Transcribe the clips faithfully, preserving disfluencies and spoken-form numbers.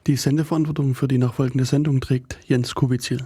Die Sendeverantwortung für die nachfolgende Sendung trägt Jens Kubizil.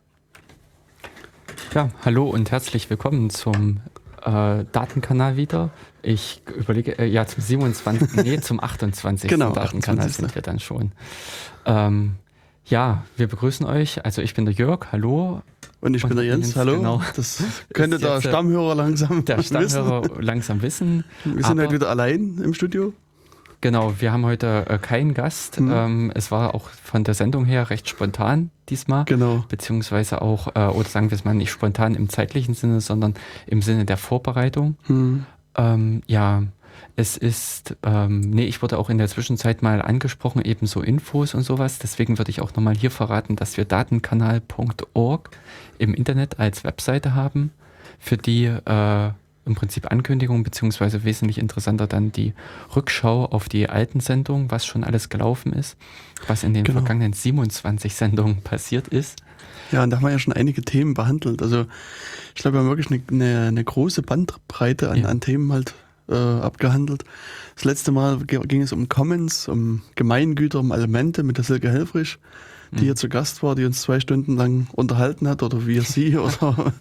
Ja, hallo und herzlich willkommen zum äh, Datenkanal wieder. Ich überlege, äh, ja, zum siebenundzwanzigsten nee, zum achtundzwanzigsten Genau, Datenkanal achtundzwanzigsten sind wir dann schon. Ähm, ja, wir begrüßen euch. Also ich bin der Jörg, hallo. Und ich und bin der Jens, Jens, hallo. Genau. Das könnte der jetzt, Stammhörer langsam der Stammhörer wissen. langsam wissen. Wir sind heute wieder allein im Studio. Genau, wir haben heute äh, keinen Gast. Mhm. Ähm, es war auch von der Sendung her recht spontan diesmal. Genau. Beziehungsweise auch, äh, oder sagen wir es mal nicht spontan im zeitlichen Sinne, sondern im Sinne der Vorbereitung. Mhm. Ähm, ja, es ist, ähm, nee, ich wurde auch in der Zwischenzeit mal angesprochen, eben so Infos und sowas. Deswegen würde ich auch nochmal hier verraten, dass wir datenkanal punkt org im Internet als Webseite haben, für die äh, im Prinzip Ankündigungen, beziehungsweise wesentlich interessanter dann die Rückschau auf die alten Sendungen, was schon alles gelaufen ist, was in den Genau. vergangenen siebenundzwanzig Sendungen passiert ist. Ja, und da haben wir ja schon einige Themen behandelt. Also ich glaube, wir haben wirklich eine, eine, eine große Bandbreite an, Ja. an Themen halt äh, abgehandelt. Das letzte Mal ging es um Commons, um Gemeingüter, um Elemente mit der Silke Helfrich, die hier zu Gast war, die uns zwei Stunden lang unterhalten hat, oder wir sie. oder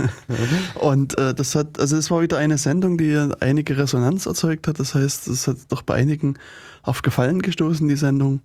Und äh, das hat, also es war wieder eine Sendung, die einige Resonanz erzeugt hat. Das heißt, es hat doch bei einigen auf Gefallen gestoßen, die Sendung.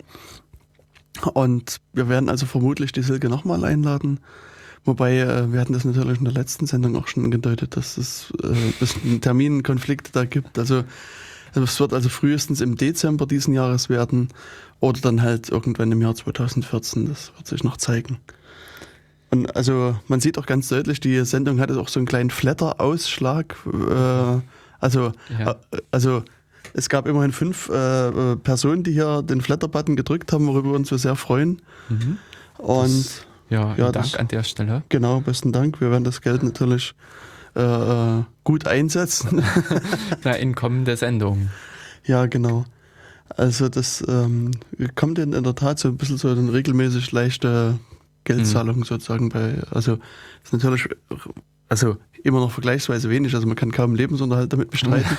Und wir werden also vermutlich die Silke nochmal einladen. Wobei, äh, wir hatten das natürlich in der letzten Sendung auch schon angedeutet, dass es äh, dass einen Terminkonflikt da gibt. Also es wird also frühestens im Dezember diesen Jahres werden oder dann halt irgendwann im Jahr zweitausendvierzehn. Das wird sich noch zeigen. Und also man sieht auch ganz deutlich, die Sendung hatte auch so einen kleinen Flatter-Ausschlag. Äh, also, Ja. äh, also es gab immerhin fünf äh, Personen, die hier den Flatter-Button gedrückt haben, worüber wir uns wir sehr freuen. Mhm. Und Das, ja, ja, Dank das- an der Stelle. genau, besten Dank. Wir werden das Geld natürlich äh, gut einsetzen. Na, in kommende Sendungen. Ja, genau. Also das ähm, kommt in, in der Tat so ein bisschen so eine regelmäßig leichte Geldzahlung sozusagen bei, also ist natürlich also immer noch vergleichsweise wenig, also man kann kaum Lebensunterhalt damit bestreiten.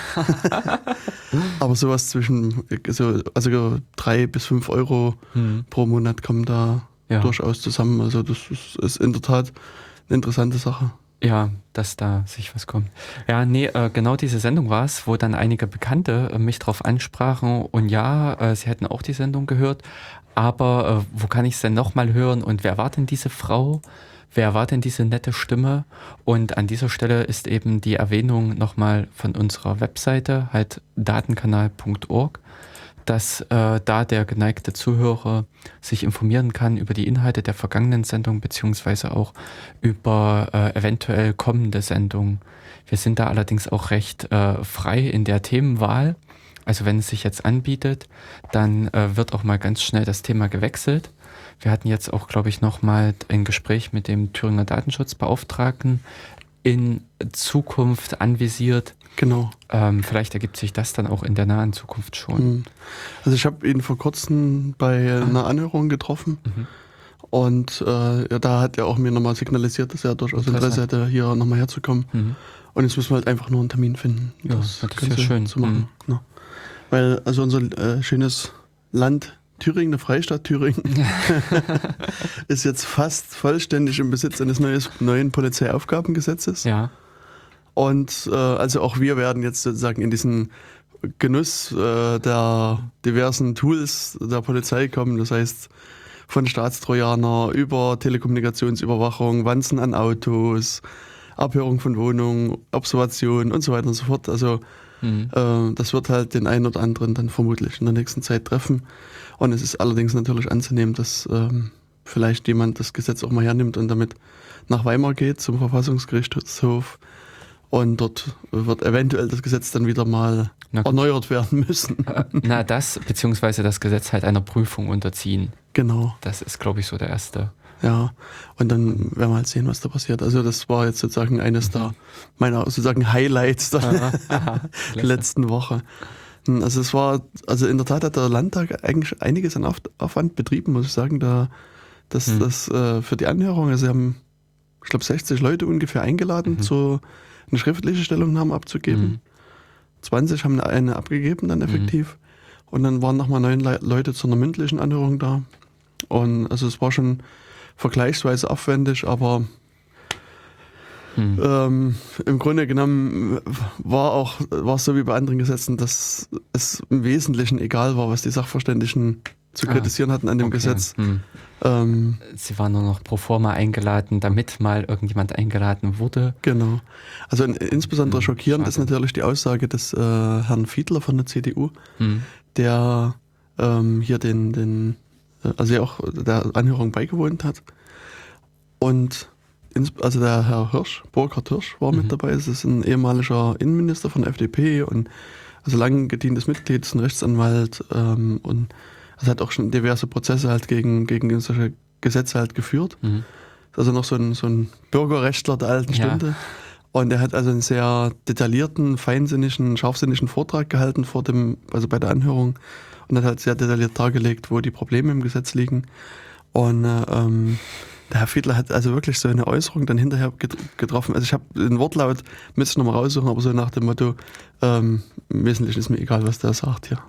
Aber sowas zwischen so, also drei bis fünf Euro Hm. pro Monat kommen da Ja. durchaus zusammen. Also das ist, ist in der Tat eine interessante Sache. Ja, dass da sich was kommt. Ja, nee, äh, genau diese Sendung war es, wo dann einige Bekannte äh, mich drauf ansprachen und ja, äh, sie hätten auch die Sendung gehört, aber äh, wo kann ich es denn nochmal hören und wer war denn diese Frau? Wer war denn diese nette Stimme? Und an dieser Stelle ist eben die Erwähnung nochmal von unserer Webseite, halt datenkanal punkt org, dass äh, da der geneigte Zuhörer sich informieren kann über die Inhalte der vergangenen Sendung beziehungsweise auch über äh, eventuell kommende Sendungen. Wir sind da allerdings auch recht äh, frei in der Themenwahl. Also wenn es sich jetzt anbietet, dann äh, wird auch mal ganz schnell das Thema gewechselt. Wir hatten jetzt auch, glaube ich, noch mal ein Gespräch mit dem Thüringer Datenschutzbeauftragten in Zukunft anvisiert. Genau. Ähm, vielleicht ergibt sich das dann auch in der nahen Zukunft schon. Mhm. Also ich habe ihn vor kurzem bei einer Anhörung getroffen. Mhm. Und äh, ja, da hat er auch mir nochmal signalisiert, dass er durchaus Interesse Interessant. hätte, hier nochmal herzukommen. Mhm. Und jetzt müssen wir halt einfach nur einen Termin finden, Ja, das ist ja schön. zu machen. Ja. Weil also unser äh, schönes Land Thüringen, der Freistaat Thüringen, ist jetzt fast vollständig im Besitz eines neues, neuen Polizeiaufgabengesetzes. Ja, Und äh, also auch wir werden jetzt sozusagen in diesen Genuss äh, der diversen Tools der Polizei kommen. Das heißt, von Staatstrojaner über Telekommunikationsüberwachung, Wanzen an Autos, Abhörung von Wohnungen, Observation und so weiter und so fort. Also mhm. äh, das wird halt den einen oder anderen dann vermutlich in der nächsten Zeit treffen. Und es ist allerdings natürlich anzunehmen, dass ähm, vielleicht jemand das Gesetz auch mal hernimmt und damit nach Weimar geht zum Verfassungsgerichtshof. Und dort wird eventuell das Gesetz dann wieder mal Na gut. erneuert werden müssen. Äh, na, das, beziehungsweise das Gesetz halt einer Prüfung unterziehen. Genau, Das ist, glaube ich, so der erste. ja. Und dann werden wir halt sehen, was da passiert. Also das war jetzt sozusagen eines der meiner sozusagen Highlights der Aha, aha, klasse. letzten Woche. Also es war, also in der Tat hat der Landtag eigentlich einiges an Auf- Aufwand betrieben, muss ich sagen, da das, Hm. das äh, für die Anhörung, also sie haben, ich glaube, sechzig Leute ungefähr eingeladen, Mhm. zu eine schriftliche Stellungnahme abzugeben. Mhm. zwanzig haben eine abgegeben dann effektiv. Und dann waren nochmal neun Le- Leute zu einer mündlichen Anhörung da. Und also es war schon vergleichsweise aufwendig, aber hm. ähm, im Grunde genommen war auch war es so wie bei anderen Gesetzen, dass es im Wesentlichen egal war, was die Sachverständigen zu kritisieren ah, hatten an dem okay. Gesetz. Hm. Ähm, Sie waren nur noch pro forma eingeladen, damit mal irgendjemand eingeladen wurde. Genau. Also in, insbesondere hm, schockierend schade. ist natürlich die Aussage des äh, Herrn Fiedler von der C D U, hm. der ähm, hier den, den, also ja auch der Anhörung beigewohnt hat. Und ins, also der Herr Hirsch, Burkhard Hirsch war mhm. mit dabei. Es ist ein ehemaliger Innenminister von der F D P und also lang gedientes Mitglied, ist ein Rechtsanwalt ähm, und also hat auch schon diverse Prozesse halt gegen, gegen solche Gesetze halt geführt. Mhm. Also noch so ein, so ein Bürgerrechtler der alten ja. Stunde. Und er hat also einen sehr detaillierten, feinsinnigen, scharfsinnigen Vortrag gehalten vor dem, also bei der Anhörung und hat halt sehr detailliert dargelegt, wo die Probleme im Gesetz liegen. Und ähm, der Herr Fiedler hat also wirklich so eine Äußerung dann hinterher getroffen. Also ich habe den Wortlaut, müsste ich nochmal raussuchen, aber so nach dem Motto, ähm, im Wesentlichen ist mir egal, was der sagt hier.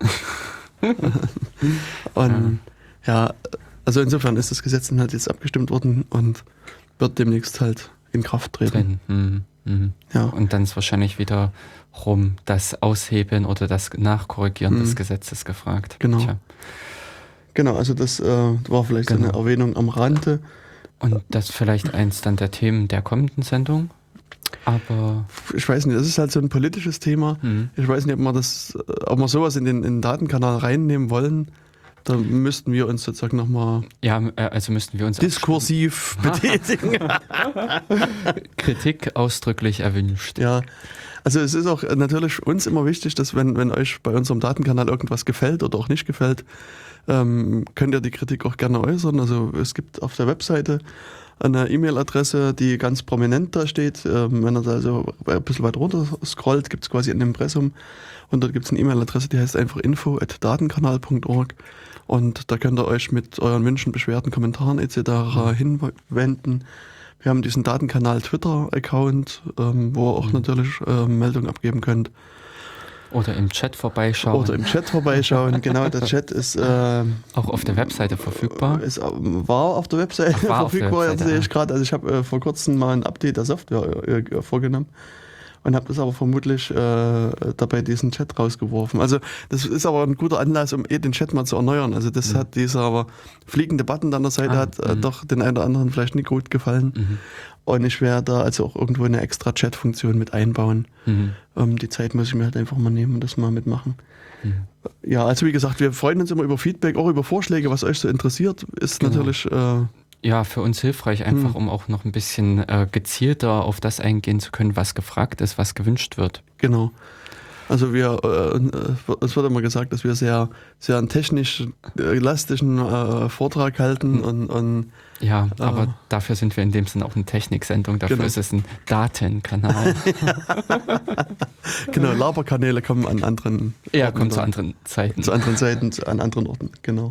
Und ja, also insofern ist das Gesetz dann halt jetzt abgestimmt worden und wird demnächst halt in Kraft treten. Mhm. Mhm. Ja. Und dann ist wahrscheinlich wieder rum das Aushebeln oder das Nachkorrigieren mhm. des Gesetzes gefragt. Genau. Tja. Genau, also das äh, war vielleicht genau. so eine Erwähnung am Rande. Und das vielleicht eins dann der Themen der kommenden Sendung. Aber ich weiß nicht, das ist halt so ein politisches Thema. Mhm. Ich weiß nicht, ob wir das, ob wir sowas in den, in den Datenkanal reinnehmen wollen. Da müssten wir uns sozusagen nochmal ja, also müssten wir uns diskursiv betätigen. Kritik ausdrücklich erwünscht. Ja, also es ist auch natürlich uns immer wichtig, dass wenn, wenn euch bei unserem Datenkanal irgendwas gefällt oder auch nicht gefällt, ähm, könnt ihr die Kritik auch gerne äußern. Also es gibt auf der Webseite eine E-Mail-Adresse, die ganz prominent da steht. Ähm, wenn ihr da also ein bisschen weiter runter scrollt, gibt es quasi ein Impressum und dort gibt es eine E-Mail-Adresse, die heißt einfach info at datenkanal punkt org und da könnt ihr euch mit euren Wünschen, Beschwerden, Kommentaren et cetera hinwenden. Wir haben diesen Datenkanal Twitter-Account, ähm, wo ihr auch mhm. natürlich äh, Meldungen abgeben könnt. Oder im Chat vorbeischauen. Oder im Chat vorbeischauen, genau, der Chat ist äh, auch auf der Webseite verfügbar. Ist, war auf der Webseite Ach, verfügbar, jetzt sehe ich gerade. Also ich habe äh, vor kurzem mal ein Update der Software äh, vorgenommen und habe das aber vermutlich äh, dabei diesen Chat rausgeworfen. Also das ist aber ein guter Anlass, um eh den Chat mal zu erneuern. Also das mhm. hat dieser aber fliegende Button an der Seite ah, hat äh, doch den einen oder anderen vielleicht nicht gut gefallen. Mhm. Und ich werde da also auch irgendwo eine extra Chat-Funktion mit einbauen. Mhm. Ähm, die Zeit muss ich mir halt einfach mal nehmen und das mal mitmachen. Mhm. Ja, also wie gesagt, wir freuen uns immer über Feedback, auch über Vorschläge, was euch so interessiert. Ist genau. natürlich äh, ja, für uns hilfreich, einfach hm. um auch noch ein bisschen äh, gezielter auf das eingehen zu können, was gefragt ist, was gewünscht wird. Genau. Also wir, äh, es wird immer gesagt, dass wir sehr, sehr einen technisch elastischen äh, Vortrag halten und, und ja, äh, aber dafür sind wir in dem Sinne auch eine Techniksendung, dafür genau. ist es ein Datenkanal. Genau, Laberkanäle kommen an anderen Ja, kommen zu anderen Zeiten. Zu anderen Zeiten, an anderen Orten, genau.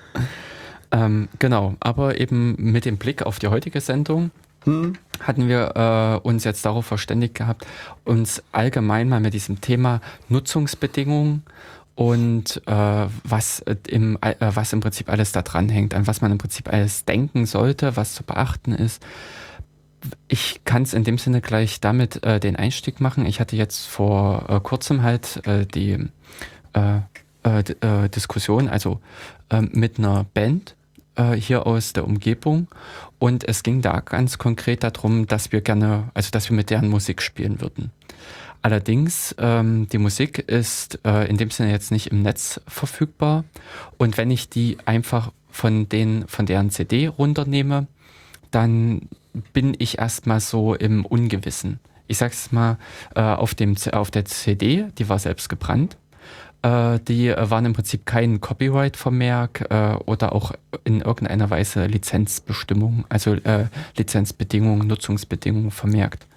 Ähm, genau, aber eben mit dem Blick auf die heutige Sendung hm. hatten wir äh, uns jetzt darauf verständigt gehabt, uns allgemein mal mit diesem Thema Nutzungsbedingungen und äh, was, im, äh, was im Prinzip alles da dran hängt, an was man im Prinzip alles denken sollte, was zu beachten ist. Ich kann es in dem Sinne gleich damit äh, den Einstieg machen. Ich hatte jetzt vor äh, kurzem halt äh, die äh, äh, d- äh, Diskussion, also äh, mit einer Band äh, hier aus der Umgebung, und es ging da ganz konkret darum, dass wir gerne, also dass wir mit deren Musik spielen würden. Allerdings, ähm, die Musik ist äh, in dem Sinne jetzt nicht im Netz verfügbar, und wenn ich die einfach von den, von deren C D runternehme, dann bin ich erstmal so im Ungewissen. Ich sag's mal, äh, auf, dem, auf der C D, die war selbst gebrannt, äh, die waren im Prinzip kein Copyright-Vermerk äh, oder auch in irgendeiner Weise Lizenzbestimmung, also äh, Lizenzbedingungen, Nutzungsbedingungen vermerkt.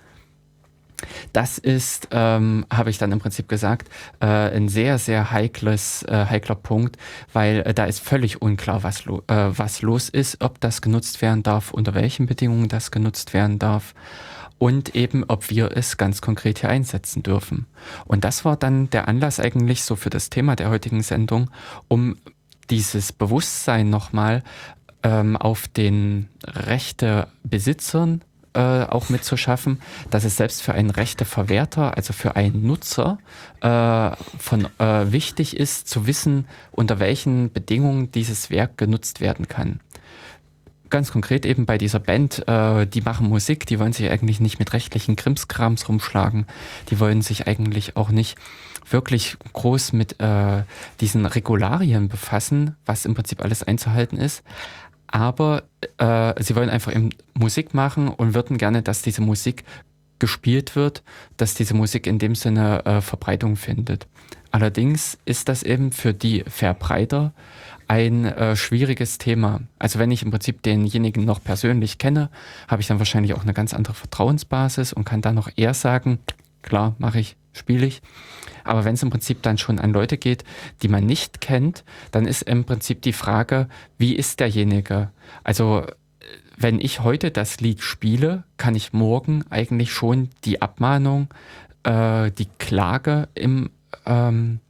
Das ist, ähm, habe ich dann im Prinzip gesagt, äh, ein sehr, sehr heikles, äh, heikler Punkt, weil äh, da ist völlig unklar, was, lo- äh, was los ist, ob das genutzt werden darf, unter welchen Bedingungen das genutzt werden darf. und eben, ob wir es ganz konkret hier einsetzen dürfen. Und das war dann der Anlass eigentlich so für das Thema der heutigen Sendung, um dieses Bewusstsein nochmal ähm, auf den Rechtebesitzern äh, auch mitzuschaffen, dass es selbst für einen Rechteverwerter, also für einen Nutzer, äh, von äh, wichtig ist zu wissen, unter welchen Bedingungen dieses Werk genutzt werden kann. Ganz konkret eben bei dieser Band, äh, die machen Musik, die wollen sich eigentlich nicht mit rechtlichen Krimskrams rumschlagen, die wollen sich eigentlich auch nicht wirklich groß mit äh, diesen Regularien befassen, was im Prinzip alles einzuhalten ist, aber äh, sie wollen einfach eben Musik machen und würden gerne, dass diese Musik gespielt wird, dass diese Musik in dem Sinne äh, Verbreitung findet. Allerdings ist das eben für die Verbreiter ein äh, schwieriges Thema. Also wenn ich im Prinzip denjenigen noch persönlich kenne, habe ich dann wahrscheinlich auch eine ganz andere Vertrauensbasis und kann dann noch eher sagen, klar, mache ich, spiele ich. Aber wenn es im Prinzip dann schon an Leute geht, die man nicht kennt, dann ist im Prinzip die Frage, wie ist derjenige? Also wenn ich heute das Lied spiele, kann ich morgen eigentlich schon die Abmahnung, äh, die Klage im ähm,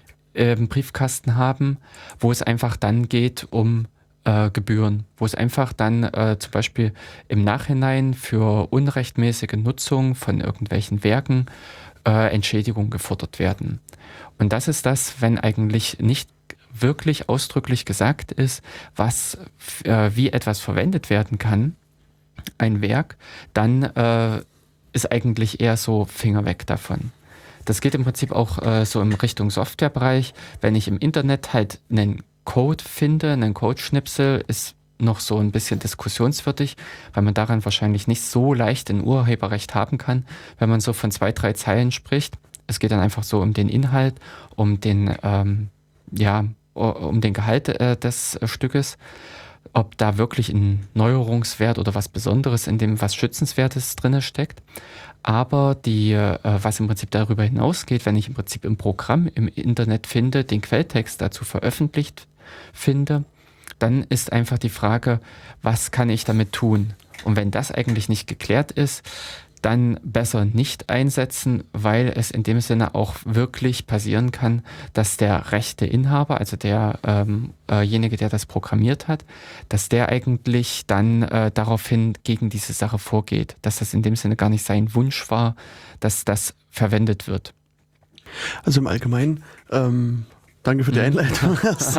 im Briefkasten haben, wo es einfach dann geht um äh, Gebühren, wo es einfach dann äh, zum Beispiel im Nachhinein für unrechtmäßige Nutzung von irgendwelchen Werken äh, Entschädigungen gefordert werden. Und das ist das, wenn eigentlich nicht wirklich ausdrücklich gesagt ist, was äh, wie etwas verwendet werden kann, ein Werk, dann äh, ist eigentlich eher so Finger weg davon. Das geht im Prinzip auch äh, so in Richtung Softwarebereich. Wenn ich im Internet halt einen Code finde, einen Codeschnipsel, ist noch so ein bisschen diskussionswürdig, weil man daran wahrscheinlich nicht so leicht ein Urheberrecht haben kann, wenn man so von zwei, drei Zeilen spricht. Es geht dann einfach so um den Inhalt, um den, ähm, ja, um den Gehalt äh, des Stückes, ob da wirklich ein Neuerungswert oder was Besonderes in dem was Schützenswertes drin steckt. Aber die, äh, was im Prinzip darüber hinausgeht, wenn ich im Prinzip im Programm im Internet finde, den Quelltext dazu veröffentlicht finde, dann ist einfach die Frage, was kann ich damit tun? Und wenn das eigentlich nicht geklärt ist, dann besser nicht einsetzen, weil es in dem Sinne auch wirklich passieren kann, dass der rechte Inhaber, also derjenige, ähm, der das programmiert hat, dass der eigentlich dann äh, daraufhin gegen diese Sache vorgeht, dass das in dem Sinne gar nicht sein Wunsch war, dass das verwendet wird. Also im Allgemeinen, ähm, danke für die Einleitung.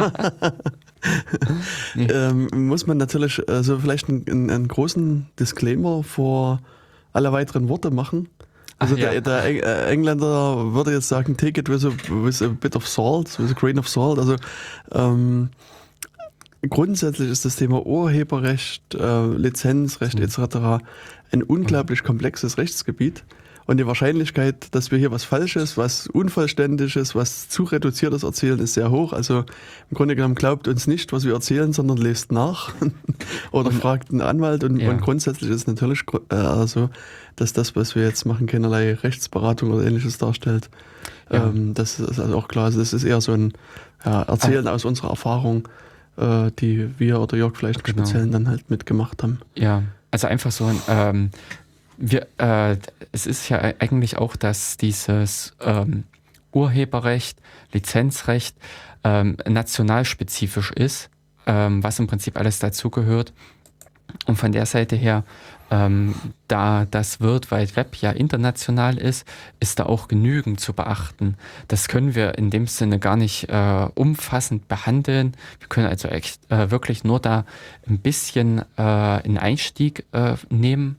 nee. ähm, muss man natürlich also vielleicht einen, einen großen Disclaimer vor alle weiteren Worte machen. Also Ach, der, ja. der Engländer würde jetzt sagen, take it with a, with a bit of salt, with a grain of salt. Also ähm, grundsätzlich ist das Thema Urheberrecht, äh, Lizenzrecht mhm. et cetera ein unglaublich komplexes Rechtsgebiet. Und die Wahrscheinlichkeit, dass wir hier was Falsches, was Unvollständiges, was zu Reduziertes erzählen, ist sehr hoch. Also im Grunde genommen glaubt uns nicht, was wir erzählen, sondern lest nach oder und, fragt einen Anwalt. Und, ja. und grundsätzlich ist es natürlich äh, so, dass das, was wir jetzt machen, keinerlei Rechtsberatung oder Ähnliches darstellt. Ja. Ähm, das ist also auch klar. Also das ist eher so ein ja, Erzählen ah. aus unserer Erfahrung, äh, die wir oder Jörg vielleicht genau. speziell dann halt mitgemacht haben. Ja, also einfach so ein... Ähm Wir, äh, es ist ja eigentlich auch, dass dieses ähm, Urheberrecht, Lizenzrecht ähm, nationalspezifisch ist, ähm, was im Prinzip alles dazugehört. Und von der Seite her, ähm, da das World Wide Web ja international ist, ist da auch genügend zu beachten. Das können wir in dem Sinne gar nicht äh, umfassend behandeln. Wir können also echt, äh, wirklich nur da ein bisschen äh, einen Einstieg äh, nehmen.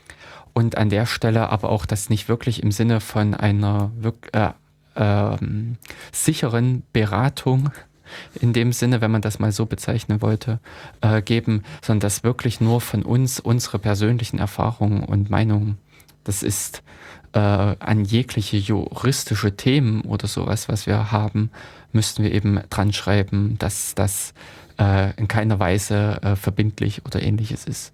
Und an der Stelle aber auch das nicht wirklich im Sinne von einer äh, äh, sicheren Beratung, in dem Sinne, wenn man das mal so bezeichnen wollte, äh, geben, sondern das wirklich nur von uns, unsere persönlichen Erfahrungen und Meinungen. Das ist äh, an jegliche juristische Themen oder sowas, was wir haben, müssten wir eben dran schreiben, dass das äh, in keiner Weise äh, verbindlich oder ähnliches ist.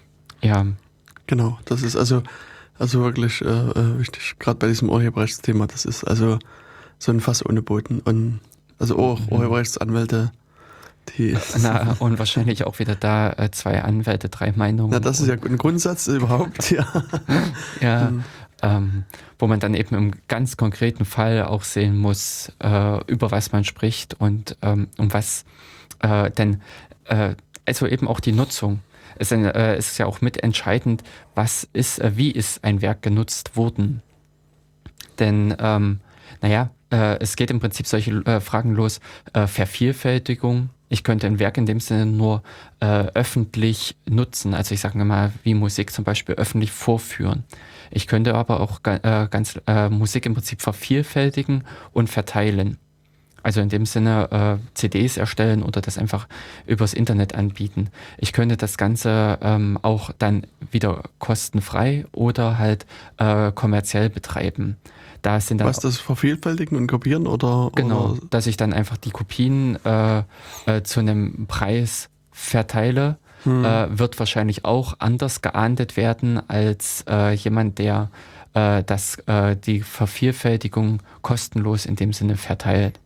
Ja. Genau, das ist also, also wirklich äh, wichtig, gerade bei diesem Urheberrechtsthema. Das ist also so ein Fass ohne Boden. Und also auch mhm. Urheberrechtsanwälte Die, Na, und wahrscheinlich auch wieder da äh, zwei Anwälte, drei Meinungen. na, das ist ja ein Grundsatz überhaupt, ja. Ja, Hm. ähm, wo man dann eben im ganz konkreten Fall auch sehen muss, äh, über was man spricht und ähm, um was äh, denn, äh, also eben auch die Nutzung. Es ist, äh, es ist ja auch mitentscheidend, was ist, äh, wie ist ein Werk genutzt worden. Denn, ähm, naja, äh, es geht im Prinzip solche äh, Fragen los, äh, Vervielfältigung. Ich könnte ein Werk in dem Sinne nur äh, öffentlich nutzen, also ich sage mal, wie Musik zum Beispiel öffentlich vorführen. Ich könnte aber auch ga, äh, ganz äh, Musik im Prinzip vervielfältigen und verteilen. Also in dem Sinne äh, C Ds erstellen oder das einfach übers Internet anbieten. Ich könnte das Ganze ähm, auch dann wieder kostenfrei oder halt äh, kommerziell betreiben. Da sind dann Was, das vervielfältigen und kopieren oder? genau, oder? dass ich dann einfach die Kopien äh, äh, zu einem Preis verteile, Hm. äh, wird wahrscheinlich auch anders geahndet werden als äh, jemand, der äh, das, äh, die Vervielfältigung kostenlos in dem Sinne verteilt.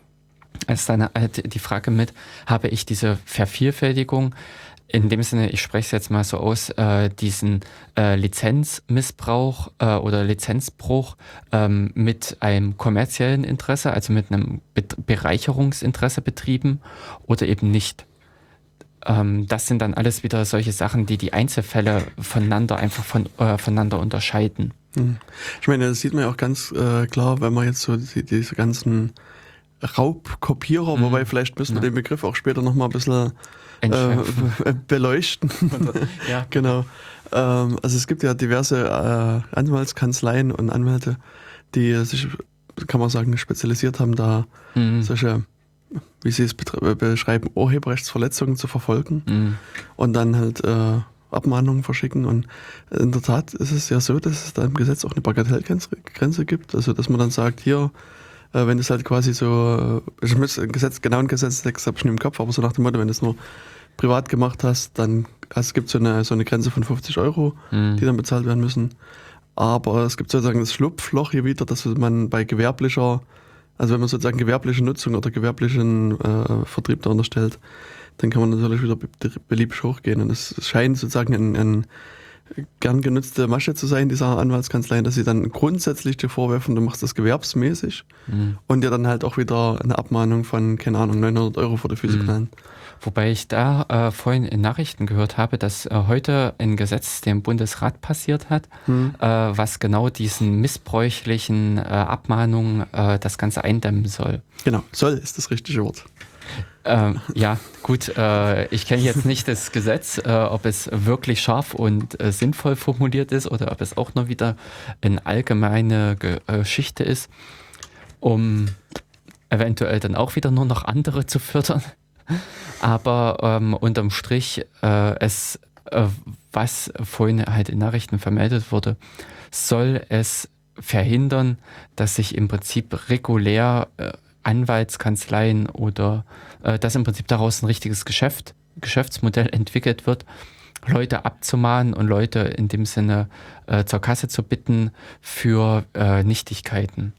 Es ist dann halt die Frage mit, habe ich diese Vervielfältigung, in dem Sinne, ich spreche es jetzt mal so aus, äh, diesen äh, Lizenzmissbrauch äh, oder Lizenzbruch ähm, mit einem kommerziellen Interesse, also mit einem Be- Bereicherungsinteresse betrieben oder eben nicht. Ähm, das sind dann alles wieder solche Sachen, die die Einzelfälle voneinander einfach von, äh, voneinander unterscheiden. Hm. Ich meine, das sieht man ja auch ganz äh, klar, wenn man jetzt so die, diese ganzen Raubkopierer, Mhm. wobei vielleicht müssen wir Ja. den Begriff auch später nochmal ein bisschen äh, Entschärfen. beleuchten. Ja. Genau. Ähm, also es gibt ja diverse äh, Anwaltskanzleien und Anwälte, die sich, kann man sagen, spezialisiert haben, da Mhm. solche, wie sie es betre- beschreiben, Urheberrechtsverletzungen zu verfolgen Mhm. und dann halt äh, Abmahnungen verschicken. Und in der Tat ist es ja so, dass es da im Gesetz auch eine Bagatellgrenze Grenze gibt. Also dass man dann sagt, hier, äh, wenn es halt quasi so, äh, ich muss ein Gesetz, genau ein Gesetzestext habe ich nicht im Kopf, aber so nach dem Motto, wenn du es nur privat gemacht hast, dann also es gibt so eine, so eine Grenze von fünfzig Euro, Mhm. die dann bezahlt werden müssen. Aber es gibt sozusagen das Schlupfloch hier wieder, dass man bei gewerblicher, also wenn man sozusagen gewerbliche Nutzung oder gewerblichen äh, Vertrieb da unterstellt, dann kann man natürlich wieder be- beliebig hochgehen. Und es scheint sozusagen ein, ein gern genutzte Masche zu sein, dieser Anwaltskanzleien, dass sie dann grundsätzlich dir vorwerfen, du machst das gewerbsmäßig Mhm. und dir dann halt auch wieder eine Abmahnung von, keine Ahnung, neunhundert Euro vor die Füße Mhm. knallen. Wobei ich da äh, vorhin in Nachrichten gehört habe, dass äh, heute ein Gesetz dem Bundesrat passiert hat, Hm. äh, was genau diesen missbräuchlichen äh, Abmahnungen äh, das Ganze eindämmen soll. Genau, soll ist das richtige Wort. Ähm, ja, gut, äh, ich kenne jetzt nicht das Gesetz, äh, ob es wirklich scharf und äh, sinnvoll formuliert ist oder ob es auch nur wieder eine allgemeine Ge äh, Geschichte ist, um eventuell dann auch wieder nur noch andere zu fördern. Aber ähm, unterm Strich, äh, es, äh, was vorhin halt in Nachrichten vermeldet wurde, soll es verhindern, dass sich im Prinzip regulär äh, Anwaltskanzleien oder äh, dass im Prinzip daraus ein richtiges Geschäft, Geschäftsmodell entwickelt wird, Leute abzumahnen und Leute in dem Sinne äh, zur Kasse zu bitten für äh, Nichtigkeiten.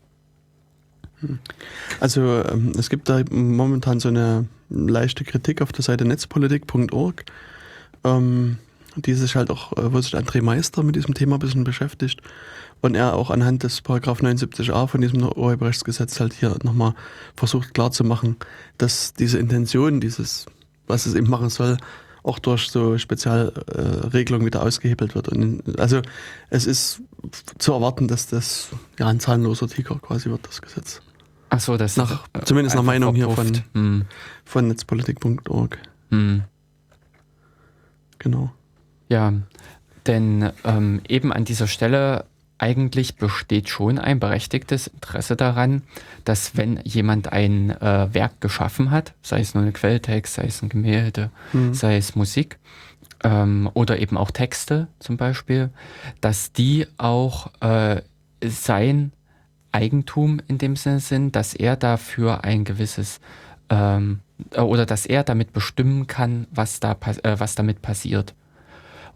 Also ähm, es gibt da momentan so eine leichte Kritik auf der Seite netzpolitik punkt org, ähm, die sich halt auch, äh, wo sich André Meister mit diesem Thema ein bisschen beschäftigt und er auch anhand des Paragraph neunundsiebzig a von diesem Urheberrechtsgesetz halt hier nochmal versucht klarzumachen, dass diese Intention, dieses, was es eben machen soll, auch durch so Spezialregelungen äh, wieder ausgehebelt wird. Und also es ist zu erwarten, dass das ja ein zahnloser Tiger quasi wird, das Gesetz. Ach so, das Nach, ist, äh, zumindest nach einfach Meinung hier von, verpufft. Hm. von netzpolitik punkt org. Hm. Genau. Ja, denn ähm, eben an dieser Stelle eigentlich besteht schon ein berechtigtes Interesse daran, dass wenn jemand ein äh, Werk geschaffen hat, sei es nur ein Quelltext, sei es ein Gemälde, Mhm. sei es Musik ähm, oder eben auch Texte zum Beispiel, dass die auch äh, sein Eigentum in dem Sinne sind, dass er dafür ein gewisses ähm, oder dass er damit bestimmen kann, was da pas- äh, was damit passiert.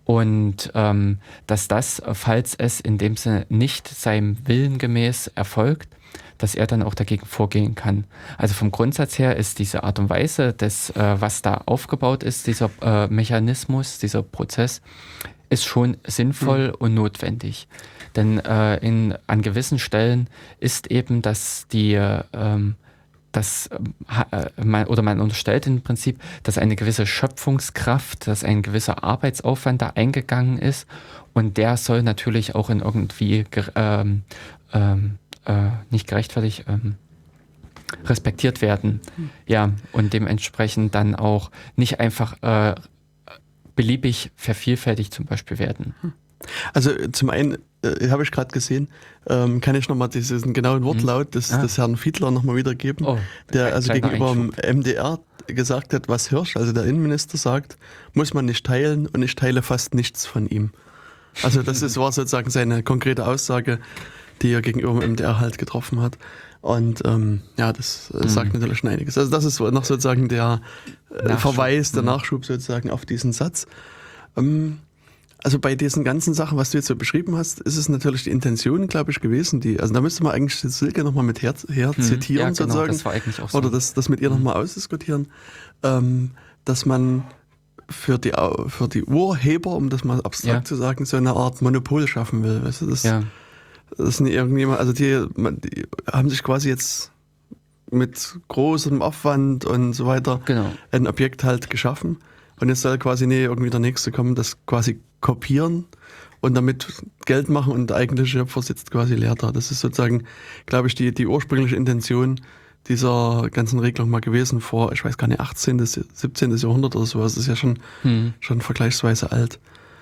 Und ähm, dass das, falls es in dem Sinne nicht seinem Willen gemäß erfolgt, dass er dann auch dagegen vorgehen kann. Also vom Grundsatz her ist diese Art und Weise, des, äh, was da aufgebaut ist, dieser äh, Mechanismus, dieser Prozess, ist schon sinnvoll mhm. und notwendig. Denn äh, in, an gewissen Stellen ist eben, dass die ähm, dass äh, man, oder man unterstellt im Prinzip, dass eine gewisse Schöpfungskraft, dass ein gewisser Arbeitsaufwand da eingegangen ist und der soll natürlich auch in irgendwie ähm, ähm, äh, nicht gerechtfertigt ähm, respektiert werden. Mhm. Ja, und dementsprechend dann auch nicht einfach äh, beliebig vervielfältigt zum Beispiel werden. Also zum einen äh, habe ich gerade gesehen, ähm, kann ich nochmal diesen genauen Wortlaut des, ah. des Herrn Fiedler nochmal wiedergeben, oh, der also gegenüber dem M D R gesagt hat, was Hirsch, also der Innenminister, sagt, muss man nicht teilen und ich teile fast nichts von ihm. Also das ist, war sozusagen seine konkrete Aussage, die er gegenüber dem M D R halt getroffen hat. Und ähm, ja, das äh, sagt mhm. natürlich schon einiges. Also das ist noch sozusagen der äh, Verweis, der mhm. Nachschub sozusagen auf diesen Satz. Ähm, Also bei diesen ganzen Sachen, was du jetzt so beschrieben hast, ist es natürlich die Intention, glaube ich, gewesen, die, also da müsste man eigentlich Silke nochmal mit her, her hm, zitieren, ja, genau, sozusagen. Das war eigentlich auch so. Oder das, das mit ihr hm. nochmal ausdiskutieren, ähm, dass man für die, für die Urheber, um das mal abstrakt ja. zu sagen, so eine Art Monopol schaffen will. Weißt du, das, ja. das sind irgendjemand, also die, die haben sich quasi jetzt mit großem Aufwand und so weiter genau. ein Objekt halt geschaffen. Und jetzt soll quasi nee, irgendwie der Nächste kommen, das quasi kopieren und damit Geld machen und der eigentliche Schöpfer sitzt quasi leer da. Das ist sozusagen, glaube ich, die, die ursprüngliche Intention dieser ganzen Regelung mal gewesen vor, ich weiß gar nicht, achtzehnten, siebzehnten Jahrhundert oder sowas. Das ist ja schon, hm. schon vergleichsweise alt.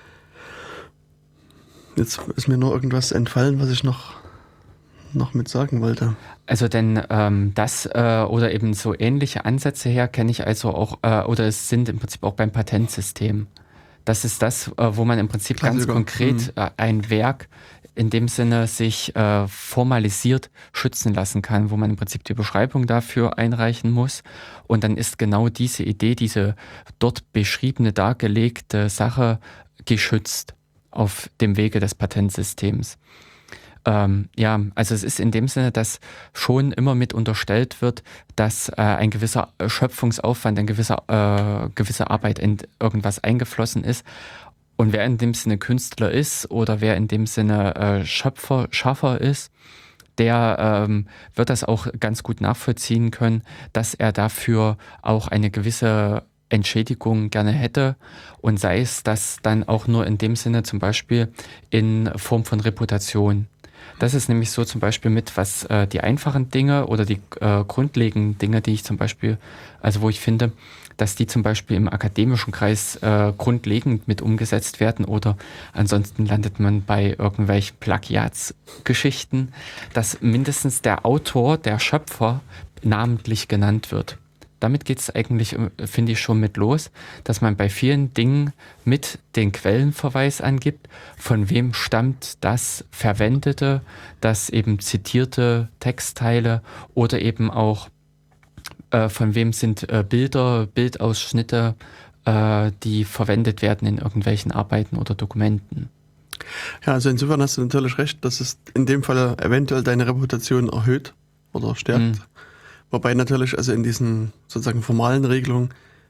Jetzt ist mir nur irgendwas entfallen, was ich noch, noch mit sagen wollte. Also denn ähm, das äh, oder eben so ähnliche Ansätze her kenne ich also auch, äh, oder es sind im Prinzip auch beim Patentsystem. Das ist das, äh, wo man im Prinzip Klassiker. ganz konkret äh, ein Werk in dem Sinne sich äh, formalisiert schützen lassen kann, wo man im Prinzip die Beschreibung dafür einreichen muss. Und dann ist genau diese Idee, diese dort beschriebene, dargelegte Sache geschützt auf dem Wege des Patentsystems. Ähm, ja, also es ist in dem Sinne, dass schon immer mit unterstellt wird, dass äh, ein gewisser Schöpfungsaufwand, ein gewisser, äh, gewisse Arbeit in irgendwas eingeflossen ist. Und wer in dem Sinne Künstler ist oder wer in dem Sinne äh, Schöpfer, Schaffer ist, der ähm, wird das auch ganz gut nachvollziehen können, dass er dafür auch eine gewisse Entschädigung gerne hätte und sei es das dann auch nur in dem Sinne zum Beispiel in Form von Reputation. Das ist nämlich so zum Beispiel mit, was äh, die einfachen Dinge oder die äh, grundlegenden Dinge, die ich zum Beispiel, also wo ich finde, dass die zum Beispiel im akademischen Kreis äh, grundlegend mit umgesetzt werden oder ansonsten landet man bei irgendwelchen Plagiatsgeschichten, dass mindestens der Autor, der Schöpfer namentlich genannt wird. Damit geht es eigentlich, finde ich, schon mit los, dass man bei vielen Dingen mit den Quellenverweis angibt, von wem stammt das Verwendete, das eben zitierte Textteile oder eben auch äh, von wem sind äh, Bilder, Bildausschnitte, äh, die verwendet werden in irgendwelchen Arbeiten oder Dokumenten. Ja, also insofern hast du natürlich recht, dass es in dem Fall eventuell deine Reputation erhöht oder stärkt. Mhm. Wobei natürlich also in diesen sozusagen formalen Regelungen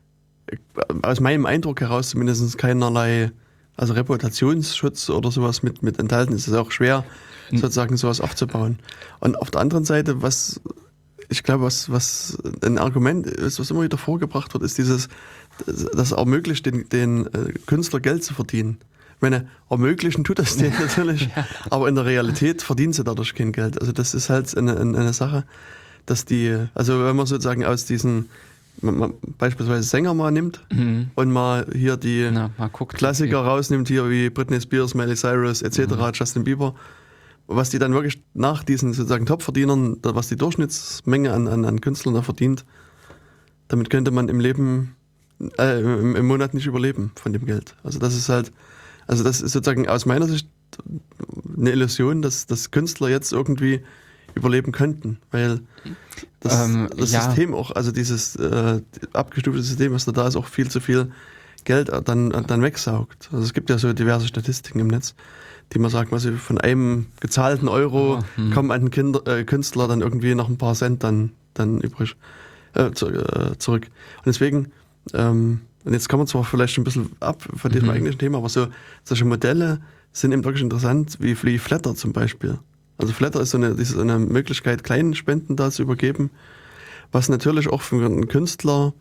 aus meinem Eindruck heraus zumindest keinerlei also Reputationsschutz oder sowas mit, mit enthalten ist. Es ist auch schwer, mhm. sozusagen sowas aufzubauen. Und auf der anderen Seite, was ich glaube, was, was ein Argument ist, was immer wieder vorgebracht wird, ist dieses, das ermöglicht den, den Künstler Geld zu verdienen. Ich meine, ermöglichen tut das denen natürlich, ja. aber in der Realität verdienen sie dadurch kein Geld. Also das ist halt eine, eine Sache, dass die, also wenn man sozusagen aus diesen, man, man beispielsweise Sänger mal nimmt mhm. und mal hier die Na, mal guckt, Klassiker wie. rausnimmt, hier wie Britney Spears, Miley Cyrus et cetera, mhm. Justin Bieber, was die dann wirklich nach diesen sozusagen Top-Verdienern, was die Durchschnittsmenge an, an, an Künstlern da verdient, damit könnte man im Leben, äh, im, im Monat nicht überleben von dem Geld. Also das ist halt, also das ist sozusagen aus meiner Sicht eine Illusion, dass, dass Künstler jetzt irgendwie überleben könnten, weil das, ähm, das ja. System auch, also dieses äh, abgestufte System, was da da ist, auch viel zu viel Geld dann, dann wegsaugt. Also es gibt ja so diverse Statistiken im Netz, die man sagt, was von einem gezahlten Euro Oh, hm. kommen an den Kinder, äh, Künstler dann irgendwie noch ein paar Cent dann, dann übrig äh, zu, äh, zurück. Und deswegen, ähm, und jetzt kommen wir zwar vielleicht ein bisschen ab von diesem Mhm. eigentlichen Thema, aber so solche Modelle sind eben wirklich interessant, wie, wie Flatter zum Beispiel. Also Flatter ist so eine, ist so eine Möglichkeit, kleinen Spenden da zu übergeben, was natürlich auch für einen Künstler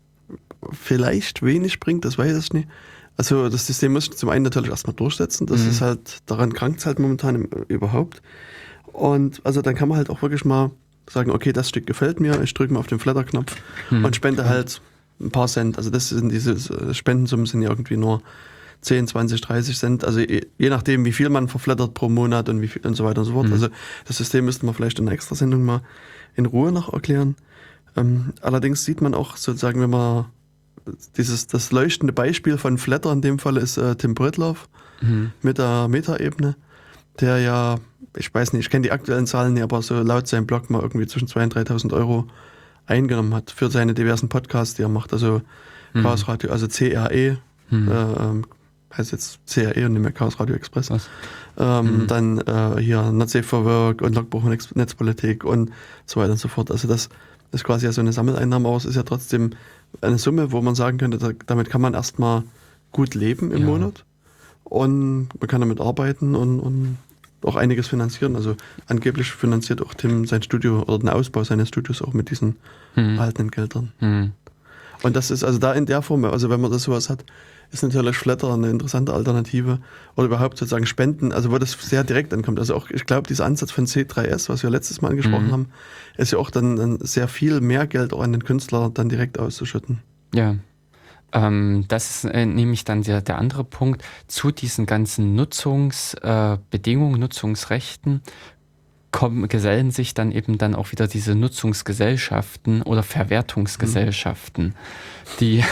vielleicht wenig bringt, das weiß ich nicht. Also das System muss zum einen natürlich erstmal durchsetzen, das Mhm. ist halt, daran krankt es halt momentan im, überhaupt. Und also dann kann man halt auch wirklich mal sagen, okay, das Stück gefällt mir, ich drücke mal auf den Flatter-Knopf Mhm. und spende halt ein paar Cent. Also das sind diese Spendensummen sind ja irgendwie nur zehn, zwanzig, dreißig Cent, also je, je nachdem, wie viel man verflattert pro Monat und wie viel und so weiter und so fort. Mhm. Also das System müsste man vielleicht in einer Extrasendung mal in Ruhe noch erklären. Ähm, allerdings sieht man auch sozusagen, wenn man dieses, das leuchtende Beispiel von Flatter in dem Fall ist äh, Tim Pritlove Mhm. mit der Meta-Ebene, der ja, ich weiß nicht, ich kenne die aktuellen Zahlen nicht, aber so laut seinem Blog mal irgendwie zwischen zweitausend und dreitausend Euro eingenommen hat für seine diversen Podcasts, die er macht, also Mhm. Chaos Radio, also C R E, Mhm. äh, ähm, heißt jetzt C R E und nicht mehr Chaos Radio Express. Was? Ähm, Mhm. Dann äh, hier Not Safe for Work und Logbuch und Ex- Netzpolitik und so weiter und so fort. Also das ist quasi ja so eine Sammeleinnahme, aber es ist ja trotzdem eine Summe, wo man sagen könnte, da, damit kann man erstmal gut leben im Ja. Monat und man kann damit arbeiten und, und auch einiges finanzieren. Also angeblich finanziert auch Tim sein Studio oder den Ausbau seines Studios auch mit diesen Mhm. erhaltenen Geldern. Mhm. Und das ist also da in der Form, also wenn man das sowas hat, ist natürlich Flatter eine interessante Alternative oder überhaupt sozusagen Spenden, also wo das sehr direkt ankommt. Also auch, ich glaube, dieser Ansatz von C drei S, was wir letztes Mal angesprochen Mhm. haben, ist ja auch dann, dann sehr viel mehr Geld auch an den Künstler dann direkt auszuschütten. Ja. Ähm, das ist äh, nämlich dann der, der andere Punkt. Zu diesen ganzen Nutzungsbedingungen, äh, Nutzungsrechten kommen, gesellen sich dann eben dann auch wieder diese Nutzungsgesellschaften oder Verwertungsgesellschaften, die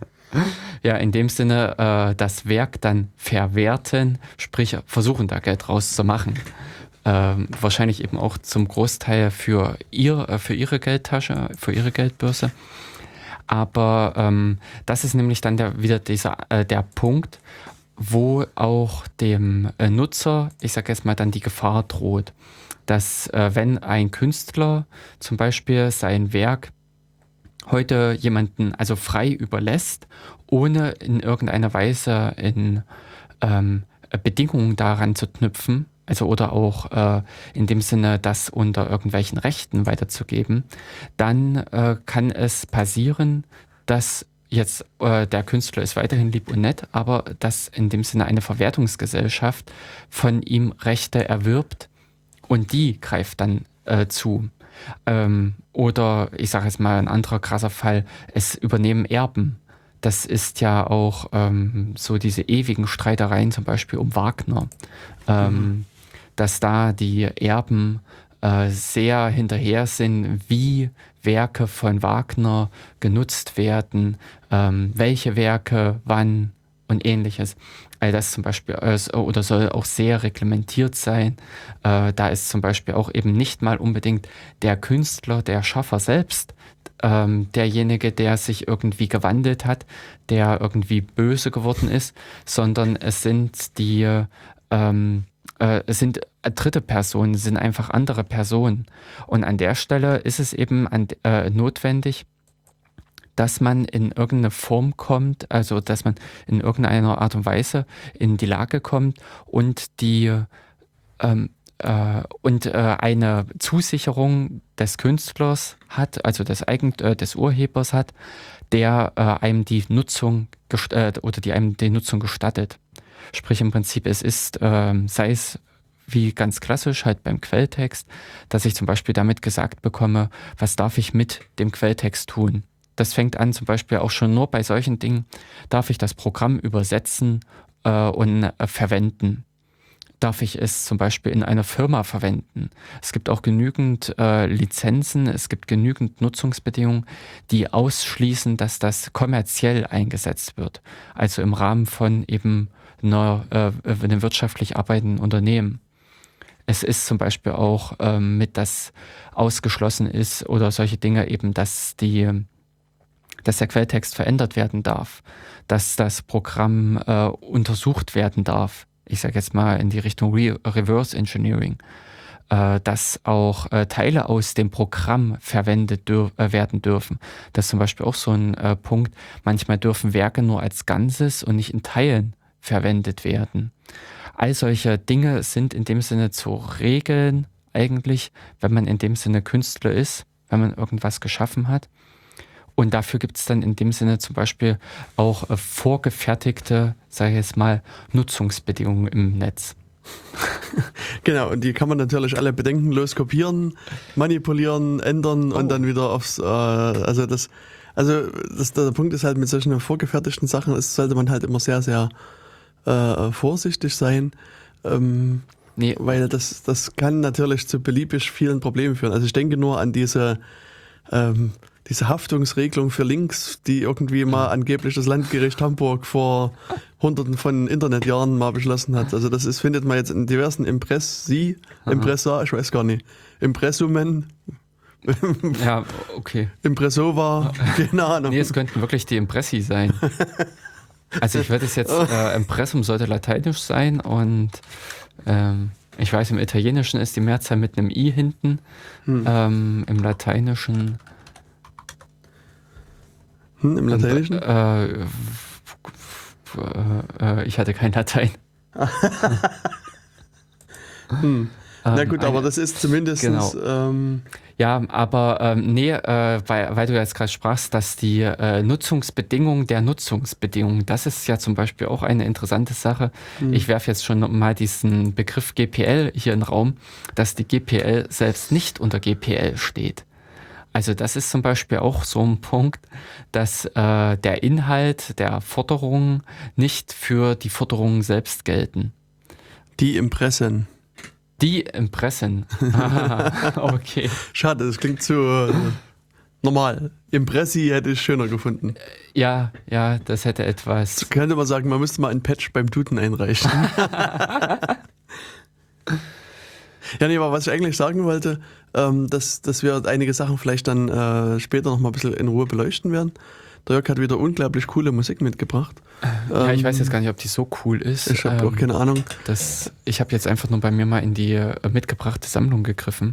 ja in dem Sinne äh, das Werk dann verwerten, sprich versuchen da Geld rauszumachen. Ähm, wahrscheinlich eben auch zum Großteil für, ihr, äh, für ihre Geldtasche, für ihre Geldbörse. Aber ähm, das ist nämlich dann der, wieder dieser, äh, der Punkt, wo auch dem äh, Nutzer, ich sage jetzt mal, dann die Gefahr droht, dass äh, wenn ein Künstler zum Beispiel sein Werk heute jemanden also frei überlässt, ohne in irgendeiner Weise in ähm, Bedingungen daran zu knüpfen, also oder auch äh, in dem Sinne, das unter irgendwelchen Rechten weiterzugeben, dann äh, kann es passieren, dass jetzt äh, der Künstler ist weiterhin lieb und nett, aber dass in dem Sinne eine Verwertungsgesellschaft von ihm Rechte erwirbt und die greift dann äh, zu. Ähm, oder ich sage jetzt mal ein anderer krasser Fall, es übernehmen Erben. Das ist ja auch ähm, so diese ewigen Streitereien zum Beispiel um Wagner, ähm, mhm. dass da die Erben äh, sehr hinterher sind, wie Werke von Wagner genutzt werden, ähm, welche Werke, wann und ähnliches. Also das zum Beispiel äh, oder soll auch sehr reglementiert sein. Äh, da ist zum Beispiel auch eben nicht mal unbedingt der Künstler, der Schaffer selbst, ähm, derjenige, der sich irgendwie gewandelt hat, der irgendwie böse geworden ist, sondern es sind die ähm, äh, es sind dritte Personen, es sind einfach andere Personen. Und an der Stelle ist es eben an, äh, notwendig, dass man in irgendeine Form kommt, also dass man in irgendeiner Art und Weise in die Lage kommt und die ähm, äh, und äh, eine Zusicherung des Künstlers hat, also des, Eigen, äh, des Urhebers hat, der äh, einem die Nutzung gest- äh, oder die einem die Nutzung gestattet. Sprich im Prinzip, es ist, äh, sei es wie ganz klassisch halt beim Quelltext, dass ich zum Beispiel damit gesagt bekomme, was darf ich mit dem Quelltext tun. Das fängt an zum Beispiel auch schon nur bei solchen Dingen, darf ich das Programm übersetzen äh, und äh, verwenden. Darf ich es zum Beispiel in einer Firma verwenden? Es gibt auch genügend äh, Lizenzen, es gibt genügend Nutzungsbedingungen, die ausschließen, dass das kommerziell eingesetzt wird. Also im Rahmen von eben einer, äh, einem wirtschaftlich arbeitenden Unternehmen. Es ist zum Beispiel auch ähm, mit, das ausgeschlossen ist oder solche Dinge eben, dass die dass der Quelltext verändert werden darf, dass das Programm äh, untersucht werden darf. Ich sage jetzt mal in die Richtung Re- Reverse Engineering, äh, dass auch äh, Teile aus dem Programm verwendet dür- äh, werden dürfen. Das ist zum Beispiel auch so ein äh, Punkt. Manchmal dürfen Werke nur als Ganzes und nicht in Teilen verwendet werden. All solche Dinge sind in dem Sinne zu regeln eigentlich, wenn man in dem Sinne Künstler ist, wenn man irgendwas geschaffen hat. Und dafür gibt es dann in dem Sinne zum Beispiel auch äh, vorgefertigte, sage ich jetzt mal, Nutzungsbedingungen im Netz. Genau, und die kann man natürlich alle bedenkenlos kopieren, manipulieren, ändern oh. und dann wieder aufs, äh, also das, also das, der Punkt ist halt, mit solchen vorgefertigten Sachen ist, sollte man halt immer sehr, sehr äh, vorsichtig sein, ähm, nee. weil das, das kann natürlich zu beliebig vielen Problemen führen. Also ich denke nur an diese, ähm, diese Haftungsregelung für Links, die irgendwie mal angeblich das Landgericht Hamburg vor hunderten von Internetjahren mal beschlossen hat. Also das ist, findet man jetzt in diversen Impressi, Impressa, ich weiß gar nicht, Impressumen, ja, okay. Impressova, keine Ahnung. Nee, es könnten wirklich die Impressi sein. Also ich würde es jetzt, äh, Impressum sollte lateinisch sein und ähm, ich weiß, im Italienischen ist die Mehrzahl mit einem I hinten, hm. ähm, im Lateinischen Hm, im Lateinischen? Und, äh, äh, äh, ich hatte kein Latein. hm. Na gut, ähm, aber eine, das ist zumindest... Genau. Ähm, ja, aber ähm, nee, äh, weil, weil du jetzt gerade sprachst, dass die äh, Nutzungsbedingungen der Nutzungsbedingungen, das ist ja zum Beispiel auch eine interessante Sache. Hm. Ich werfe jetzt schon mal diesen Begriff G P L hier in den Raum, dass die G P L selbst nicht unter G P L steht. Also das ist zum Beispiel auch so ein Punkt, dass äh, der Inhalt der Forderungen nicht für die Forderungen selbst gelten. Die Impressen. Die Impressen. Ah, okay. Schade, das klingt zu äh, normal. Impressi hätte ich schöner gefunden. Ja, ja, das hätte etwas... Das könnte man sagen, man müsste mal ein Patch beim Duden einreichen. Ja, nee, aber was ich eigentlich sagen wollte, ähm, dass, dass wir einige Sachen vielleicht dann äh, später noch mal ein bisschen in Ruhe beleuchten werden. Der Jörg hat wieder unglaublich coole Musik mitgebracht. Ja, ähm, ich weiß jetzt gar nicht, ob die so cool ist. Ich habe ähm, auch keine Ahnung. Das, ich habe jetzt einfach nur bei mir mal in die äh, mitgebrachte Sammlung gegriffen.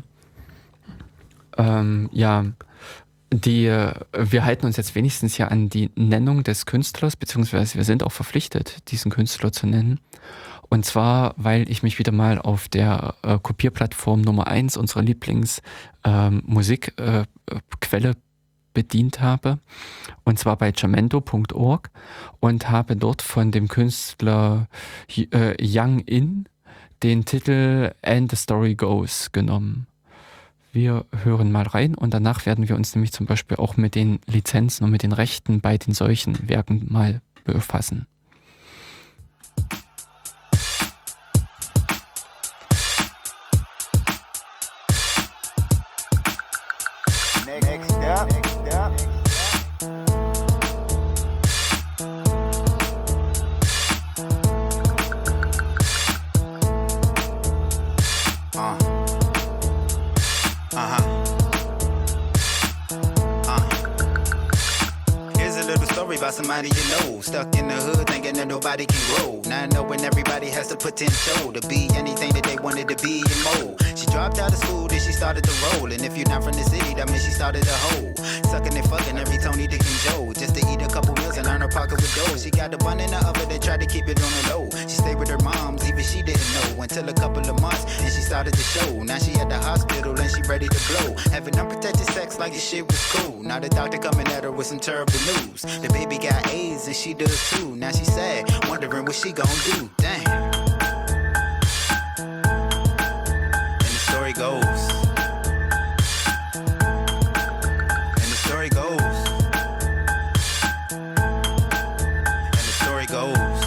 Ähm, ja, die, äh, wir halten uns jetzt wenigstens ja an die Nennung des Künstlers, beziehungsweise wir sind auch verpflichtet, diesen Künstler zu nennen. Und zwar, weil ich mich wieder mal auf der äh, Kopierplattform Nummer eins unserer Lieblingsmusikquelle äh, bedient habe. Und zwar bei jamendo punkt org und habe dort von dem Künstler äh, Young In den Titel And the Story Goes genommen. Wir hören mal rein und danach werden wir uns nämlich zum Beispiel auch mit den Lizenzen und mit den Rechten bei den solchen Werken mal befassen. Next up, next up. Uh. Uh-huh. Uh. Here's a little story about somebody you know, stuck in the hood thinking that nobody can grow. Not knowing everybody has the potential to be anything that they wanted to be and more. She dropped out of school, then she started to roll. And if you're not from the city, that means she started to hoe. Sucking and fucking every Tony, Dick, and Joe, just to eat a couple meals and earn her pocket with dough. She got the bun in the oven and tried to keep it on the low. She stayed with her moms, even she didn't know, until a couple of months, and she started to show. Now she at the hospital and she ready to blow, having unprotected sex like this shit was cool. Now the doctor coming at her with some terrible news. The baby got AIDS and she does too. Now she sad, wondering what she gon' do. Damn. And the story goes. And the story goes. And the story goes.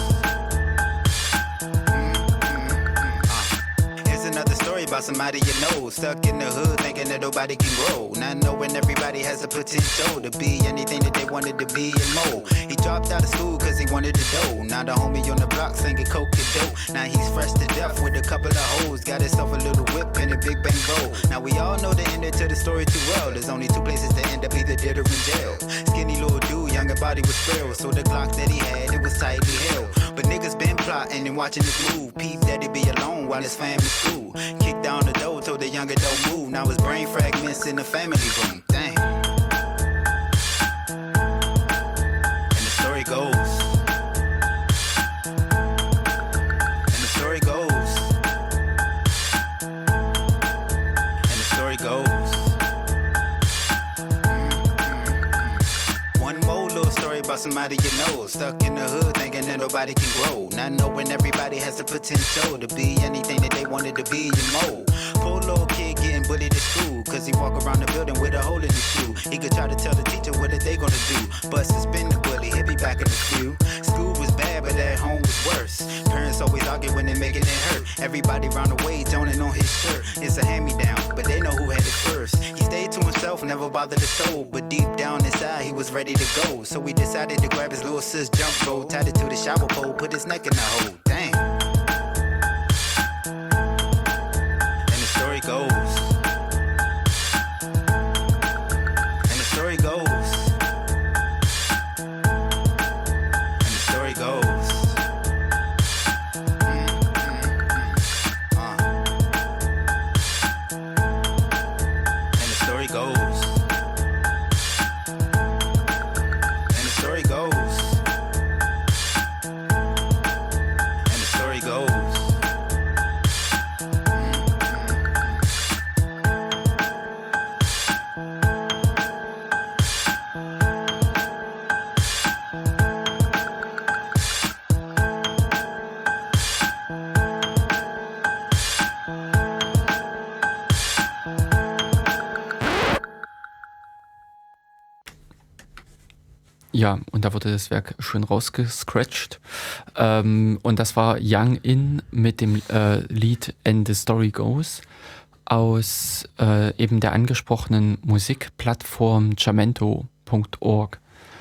Mm-hmm. Uh. Here's another story about somebody you know, stuck in the hood thinking that nobody can grow. Not knowing everybody has the potential to be anything that they wanted to be and more. He dropped out of school cause he wanted to dough. Now the homie on the block singing coke and dope. Now he's fresh to death with a couple of hoes. Got himself a little whip and a big bang roll. Now we all know the ending to the story too well. There's only two places to end up, either dead or in jail. Skinny little dude younger body was frail, so the Glock that he had, it was tightly held. But niggas been plotting and watching this move. Peep that he be alone while his family school. Kicked down the door, told the younger don't move. Now his brain fragments in the family room. Damn. And the story goes. And the story goes. And the story goes. One more little story about somebody you know, stuck in the hood thinking that nobody can grow, not knowing everybody has the potential to be anything that they wanted to be and more. Poor little kid getting bullied at school, cause he walk around the building with a hole in his shoe. He could try to tell the teacher what are they gonna do, but suspend the bully, he'll be back in the few. School was bad, but at home was worse. Parents always argue when they making it hurt. Everybody round the way joning on his shirt. It's a hand-me-down, but they know who had it first. He stayed to himself, never bothered the soul, but deep down inside he was ready to go. So he decided to grab his little sis jump rope, tied it to the shower pole, put his neck in the hole. Damn. And the story goes. And the story goes. And the story goes. Mm, mm, mm. Uh. And the story goes. And the story goes. And the story goes. Ja, und da wurde das Werk schön rausgescratcht. Ähm, und das war Young In mit dem äh, Lied And the Story Goes aus äh, eben der angesprochenen Musikplattform jamento punkt org.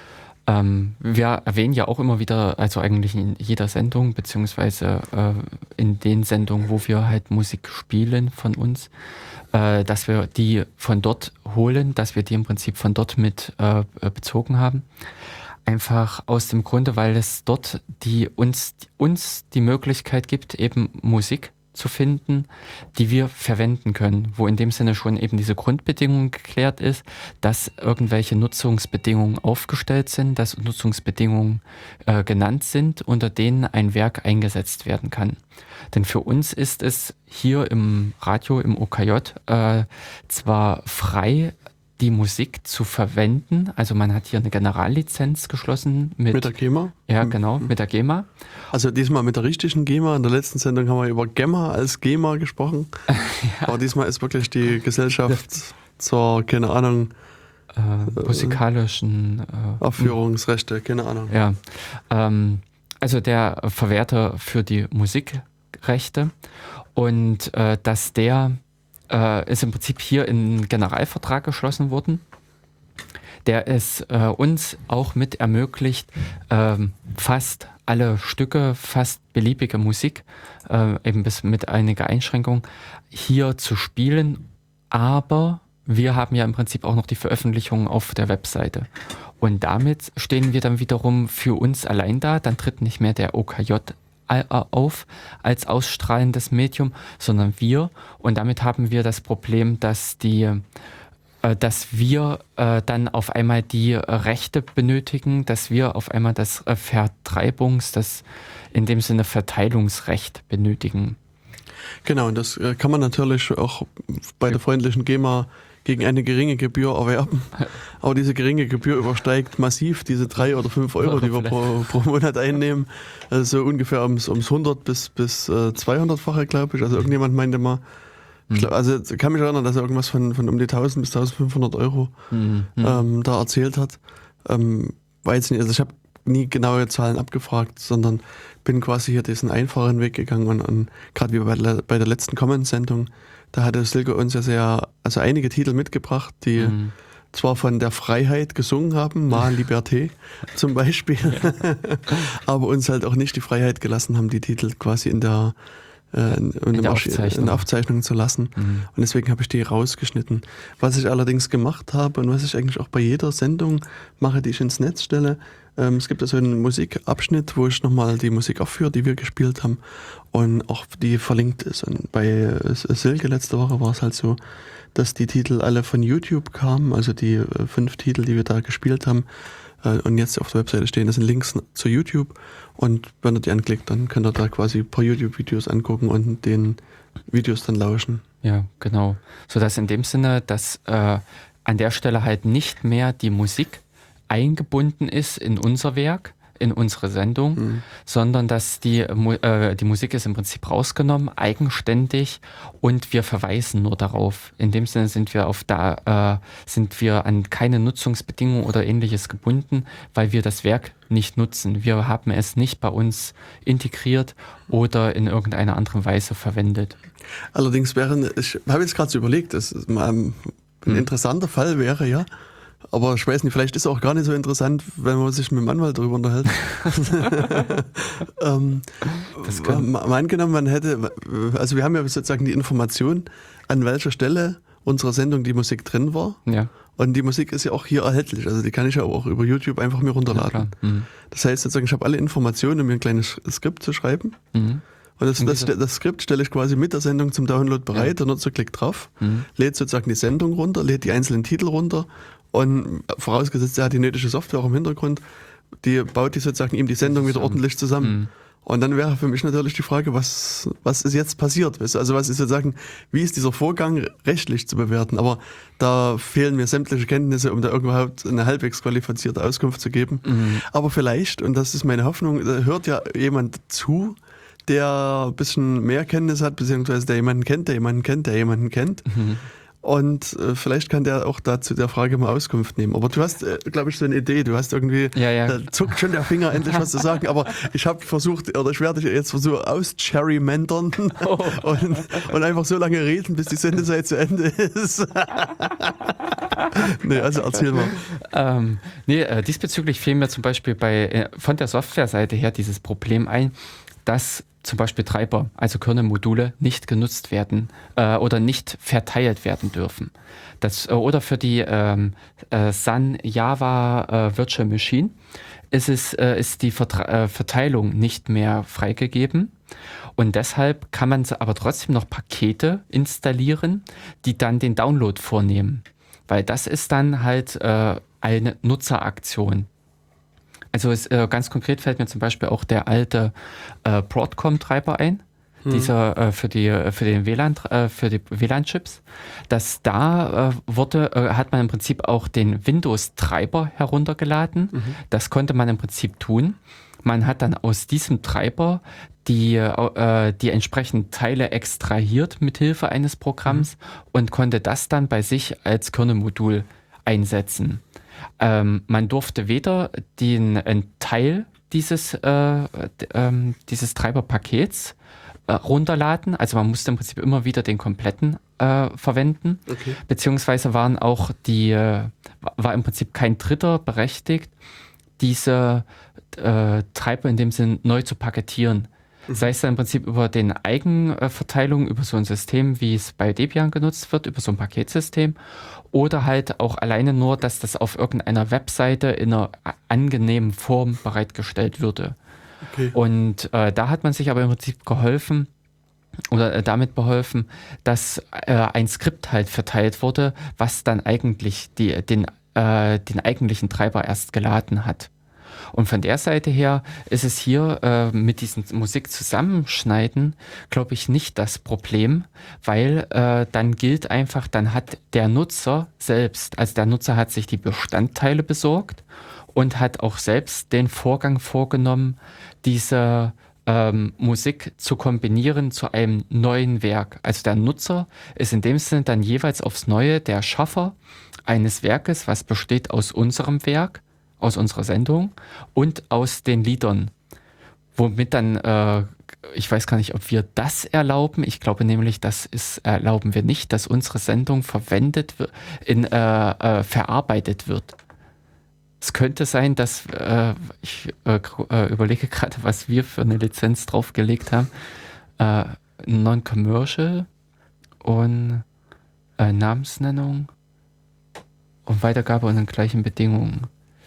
Ähm, wir erwähnen ja auch immer wieder, also eigentlich in jeder Sendung, beziehungsweise äh, in den Sendungen, wo wir halt Musik spielen von uns, äh, dass wir die von dort holen, dass wir die im Prinzip von dort mit äh, bezogen haben. Einfach aus dem Grunde, weil es dort die uns, uns die Möglichkeit gibt, eben Musik zu finden, die wir verwenden können, wo in dem Sinne schon eben diese Grundbedingung geklärt ist, dass irgendwelche Nutzungsbedingungen aufgestellt sind, dass Nutzungsbedingungen äh, genannt sind, unter denen ein Werk eingesetzt werden kann. Denn für uns ist es hier im Radio, im O K J, äh, zwar frei, die Musik zu verwenden. Also man hat hier eine Generallizenz geschlossen mit, mit der GEMA. Ja, genau, mit der GEMA. Also diesmal mit der richtigen GEMA. In der letzten Sendung haben wir über GEMA als GEMA gesprochen. Ja. Aber diesmal ist wirklich die Gesellschaft zur, keine Ahnung, äh, musikalischen äh, Aufführungsrechte, keine Ahnung. Ja, ähm, also der Verwerter für die Musikrechte und äh, dass der äh, ist im Prinzip hier in Generalvertrag geschlossen worden, der es äh, uns auch mit ermöglicht, äh, fast alle Stücke, fast beliebige Musik, äh, eben bis mit einiger Einschränkung, hier zu spielen, aber wir haben ja im Prinzip auch noch die Veröffentlichungen auf der Webseite. Und damit stehen wir dann wiederum für uns allein da, dann tritt nicht mehr der O K J auf als ausstrahlendes Medium, sondern wir. Und damit haben wir das Problem, dass die, äh, dass wir äh, dann auf einmal die äh, Rechte benötigen, dass wir auf einmal das äh, Vertreibungs-, das in dem Sinne Verteilungsrecht benötigen. Genau, und das äh, kann man natürlich auch bei der freundlichen GEMA gegen eine geringe Gebühr erwerben. Aber diese geringe Gebühr übersteigt massiv diese drei oder fünf Euro, die wir pro, pro Monat einnehmen. Also so ungefähr ums, ums hundert bis, bis äh, zweihundertfache, glaube ich. Also irgendjemand meinte mal, mhm. ich glaub, also ich kann mich erinnern, dass er irgendwas von, von um die tausend bis eintausendfünfhundert Euro mhm. ähm, da erzählt hat. Ähm, weiß nicht, also ich habe nie genaue Zahlen abgefragt, sondern bin quasi hier diesen einfachen Weg gegangen und, und gerade wie bei, bei der letzten Commons-Sendung, da hatte Silke uns ja sehr, also einige Titel mitgebracht, die mhm. zwar von der Freiheit gesungen haben, Ma Liberté zum Beispiel, ja. aber uns halt auch nicht die Freiheit gelassen haben, die Titel quasi in der äh, in, in, in, der Archi- Aufzeichnung. in Aufzeichnungen zu lassen. Mhm. Und deswegen habe ich die rausgeschnitten. Was ich allerdings gemacht habe und was ich eigentlich auch bei jeder Sendung mache, die ich ins Netz stelle, ähm, es gibt also einen Musikabschnitt, wo ich nochmal die Musik aufführe, die wir gespielt haben und auch die verlinkt ist. Und bei äh, Silke letzte Woche war es halt so, dass die Titel alle von YouTube kamen, also die äh, fünf Titel, die wir da gespielt haben, äh, und jetzt auf der Webseite stehen, das sind Links zu YouTube, und wenn ihr die anklickt, dann könnt ihr da quasi ein paar YouTube-Videos angucken und den Videos dann lauschen. Ja, genau. Sodass in dem Sinne, dass äh, an der Stelle halt nicht mehr die Musik eingebunden ist in unser Werk, in unsere Sendung, mhm. sondern dass die, äh, die Musik ist im Prinzip rausgenommen, eigenständig, und wir verweisen nur darauf. In dem Sinne sind wir auf da, äh, sind wir an keine Nutzungsbedingungen oder ähnliches gebunden, weil wir das Werk nicht nutzen. Wir haben es nicht bei uns integriert oder in irgendeiner anderen Weise verwendet. Allerdings wäre, ich habe jetzt gerade so überlegt, das ist mal ein mhm. interessanter Fall wäre, ja, aber ich weiß nicht, vielleicht ist es auch gar nicht so interessant, wenn man sich mit dem Anwalt darüber unterhält. ähm, das kann. Mal angenommen, man hätte, also wir haben ja sozusagen die Information, an welcher Stelle unserer Sendung die Musik drin war. Ja. Und die Musik ist ja auch hier erhältlich, also die kann ich ja auch über YouTube einfach mir runterladen. Ja, mhm. Das heißt sozusagen, ich habe alle Informationen, um mir ein kleines Skript zu schreiben. Mhm. Und das, das, das Skript stelle ich quasi mit der Sendung zum Download bereit, ja. Der Nutzer klickt drauf, mhm. lädt sozusagen die Sendung runter, lädt die einzelnen Titel runter, und vorausgesetzt, er hat die nötige Software auch im Hintergrund, die baut die sozusagen ihm die Sendung wieder ordentlich zusammen. Mhm. Und dann wäre für mich natürlich die Frage, was, was ist jetzt passiert? Also was ist sozusagen, wie ist dieser Vorgang rechtlich zu bewerten? Aber da fehlen mir sämtliche Kenntnisse, um da überhaupt eine halbwegs qualifizierte Auskunft zu geben. Mhm. Aber vielleicht, und das ist meine Hoffnung, da hört ja jemand zu, der ein bisschen mehr Kenntnis hat, beziehungsweise der jemanden kennt, der jemanden kennt, der jemanden kennt. Mhm. Und äh, vielleicht kann der auch dazu der Frage mal Auskunft nehmen. Aber du hast, äh, glaube ich, so eine Idee. Du hast irgendwie, ja, ja. da zuckt schon der Finger, endlich was zu sagen. Aber ich habe versucht, oder ich werde dich jetzt versuchen auscherrymandern oh. und, und einfach so lange reden, bis die Sendezeit zu Ende ist. Nee, also erzähl mal. Ähm, nee, äh, diesbezüglich fiel mir zum Beispiel bei, äh, von der Softwareseite her dieses Problem ein, dass zum Beispiel Treiber, also Kernel-Module, nicht genutzt werden äh, oder nicht verteilt werden dürfen. Das, äh, oder für die ähm, äh, Sun Java äh, Virtual Machine ist, es, äh, ist die Vertra- äh, Verteilung nicht mehr freigegeben. Und deshalb kann man aber trotzdem noch Pakete installieren, die dann den Download vornehmen. Weil das ist dann halt äh, eine Nutzeraktion. Also es, äh, ganz konkret fällt mir zum Beispiel auch der alte äh, Broadcom-Treiber ein, hm. dieser äh, für die für den W L A N äh, für die W L A N-Chips. Dass da äh, wurde äh, hat man im Prinzip auch den Windows-Treiber heruntergeladen. Mhm. Das konnte man im Prinzip tun. Man hat dann aus diesem Treiber die äh, die entsprechenden Teile extrahiert mit Hilfe eines Programms mhm. und konnte das dann bei sich als Kernel-Modul einsetzen. Ähm, man durfte weder den einen Teil dieses, äh, ähm, dieses Treiberpakets äh, runterladen, also man musste im Prinzip immer wieder den kompletten äh, verwenden, okay. beziehungsweise waren auch die, äh, war im Prinzip kein Dritter berechtigt, diese äh, Treiber in dem Sinn neu zu paketieren. Mhm. Sei es dann im Prinzip über den Eigenverteilung, über so ein System, wie es bei Debian genutzt wird, über so ein Paketsystem, oder halt auch alleine nur, dass das auf irgendeiner Webseite in einer angenehmen Form bereitgestellt würde. Okay. Und äh, da hat man sich aber im Prinzip geholfen, oder äh, damit beholfen, dass äh, ein Skript halt verteilt wurde, was dann eigentlich die, den, äh, den eigentlichen Treiber erst geladen hat. Und von der Seite her ist es hier äh, mit diesem Musikzusammenschneiden, glaube ich, nicht das Problem, weil äh, dann gilt einfach, dann hat der Nutzer selbst, also der Nutzer hat sich die Bestandteile besorgt und hat auch selbst den Vorgang vorgenommen, diese ähm, Musik zu kombinieren zu einem neuen Werk. Also der Nutzer ist in dem Sinne dann jeweils aufs Neue der Schaffer eines Werkes, was besteht aus unserem Werk, aus unserer Sendung und aus den Liedern. Womit dann, äh, ich weiß gar nicht, ob wir das erlauben. Ich glaube nämlich, das ist, erlauben wir nicht, dass unsere Sendung verwendet wird, in, äh, äh, verarbeitet wird. Es könnte sein, dass, äh, ich äh, überlege gerade, was wir für eine Lizenz draufgelegt haben. Äh, Non-Commercial und äh, Namensnennung und Weitergabe unter den gleichen Bedingungen.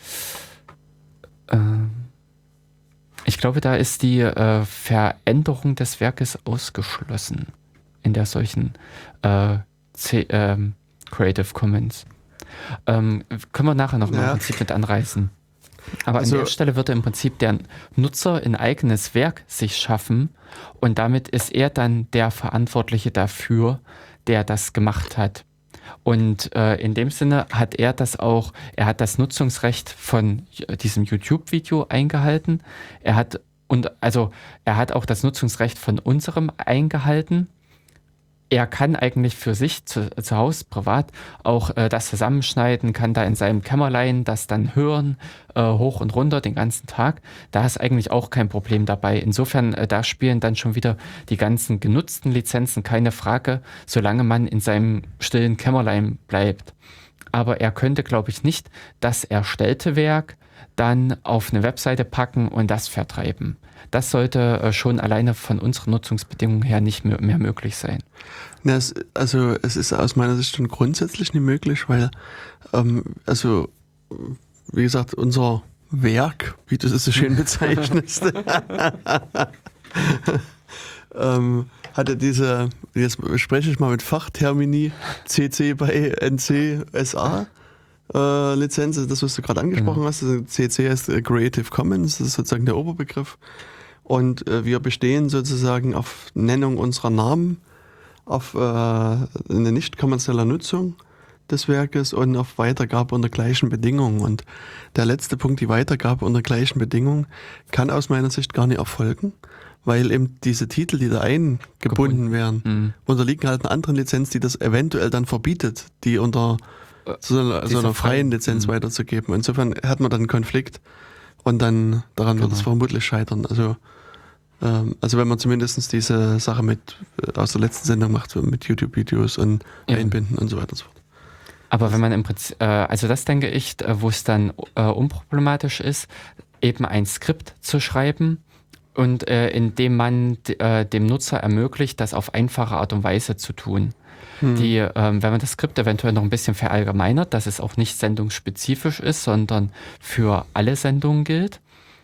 Ähm, ich glaube, da ist die äh, Veränderung des Werkes ausgeschlossen in der solchen äh, C- ähm, Creative Commons. Ähm, können wir nachher noch mal Ja. im Prinzip mit anreißen. Aber Also- an der Stelle würde im Prinzip der Nutzer ein eigenes Werk sich schaffen und damit ist er dann der Verantwortliche dafür, der das gemacht hat. Und äh, in dem Sinne hat er das auch, er hat das Nutzungsrecht von diesem YouTube-Video eingehalten. Er hat und also er hat auch das Nutzungsrecht von unserem eingehalten. Er kann eigentlich für sich zu, zu Hause privat auch äh, das zusammenschneiden, kann da in seinem Kämmerlein das dann hören, äh, hoch und runter den ganzen Tag. Da ist eigentlich auch kein Problem dabei. Insofern, äh, da spielen dann schon wieder die ganzen genutzten Lizenzen keine Frage, solange man in seinem stillen Kämmerlein bleibt. Aber er könnte, glaube ich, nicht das erstellte Werk dann auf eine Webseite packen und das vertreiben. Das sollte äh, schon alleine von unseren Nutzungsbedingungen her nicht mehr, mehr möglich sein. Na, es, also es ist aus meiner Sicht schon grundsätzlich nicht möglich, weil, ähm, also wie gesagt, unser Werk, wie du es so schön bezeichnest, ähm, hatte diese, jetzt spreche ich mal mit Fachtermini, C C by N C S A äh, Lizenz, das was du gerade angesprochen Genau. hast, also C C heißt äh, Creative Commons, das ist sozusagen der Oberbegriff und äh, wir bestehen sozusagen auf Nennung unserer Namen, auf äh, eine nicht kommerzielle Nutzung des Werkes und auf Weitergabe unter gleichen Bedingungen. Und der letzte Punkt, die Weitergabe unter gleichen Bedingungen, kann aus meiner Sicht gar nicht erfolgen, weil eben diese Titel, die da eingebunden Gebunden. werden, Mhm. unterliegen halt einer anderen Lizenz, die das eventuell dann verbietet, die unter so einer, so Diese einer freien freien, Lizenz mhm. weiterzugeben. Insofern hat man dann einen Konflikt und dann daran wird Genau. es vermutlich scheitern. Also ähm, also wenn man zumindest diese Sache mit äh, aus der letzten Sendung macht, so mit YouTube-Videos und Ja. Einbinden und so weiter und so fort. Aber wenn man im Prinzip, äh, also das denke ich, äh, wo es dann äh, unproblematisch ist, eben ein Skript zu schreiben und äh, indem man d- äh, dem Nutzer ermöglicht, das auf einfache Art und Weise zu tun. Die, ähm, wenn man das Skript eventuell noch ein bisschen verallgemeinert, dass es auch nicht sendungsspezifisch ist, sondern für alle Sendungen gilt.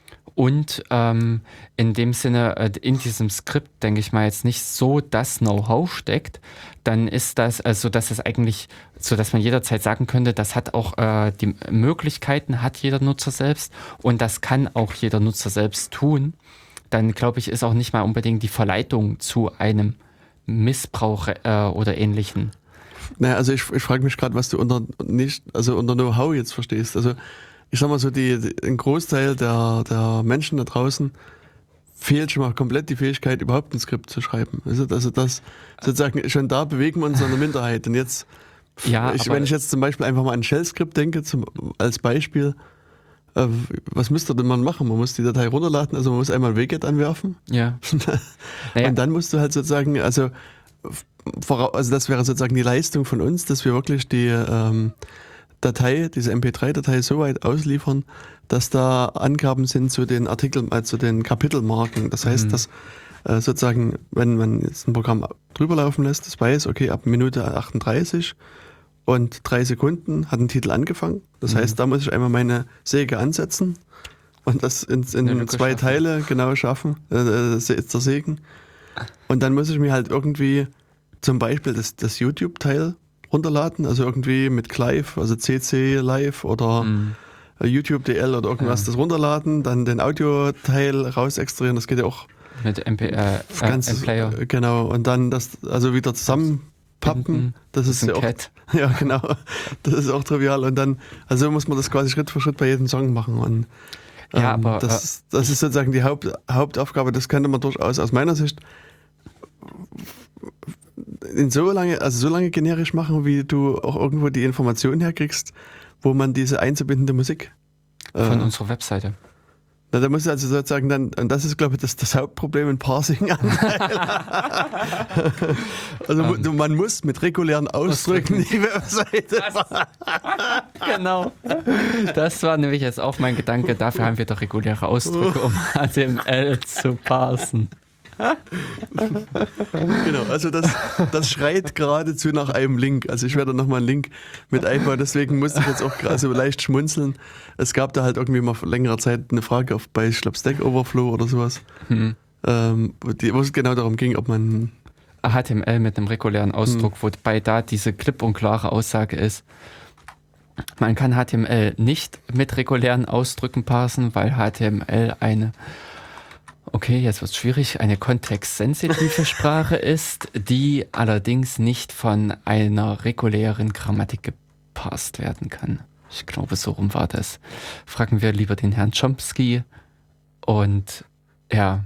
Und ähm, in dem Sinne, äh, in diesem Skript, denke ich mal, jetzt nicht so das Know-how steckt, dann ist das, also dass es eigentlich, so dass man jederzeit sagen könnte, das hat auch äh, die Möglichkeiten, hat jeder Nutzer selbst und das kann auch jeder Nutzer selbst tun. Dann glaube ich, ist auch nicht mal unbedingt die Verleitung zu einem Missbrauch äh, oder Ähnlichen. Naja, also ich, ich frage mich gerade, was du unter nicht, also unter Know-how jetzt verstehst. Also ich sag mal so, die, die, ein Großteil der, der Menschen da draußen fehlt schon mal komplett die Fähigkeit, überhaupt ein Skript zu schreiben. Also, also das sozusagen schon da bewegen wir uns in einer Minderheit. Und jetzt, Ja, ich, aber- wenn ich jetzt zum Beispiel einfach mal an ein Shell-Skript denke, zum, als Beispiel, äh, was müsste denn man machen? Man muss die Datei runterladen, also man muss einmal Wget anwerfen. Ja. Naja. Und dann musst du halt sozusagen, also, vora- also das wäre sozusagen die Leistung von uns, dass wir wirklich die ähm, Datei, diese M P drei Datei so weit ausliefern, dass da Angaben sind zu den Artikeln, also zu den Kapitelmarken. Das heißt, Mhm. dass äh, sozusagen, wenn man jetzt ein Programm drüber laufen lässt, das weiß, okay, ab Minute achtunddreißig und drei Sekunden hat ein Titel angefangen. Das Mhm. heißt, da muss ich einmal meine Säge ansetzen und das in, Eine in Lücke zwei schaffen. Teile genau schaffen, äh, zersägen. Und dann muss ich mir halt irgendwie zum Beispiel das, das YouTube-Teil runterladen, also irgendwie mit Clive, also C C Live oder Mhm. äh, YouTube D L oder irgendwas Ja. das runterladen, dann den Audio-Teil raus extrahieren, das geht ja auch Mit M P, äh, äh, ganz M-Player. äh, genau, und dann das also wieder zusammenpappen, Binden. das ist ein ja auch, Cat. ja genau, das ist auch trivial und dann, also so muss man das quasi Schritt für Schritt bei jedem Song machen und Ja, ähm, aber, das, das ist sozusagen die Haupt, Hauptaufgabe, das könnte man durchaus aus meiner Sicht in so lange, also so lange generisch machen, wie du auch irgendwo die Informationen herkriegst, wo man diese einzubindende Musik Von äh, unserer Webseite. na, da musst du also sozusagen dann, und das ist glaube ich das, das Hauptproblem in Parsing. Also Ähm. du, man muss mit regulären Ausdrücken die Webseite. Genau. Das war nämlich jetzt auch mein Gedanke. Dafür haben wir doch reguläre Ausdrücke, um H T M L zu parsen. Genau, also das, das schreit geradezu nach einem Link. Also ich werde nochmal einen Link mit einbauen, deswegen musste ich jetzt auch gerade so leicht schmunzeln. Es gab da halt irgendwie mal vor längerer Zeit eine Frage auf, bei, ich glaube, Stack Overflow oder sowas, hm. ähm, die, wo es genau darum ging, ob man H T M L mit einem regulären Ausdruck, hm. wobei da diese klipp und klare Aussage ist, man kann H T M L nicht mit regulären Ausdrücken parsen, weil H T M L eine, okay, jetzt wird es schwierig, eine kontextsensitive Sprache ist, die allerdings nicht von einer regulären Grammatik geparst werden kann. Ich glaube, so rum war das. Fragen wir lieber den Herrn Chomsky. Und ja,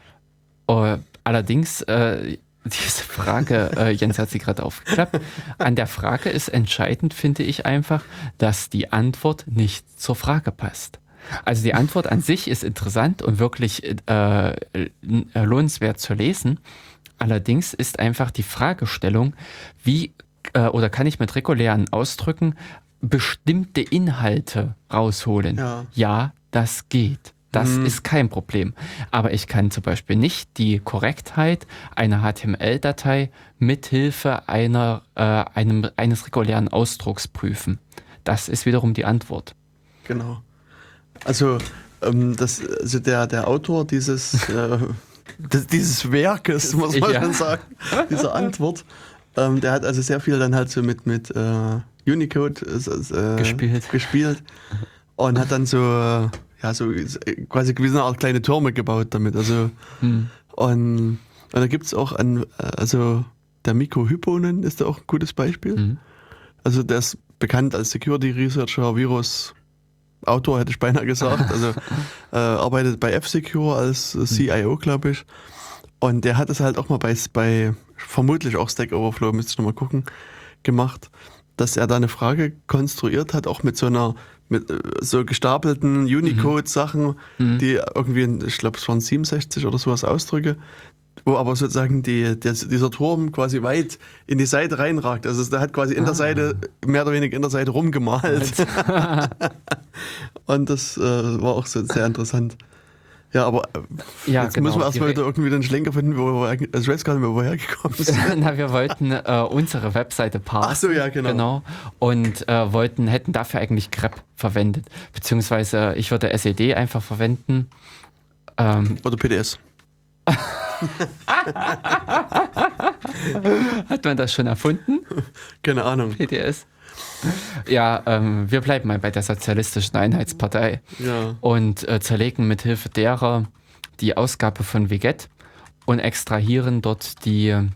uh, allerdings, äh, diese Frage, äh, Jens hat sie gerade aufgeklappt, an der Frage ist entscheidend, finde ich einfach, dass die Antwort nicht zur Frage passt. Also die Antwort an sich ist interessant und wirklich äh, lohnenswert zu lesen. Allerdings ist einfach die Fragestellung, wie äh, oder kann ich mit regulären Ausdrücken bestimmte Inhalte rausholen? Ja, ja, das geht. Das mhm. ist kein Problem. Aber ich kann zum Beispiel nicht die Korrektheit einer H T M L-Datei mithilfe einer, äh, einem, eines regulären Ausdrucks prüfen. Das ist wiederum die Antwort. Genau. Also, ähm, das, also der, der Autor dieses, äh, des, dieses Werkes, muss man ja. schon sagen, dieser Antwort, ähm, der hat also sehr viel dann halt so mit, mit äh, Unicode äh, gespielt. gespielt und hat dann so... Äh, ja, so quasi gewisse Art kleine Türme gebaut damit. Also, hm. und, und da gibt es auch an, also der Mikko Hypponen ist da auch ein gutes Beispiel. Hm. Also der ist bekannt als Security Researcher, Virus Autor, hätte ich beinahe gesagt. Also äh, arbeitet bei F-Secure als C I O, glaube ich. Und der hat es halt auch mal bei, bei vermutlich auch Stack Overflow, müsste ich nochmal gucken, gemacht, dass er da eine Frage konstruiert hat, auch mit so einer mit so gestapelten Unicode-Sachen, mhm. die irgendwie, in, ich glaube, es waren siebenundsechzig oder sowas Ausdrücke, wo aber sozusagen die, der, dieser Turm quasi weit in die Seite reinragt. Also der hat quasi in der ah. Seite, mehr oder weniger in der Seite rumgemalt. Und das äh, war auch so sehr interessant. Ja, aber ja, jetzt genau. müssen wir erstmal wieder irgendwie den Schlenker finden, wo wir, also ich weiß gar nicht mehr, woher gekommen sind. Na, wir wollten äh, unsere Webseite parsen. Ach so, ja, genau. genau und äh, wollten, hätten dafür eigentlich grep verwendet. Beziehungsweise ich würde S E D einfach verwenden. Ähm, Oder P D S. Hat man das schon erfunden? Keine Ahnung. P D S. Ja, ähm, wir bleiben mal bei der Sozialistischen Einheitspartei ja. und äh, zerlegen mithilfe derer die Ausgabe von Wiget und extrahieren dort die äh,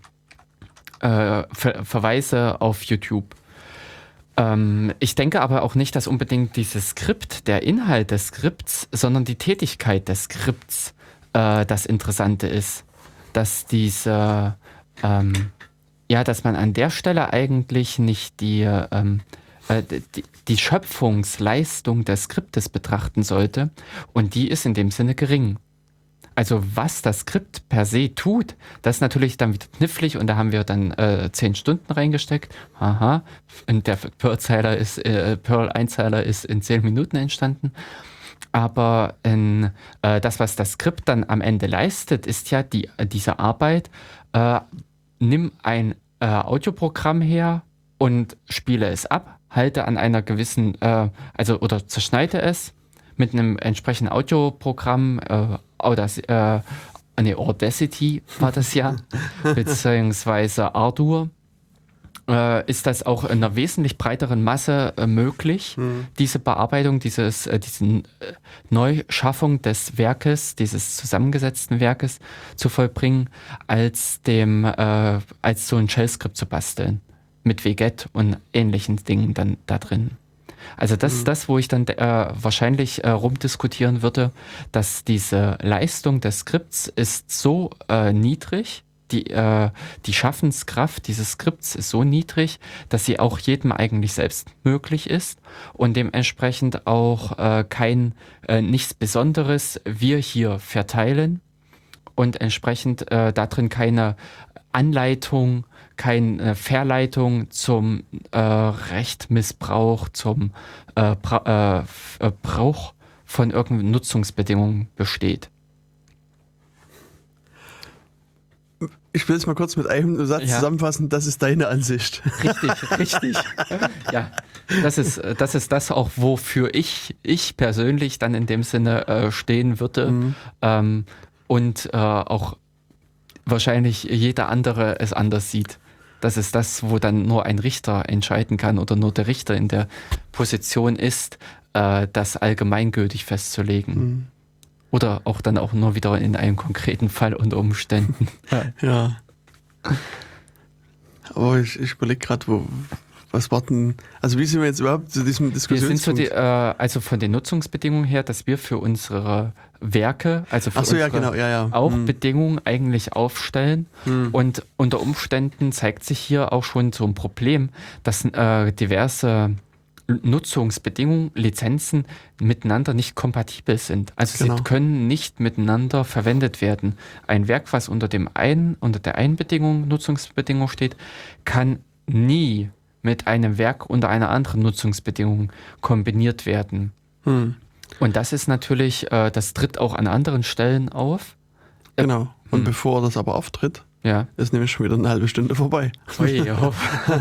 Ver- Verweise auf YouTube. Ähm, ich denke aber auch nicht, dass unbedingt dieses Skript, der Inhalt des Skripts, sondern die Tätigkeit des Skripts äh, das Interessante ist. Dass diese ähm, Ja, dass man an der Stelle eigentlich nicht die, ähm, äh, die, die Schöpfungsleistung des Skriptes betrachten sollte und die ist in dem Sinne gering. Also was das Skript per se tut, das ist natürlich dann wieder knifflig und da haben wir dann äh, zehn Stunden reingesteckt. Aha, und der Perl-Zeiler ist, äh, Perl-Einzeiler ist in zehn Minuten entstanden. Aber in, äh, das, was das Skript dann am Ende leistet, ist ja die, diese Arbeit, äh, nimm ein äh, Audioprogramm her und spiele es ab, halte an einer gewissen, äh, also oder zerschneide es mit einem entsprechenden Audioprogramm, äh, Audac- äh, nee, Audacity war das ja, beziehungsweise Ardour, äh, ist das auch in einer wesentlich breiteren Masse äh, möglich, mhm. diese Bearbeitung, dieses, äh, diese äh, Neuschaffung des Werkes, dieses zusammengesetzten Werkes zu vollbringen, als dem, äh, als so ein Shell-Skript zu basteln. Mit Wiget und ähnlichen Dingen dann da drin. Also das ist mhm. das, wo ich dann äh, wahrscheinlich äh, rumdiskutieren würde, dass diese Leistung des Skripts ist so äh, niedrig, die, äh, die Schaffenskraft dieses Skripts ist so niedrig, dass sie auch jedem eigentlich selbst möglich ist und dementsprechend auch äh, kein, äh, nichts Besonderes wir hier verteilen und entsprechend äh, darin keine Anleitung, keine Verleitung zum äh, Rechtmissbrauch, zum äh, Bra- äh, Brauch von irgendeinen Nutzungsbedingungen besteht. Ich will es mal kurz mit einem Satz Ja. zusammenfassen, das ist deine Ansicht. Richtig, richtig. Ja, das ist, das ist das auch, wofür ich, ich persönlich dann in dem Sinne äh, stehen würde. Mhm. Ähm, und äh, auch wahrscheinlich jeder andere es anders sieht. Das ist das, wo dann nur ein Richter entscheiden kann oder nur der Richter in der Position ist, äh, das allgemeingültig festzulegen. Mhm. Oder auch dann auch nur wieder in einem konkreten Fall unter Umständen. Ja. Aber ich, ich überlege gerade, wo, was warten, also wie sind wir jetzt überhaupt zu diesem Wir sind so Diskussionspunkt? die, äh, also von den Nutzungsbedingungen her, dass wir für unsere Werke, also für Ach so, ja, unsere genau, ja, ja. auch Hm. Bedingungen eigentlich aufstellen. Hm. Und unter Umständen zeigt sich hier auch schon so ein Problem, dass äh, diverse Nutzungsbedingungen, Lizenzen miteinander nicht kompatibel sind. Also Genau. sie können nicht miteinander verwendet werden. Ein Werk, was unter dem einen, unter der einen Bedingung, Nutzungsbedingung steht, kann nie mit einem Werk unter einer anderen Nutzungsbedingung kombiniert werden. Hm. Und das ist natürlich, äh, das tritt auch an anderen Stellen auf. Genau. Und Hm. bevor das aber auftritt, Ja. ist nämlich schon wieder eine halbe Stunde vorbei. Ui, oh.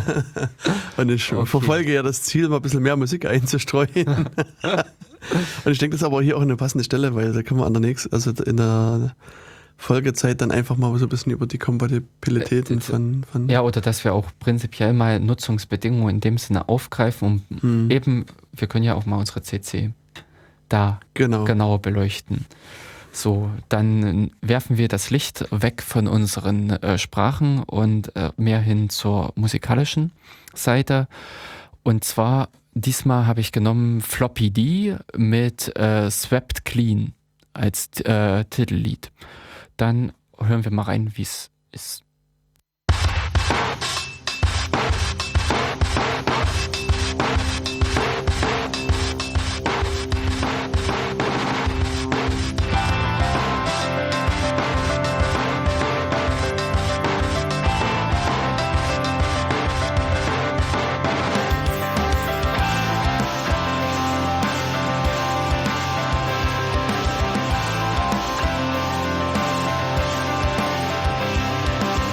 Und ich Okay. verfolge ja das Ziel, mal ein bisschen mehr Musik einzustreuen. Und ich denke, das ist aber hier auch eine passende Stelle, weil da können wir an der nächsten, also in der Folgezeit dann einfach mal so ein bisschen über die Kompatibilitäten Äh, von, von Ja, oder dass wir auch prinzipiell mal Nutzungsbedingungen in dem Sinne aufgreifen und Hm. eben, wir können ja auch mal unsere C C da genau. genauer beleuchten. So, dann werfen wir das Licht weg von unseren äh, Sprachen und äh, mehr hin zur musikalischen Seite. Und zwar, diesmal habe ich genommen Floppy D mit äh, Swept Clean als äh, Titellied. Dann hören wir mal rein, wie es ist. Thank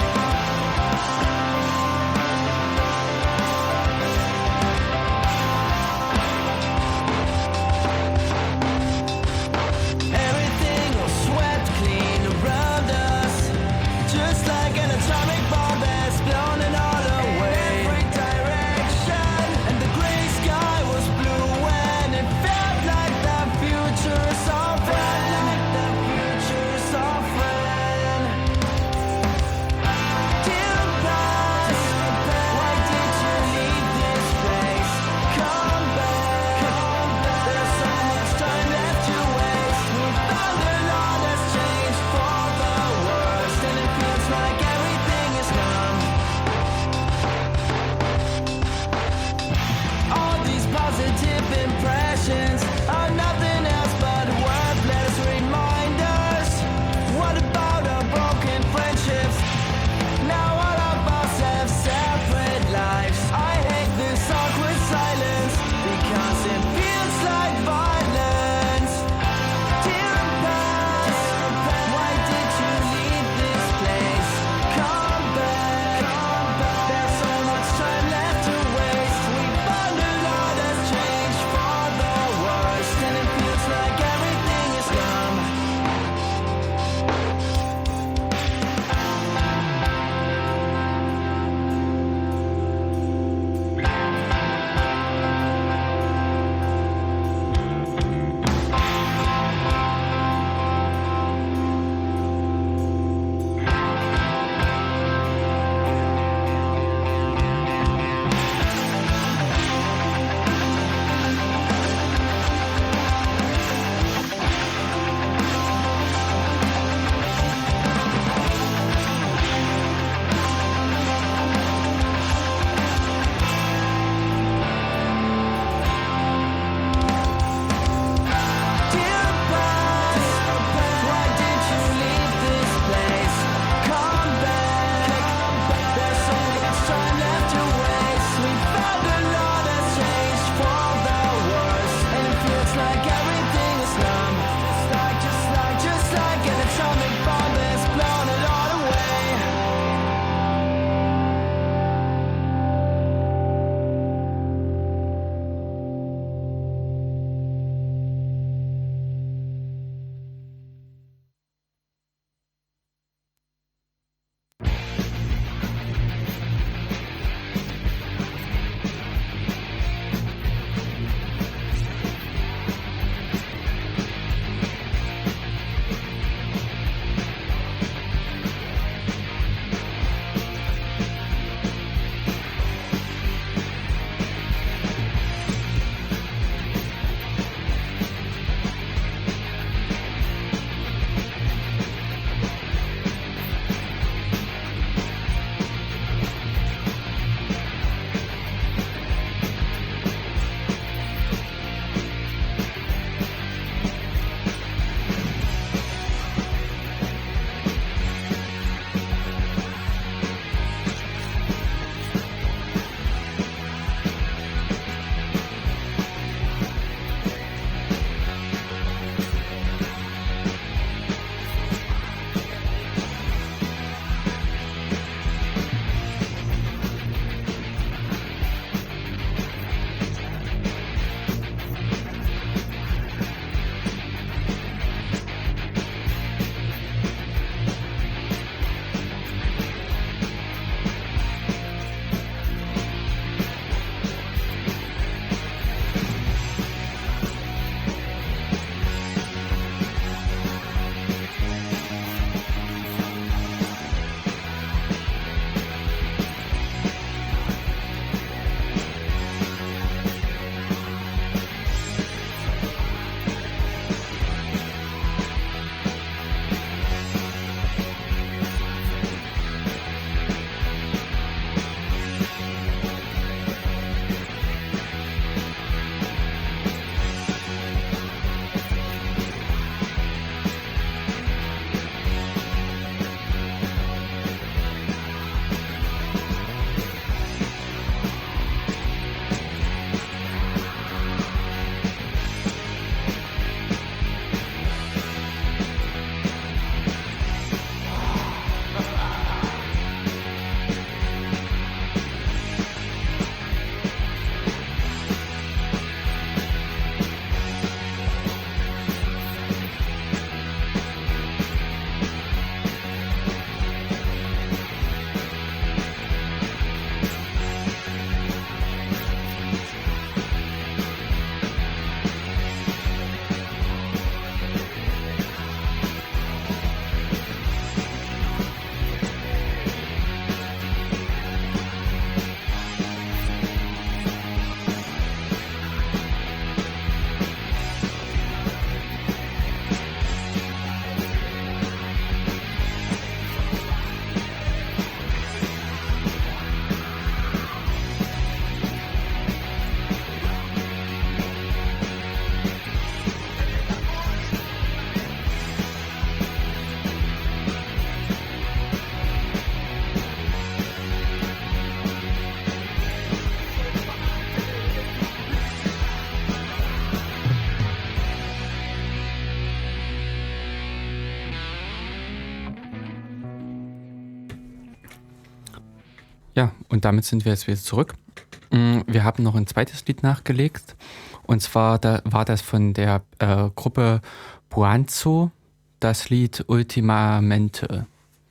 Ja, und damit sind wir jetzt wieder zurück. Wir haben noch ein zweites Lied nachgelegt. Und zwar da war das von der äh, Gruppe Puanzo, das Lied Ultimamente.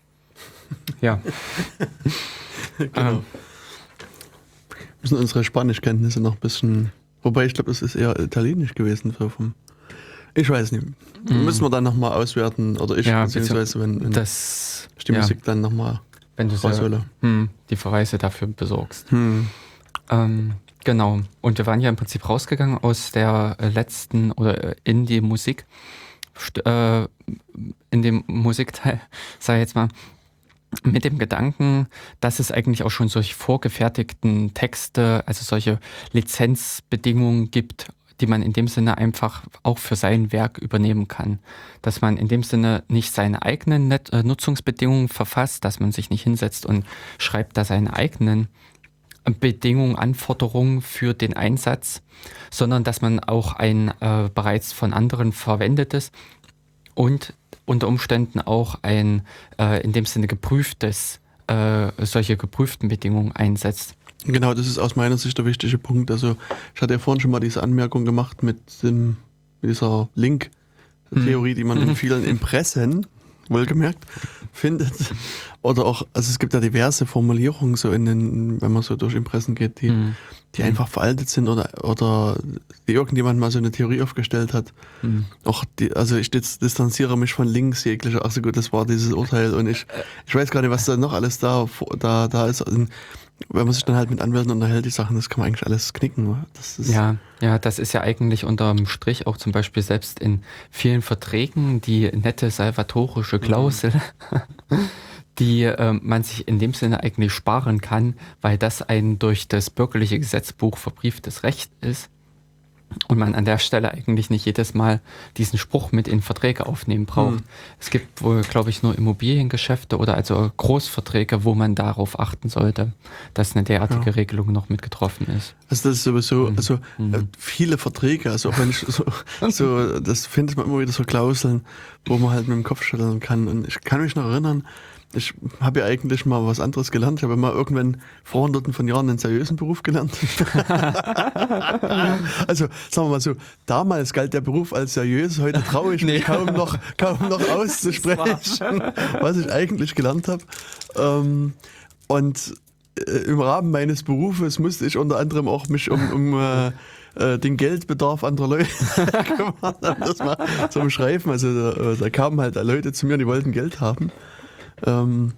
Ja. Genau. Ähm. Müssen unsere Spanischkenntnisse noch ein bisschen. Wobei ich glaube, es ist eher italienisch gewesen. So vom, ich weiß nicht. Mm. Müssen wir dann nochmal auswerten. Oder ich, ja, beziehungsweise wenn, wenn das, ich die ja. Musik dann nochmal raushole. Hm, die Verweise dafür besorgst. Hm. Ähm, genau. Und wir waren ja im Prinzip rausgegangen aus der letzten oder in die Musik, äh, in dem Musikteil, sag ich jetzt mal, mit dem Gedanken, dass es eigentlich auch schon solche vorgefertigten Texte, also solche Lizenzbedingungen gibt, die man in dem Sinne einfach auch für sein Werk übernehmen kann. Dass man in dem Sinne nicht seine eigenen Net- äh, Nutzungsbedingungen verfasst, dass man sich nicht hinsetzt und schreibt da seine eigenen Bedingungen, Anforderungen für den Einsatz, sondern dass man auch ein äh, bereits von anderen verwendetes und unter Umständen auch ein äh, in dem Sinne geprüftes, äh, solche geprüften Bedingungen einsetzt. Genau, das ist aus meiner Sicht der wichtige Punkt. Also ich hatte ja vorhin schon mal diese Anmerkung gemacht mit, dem, mit dieser Link-Theorie, die man in vielen Impressen, wohlgemerkt, findet. Oder auch, also es gibt ja diverse Formulierungen, so in den, wenn man so durch Impressen geht, die, mhm. die einfach veraltet sind oder, oder die irgendjemand mal so eine Theorie aufgestellt hat. Mhm. Auch die, also ich distanziere mich von links jeglicher, ach so gut, das war dieses Urteil und ich, ich weiß gar nicht, was da noch alles da, da, da ist. Und wenn man sich dann halt mit Anwälten unterhält, die Sachen, das kann man eigentlich alles knicken. Das ist ja, ja, das ist ja eigentlich unterm Strich auch zum Beispiel selbst in vielen Verträgen die nette salvatorische Klausel, mhm. die äh, man sich in dem Sinne eigentlich sparen kann, weil das ein durch das bürgerliche Gesetzbuch verbrieftes Recht ist und man an der Stelle eigentlich nicht jedes Mal diesen Spruch mit in Verträge aufnehmen braucht. Hm. Es gibt wohl, glaube ich, nur Immobiliengeschäfte oder also Großverträge, wo man darauf achten sollte, dass eine derartige ja. Regelung noch mit getroffen ist. Also das ist sowieso, hm. also hm. viele Verträge, also auch wenn ich so, so das findet man immer wieder so Klauseln, wo man halt mit dem Kopf schütteln kann. Und ich kann mich noch erinnern, ich habe ja eigentlich mal was anderes gelernt. Ich habe mal irgendwann vor hunderten von Jahren einen seriösen Beruf gelernt. Also sagen wir mal so, damals galt der Beruf als seriös, heute traue ich mich nee. kaum noch kaum noch auszusprechen, was ich eigentlich gelernt habe. Und im Rahmen meines Berufes musste ich unter anderem auch mich um, um äh, den Geldbedarf anderer Leute kümmern, um das mal zu beschreiben. Also da, da kamen halt Leute zu mir, die wollten Geld haben. Ähm,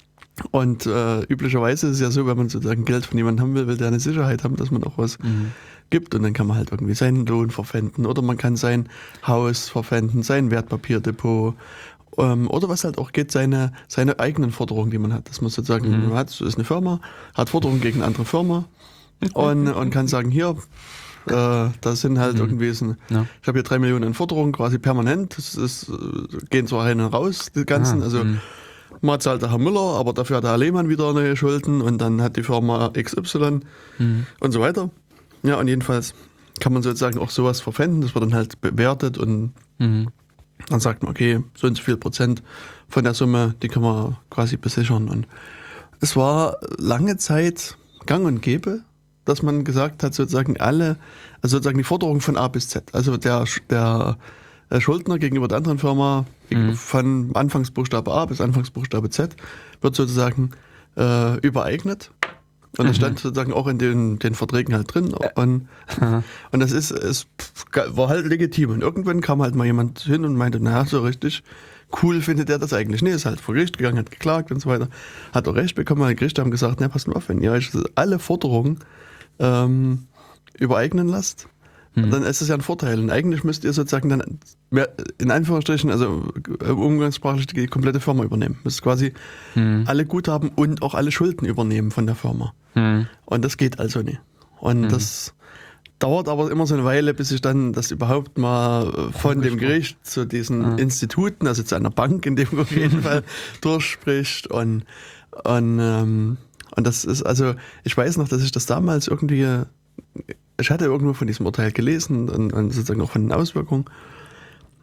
und äh, üblicherweise ist es ja so, wenn man sozusagen Geld von jemandem haben will, will der eine Sicherheit haben, dass man auch was mhm. gibt und dann kann man halt irgendwie seinen Lohn verpfänden oder man kann sein Haus verpfänden, sein Wertpapierdepot ähm, oder was halt auch geht, seine, seine eigenen Forderungen, die man hat, dass man sozusagen, mhm. man hat, so ist eine Firma, hat Forderungen gegen eine andere Firma und, und kann sagen, hier, äh, das sind halt mhm. irgendwie, so, ja. ich habe hier drei Millionen Forderungen quasi permanent, das ist, gehen zwar rein und raus, die ganzen, ah, also mhm. mal zahlt der Herr Müller, aber dafür hat der Herr Lehmann wieder neue Schulden und dann hat die Firma X Y mhm. und so weiter. Ja, und jedenfalls kann man sozusagen auch sowas verpfänden, das wird dann halt bewertet und mhm. dann sagt man, okay, so und so viel Prozent von der Summe, die können wir quasi besichern. Und es war lange Zeit gang und gäbe, dass man gesagt hat, sozusagen alle, also sozusagen die Forderungen von A bis Z, also der, der Der Schuldner gegenüber der anderen Firma mhm. von Anfangsbuchstabe A bis Anfangsbuchstabe Z wird sozusagen äh, übereignet. Und das mhm. stand sozusagen auch in den, den Verträgen halt drin. Und, mhm. und das ist, es war halt legitim. Und irgendwann kam halt mal jemand hin und meinte, naja, so richtig cool findet er das eigentlich. Nee, ist halt vor Gericht gegangen, hat geklagt und so weiter. Hat auch recht bekommen. Die Gerichte haben gesagt, na, passt mal auf, wenn ihr euch alle Forderungen ähm, übereignen lasst, Mhm. dann ist das ja ein Vorteil. Und eigentlich müsst ihr sozusagen dann mehr, in Anführungsstrichen, also umgangssprachlich die komplette Firma übernehmen. Müsst quasi mhm. alle Guthaben und auch alle Schulden übernehmen von der Firma. Mhm. Und das geht also nicht. Und mhm. das dauert aber immer so eine Weile, bis sich dann das überhaupt mal von dem Gericht zu diesen mhm. Instituten, also zu einer Bank in dem auf jeden Fall durchspricht. Und, und, ähm, und das ist, also ich weiß noch, dass ich das damals irgendwie ich hatte irgendwo von diesem Urteil gelesen und, und sozusagen auch von den Auswirkungen.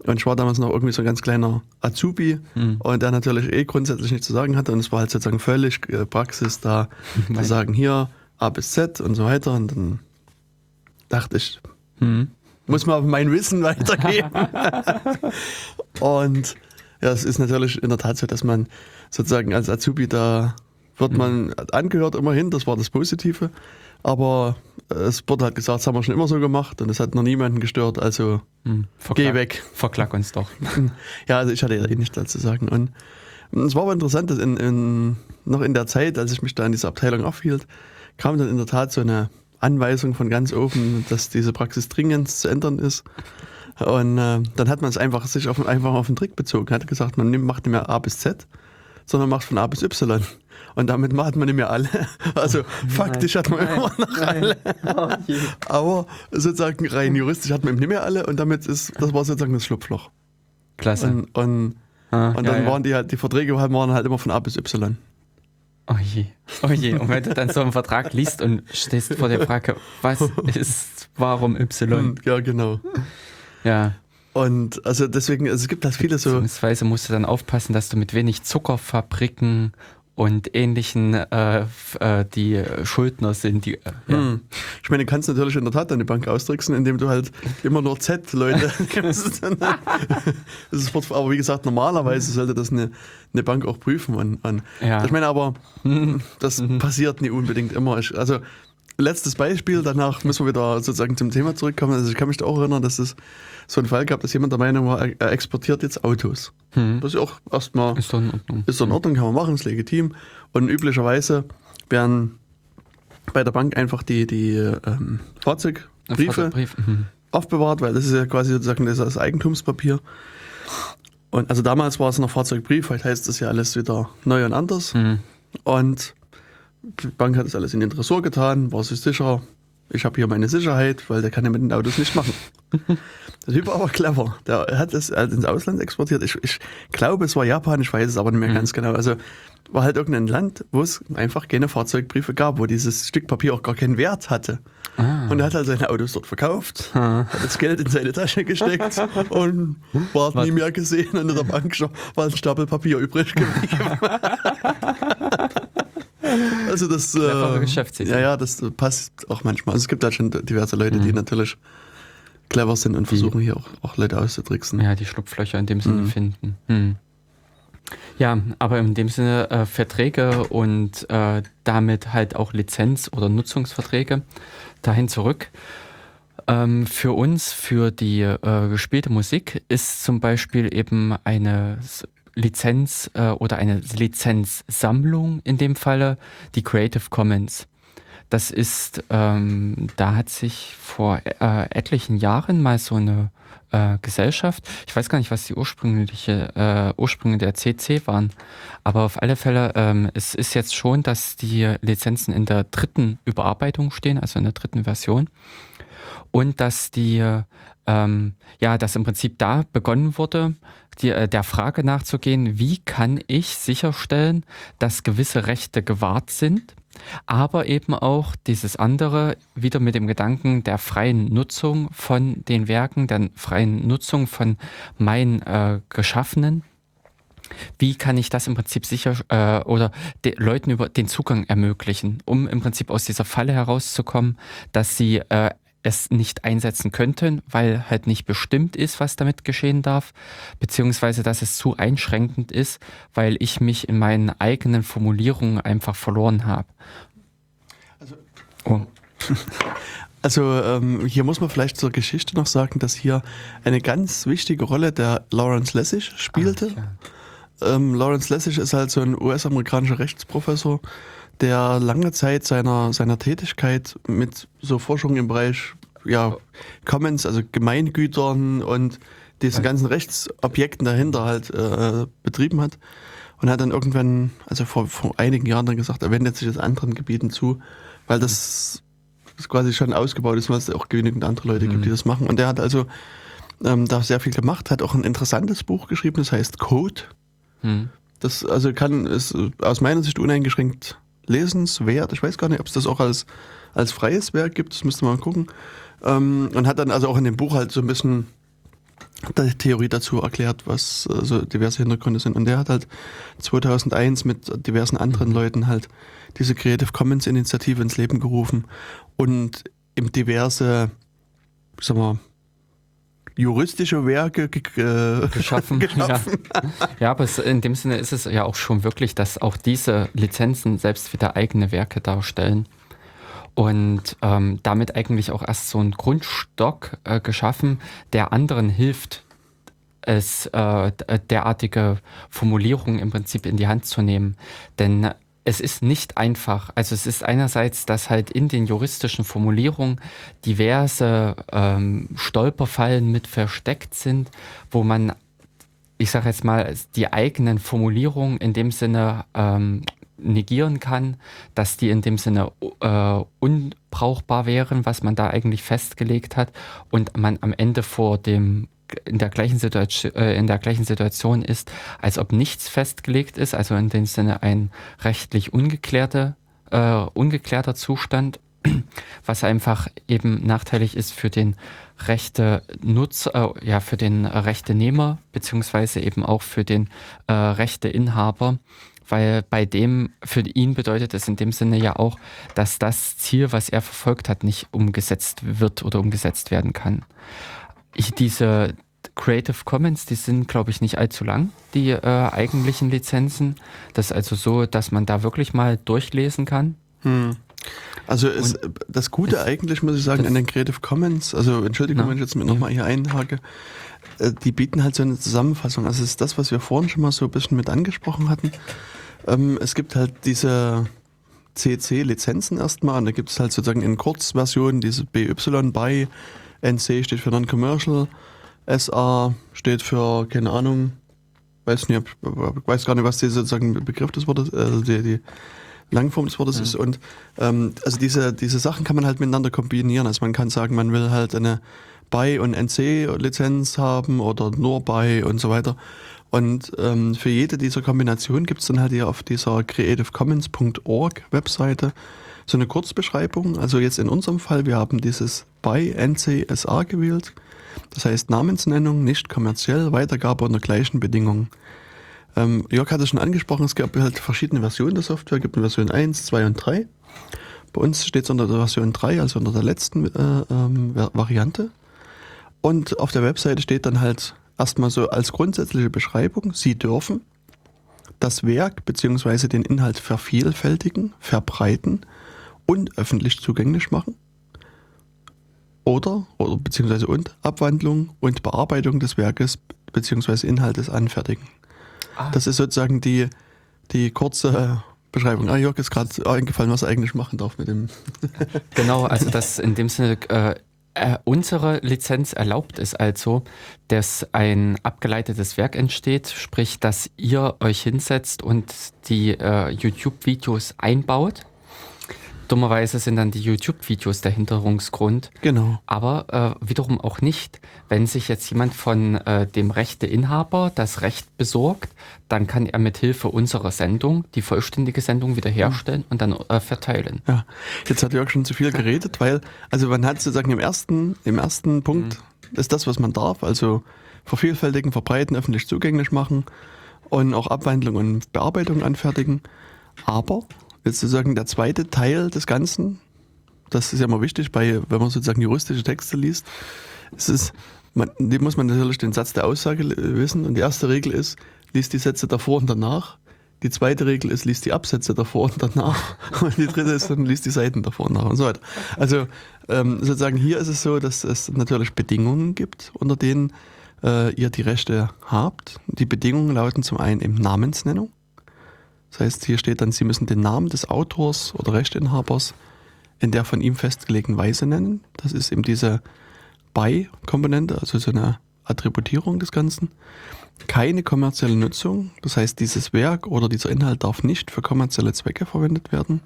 Und ich war damals noch irgendwie so ein ganz kleiner Azubi mhm. und der natürlich eh grundsätzlich nichts zu sagen hatte. Und es war halt sozusagen völlig äh, Praxis da zu sagen, hier A bis Z und so weiter. Und dann dachte ich, mhm. muss man mein Wissen weitergeben. Und ja, es ist natürlich in der Tat so, dass man sozusagen als Azubi da wird man angehört immerhin, das war das Positive. Aber es wurde halt gesagt, das haben wir schon immer so gemacht und es hat noch niemanden gestört, also hm, geh weg. Verklag uns doch. Ja, also ich hatte ja eh nichts dazu sagen. Und es war aber interessant, dass in, in, noch in der Zeit, als ich mich da in dieser Abteilung aufhielt, kam dann in der Tat so eine Anweisung von ganz oben, dass diese Praxis dringend zu ändern ist. Und äh, dann hat man es einfach sich auf, einfach auf den Trick bezogen. Hat gesagt, man nimmt, macht nicht mehr A bis Z, sondern macht von A bis Y. Und damit macht man nicht mehr alle. Also oh, faktisch hat man nein, immer noch alle. Oh, aber sozusagen rein juristisch hat man eben nicht mehr alle und damit ist, das war sozusagen das Schlupfloch. Klasse. Und, und, ah, und dann ja, waren die halt, die Verträge waren halt immer von A bis Y. Oh je, oh je. Und wenn du dann so einen Vertrag liest und stehst vor der Frage, was ist, warum Y? Ja, genau. Ja. Und also deswegen, also es gibt halt viele so. Beziehungsweise musst du dann aufpassen, dass du mit wenig Zuckerfabriken und ähnlichen äh, äh, die Schuldner sind. Die, äh, ja. hm. Ich meine, du kannst natürlich in der Tat deine Bank austricksen, indem du halt immer nur Z-Leute gibst. Das ist, aber wie gesagt, normalerweise sollte das eine, eine Bank auch prüfen. Und, und ja. Ich meine aber, das passiert nicht unbedingt immer. Ich, also letztes Beispiel, danach müssen wir wieder sozusagen zum Thema zurückkommen. Also ich kann mich da auch erinnern, dass es so einen Fall gab, dass jemand der Meinung war, er exportiert jetzt Autos. Hm. Das ist ja auch erstmal ist doch in Ordnung. Ist doch in Ordnung, kann man machen, ist legitim. Und üblicherweise werden bei der Bank einfach die, die ähm, Fahrzeugbriefe Fahrzeugbrief. mhm. aufbewahrt, weil das ist ja quasi sozusagen das, das Eigentumspapier. Und also damals war es noch Fahrzeugbrief, heute heißt das ja alles wieder neu und anders. Mhm. Und die Bank hat das alles in den Tresor getan, war sich sicher, ich habe hier meine Sicherheit, weil der kann ja mit den Autos nicht machen. Der Typ war aber clever. Der hat es halt ins Ausland exportiert. Ich, ich glaube, es war Japan, ich weiß es aber nicht mehr mhm. ganz genau. Also war halt irgendein Land, wo es einfach keine Fahrzeugbriefe gab, wo dieses Stück Papier auch gar keinen Wert hatte. Ah. Und er hat halt seine Autos dort verkauft, ah. hat das Geld in seine Tasche gesteckt und war nie mehr gesehen. Und in der Bank war ein Stapel Papier übrig geblieben. Also das, äh, ja, ja, das passt auch manchmal. Also es gibt halt schon diverse Leute, mhm. die natürlich clever sind und versuchen hier auch, auch Leute auszutricksen. Ja, die Schlupflöcher in dem Sinne mhm. finden. Mhm. Ja, aber in dem Sinne äh, Verträge und äh, damit halt auch Lizenz- oder Nutzungsverträge dahin zurück. Ähm, für uns, für die äh, gespielte Musik ist zum Beispiel eben eine Lizenz äh, oder eine Lizenzsammlung in dem Falle die Creative Commons. Das ist, ähm, da hat sich vor äh, etlichen Jahren mal so eine äh, Gesellschaft, ich weiß gar nicht, was die ursprüngliche äh, Ursprünge der C C waren, aber auf alle Fälle, ähm, es ist jetzt schon, dass die Lizenzen in der dritten Überarbeitung stehen, also in der dritten Version. Und dass die, ähm, ja, dass im Prinzip da begonnen wurde, die, äh, der Frage nachzugehen, wie kann ich sicherstellen, dass gewisse Rechte gewahrt sind, aber eben auch dieses andere, wieder mit dem Gedanken der freien Nutzung von den Werken, der freien Nutzung von meinen äh, Geschaffenen. Wie kann ich das im Prinzip sicher äh, oder den Leuten über den Zugang ermöglichen, um im Prinzip aus dieser Falle herauszukommen, dass sie äh, es nicht einsetzen könnten, weil halt nicht bestimmt ist, was damit geschehen darf, beziehungsweise dass es zu einschränkend ist, weil ich mich in meinen eigenen Formulierungen einfach verloren habe. Also, oh. also ähm, hier muss man vielleicht zur Geschichte noch sagen, dass hier eine ganz wichtige Rolle der Lawrence Lessig spielte. Ach, ja. ähm, Lawrence Lessig ist halt so ein U S-amerikanischer Rechtsprofessor, der lange Zeit seiner, seiner Tätigkeit mit so Forschung im Bereich ja, Commons, also Gemeingütern und diesen ganzen Rechtsobjekten dahinter halt äh, betrieben hat und hat dann irgendwann, also vor, vor einigen Jahren dann gesagt, er wendet sich jetzt anderen Gebieten zu, weil das, das quasi schon ausgebaut ist, weil es auch genügend andere Leute gibt, die das machen. Und der hat also ähm, da sehr viel gemacht, hat auch ein interessantes Buch geschrieben, das heißt Code. Mhm. Das also kann, ist aus meiner Sicht uneingeschränkt lesenswert. Ich weiß gar nicht, ob es das auch als, als freies Werk gibt, das müsste man mal gucken. Ähm, und hat dann also auch in dem Buch halt so ein bisschen die Theorie dazu erklärt, was also diverse Hintergründe sind. Und der hat halt zweitausendeins mit diversen anderen mhm. Leuten halt diese Creative Commons Initiative ins Leben gerufen und eben diverse, sagen wir, juristische Werke ge- geschaffen. geschaffen. Ja. ja, aber es, in dem Sinne ist es ja auch schon wirklich, dass auch diese Lizenzen selbst wieder eigene Werke darstellen. Und ähm, damit eigentlich auch erst so einen Grundstock äh, geschaffen, der anderen hilft, es äh, derartige Formulierungen im Prinzip in die Hand zu nehmen. Denn es ist nicht einfach. Also es ist einerseits, dass halt in den juristischen Formulierungen diverse ähm, Stolperfallen mit versteckt sind, wo man, ich sage jetzt mal, die eigenen Formulierungen in dem Sinne ähm, negieren kann, dass die in dem Sinne äh, unbrauchbar wären, was man da eigentlich festgelegt hat, und man am Ende vor dem in der gleichen Situation, äh, in der gleichen Situation ist, als ob nichts festgelegt ist, also in dem Sinne ein rechtlich ungeklärte, äh, ungeklärter Zustand, was einfach eben nachteilig ist für den Rechte Nutzer, äh, ja für den Rechtenehmer beziehungsweise eben auch für den äh, Rechteinhaber. Weil bei dem, für ihn bedeutet es in dem Sinne ja auch, dass das Ziel, was er verfolgt hat, nicht umgesetzt wird oder umgesetzt werden kann. Ich, diese Creative Commons, die sind, glaube ich, nicht allzu lang, die äh, eigentlichen Lizenzen. Das ist also so, dass man da wirklich mal durchlesen kann. Hm. Also ist, das Gute ist, eigentlich, muss ich sagen, an den Creative Commons, also Entschuldigung, na, wenn ich jetzt nochmal ja. hier einhake, die bieten halt so eine Zusammenfassung. Also es ist das, was wir vorhin schon mal so ein bisschen mit angesprochen hatten. Ähm, es gibt halt diese C C-Lizenzen erstmal, und da gibt es halt sozusagen in Kurzversionen diese B Y, bei N C steht für Non-Commercial, S A steht für, keine Ahnung, weiß nicht, weiß gar nicht, was der sozusagen Begriff des Wortes, also die, die Langform des Wortes ja. ist. Und ähm, also diese, diese Sachen kann man halt miteinander kombinieren. Also man kann sagen, man will halt eine bei- und N C-Lizenz haben oder nur bei und so weiter. Und ähm, für jede dieser Kombinationen gibt es dann halt hier auf dieser creative commons Punkt org Webseite so eine Kurzbeschreibung. Also jetzt in unserem Fall, wir haben dieses bei N C S A gewählt. Das heißt Namensnennung, nicht kommerziell, Weitergabe unter gleichen Bedingungen. Ähm, Jörg hat es schon angesprochen, es gab halt verschiedene Versionen der Software. Es gibt eine Version eins, zwei und drei. Bei uns steht es unter der Version drei, also unter der letzten äh, ähm, Variante. Und auf der Webseite steht dann halt erstmal so als grundsätzliche Beschreibung: Sie dürfen das Werk bzw. den Inhalt vervielfältigen, verbreiten und öffentlich zugänglich machen. Oder, oder beziehungsweise und Abwandlung und Bearbeitung des Werkes bzw. Inhaltes anfertigen. Ah. Das ist sozusagen die, die kurze Beschreibung. Ah, Jörg ist gerade eingefallen, was er eigentlich machen darf mit dem. Genau, also das in dem Sinne, äh, äh, unsere Lizenz erlaubt es also, dass ein abgeleitetes Werk entsteht, sprich, dass ihr euch hinsetzt und die äh, YouTube-Videos einbaut. Dummerweise sind dann die YouTube-Videos der Hinderungsgrund. Genau. Aber äh, wiederum auch nicht. Wenn sich jetzt jemand von äh, dem Rechteinhaber das Recht besorgt, dann kann er mit Hilfe unserer Sendung die vollständige Sendung wiederherstellen und dann äh, verteilen. Ja, jetzt hat Jörg schon zu viel geredet, weil, also man hat sozusagen im ersten, im ersten Punkt mhm. ist das, was man darf, also vervielfältigen, verbreiten, öffentlich zugänglich machen und auch Abwandlung und Bearbeitung anfertigen. Aber jetzt sozusagen der zweite Teil des Ganzen, das ist ja immer wichtig, bei, wenn man sozusagen juristische Texte liest, es ist, man, dem muss man natürlich den Satz der Aussage wissen, und die erste Regel ist, liest die Sätze davor und danach. Die zweite Regel ist, liest die Absätze davor und danach. Und die dritte ist, dann liest die Seiten davor und danach und so weiter. Also ähm, sozusagen hier ist es so, dass es natürlich Bedingungen gibt, unter denen äh, ihr die Rechte habt. Die Bedingungen lauten zum einen eben Namensnennung. Das heißt, hier steht dann, Sie müssen den Namen des Autors oder Rechteinhabers in der von ihm festgelegten Weise nennen. Das ist eben diese By-Komponente, also so eine Attributierung des Ganzen. Keine kommerzielle Nutzung, das heißt, dieses Werk oder dieser Inhalt darf nicht für kommerzielle Zwecke verwendet werden.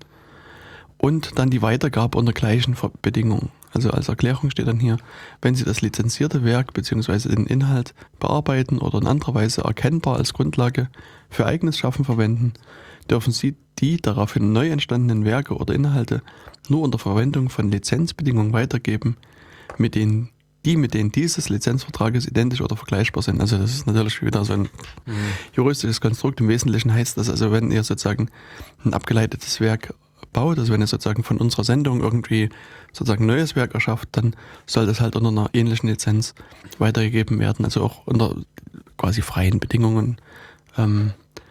Und dann die Weitergabe unter gleichen Bedingungen. Also als Erklärung steht dann hier, wenn Sie das lizenzierte Werk bzw. den Inhalt bearbeiten oder in anderer Weise erkennbar als Grundlage für eigenes Schaffen verwenden, dürfen Sie die daraufhin neu entstandenen Werke oder Inhalte nur unter Verwendung von Lizenzbedingungen weitergeben, mit denen die, mit denen dieses Lizenzvertrages identisch oder vergleichbar sind. Also das ist natürlich wieder so ein mhm. juristisches Konstrukt. Im Wesentlichen heißt das, also wenn ihr sozusagen ein abgeleitetes Werk baut, also wenn ihr sozusagen von unserer Sendung irgendwie sozusagen ein neues Werk erschafft, dann soll das halt unter einer ähnlichen Lizenz weitergegeben werden, also auch unter quasi freien Bedingungen. Ähm,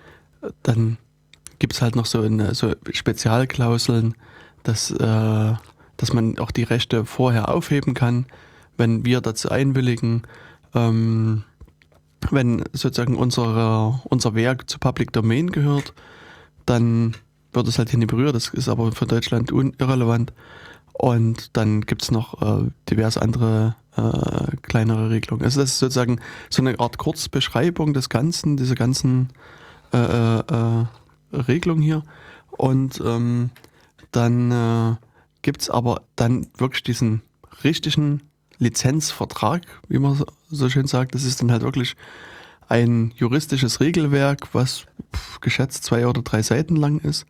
dann gibt es halt noch so, eine, so Spezialklauseln, dass, äh, dass man auch die Rechte vorher aufheben kann, wenn wir dazu einwilligen, ähm, wenn sozusagen unsere, unser Werk zu Public Domain gehört, dann wird es halt hier nicht berührt, das ist aber für Deutschland un- irrelevant. Und dann gibt es noch äh, diverse andere äh, kleinere Regelungen. Also das ist sozusagen so eine Art Kurzbeschreibung des Ganzen, dieser ganzen äh, äh, Regelung hier. Und ähm, dann äh, gibt es aber dann wirklich diesen richtigen Lizenzvertrag, wie man so schön sagt. Das ist dann halt wirklich ein juristisches Regelwerk, was pff, geschätzt zwei oder drei Seiten lang ist.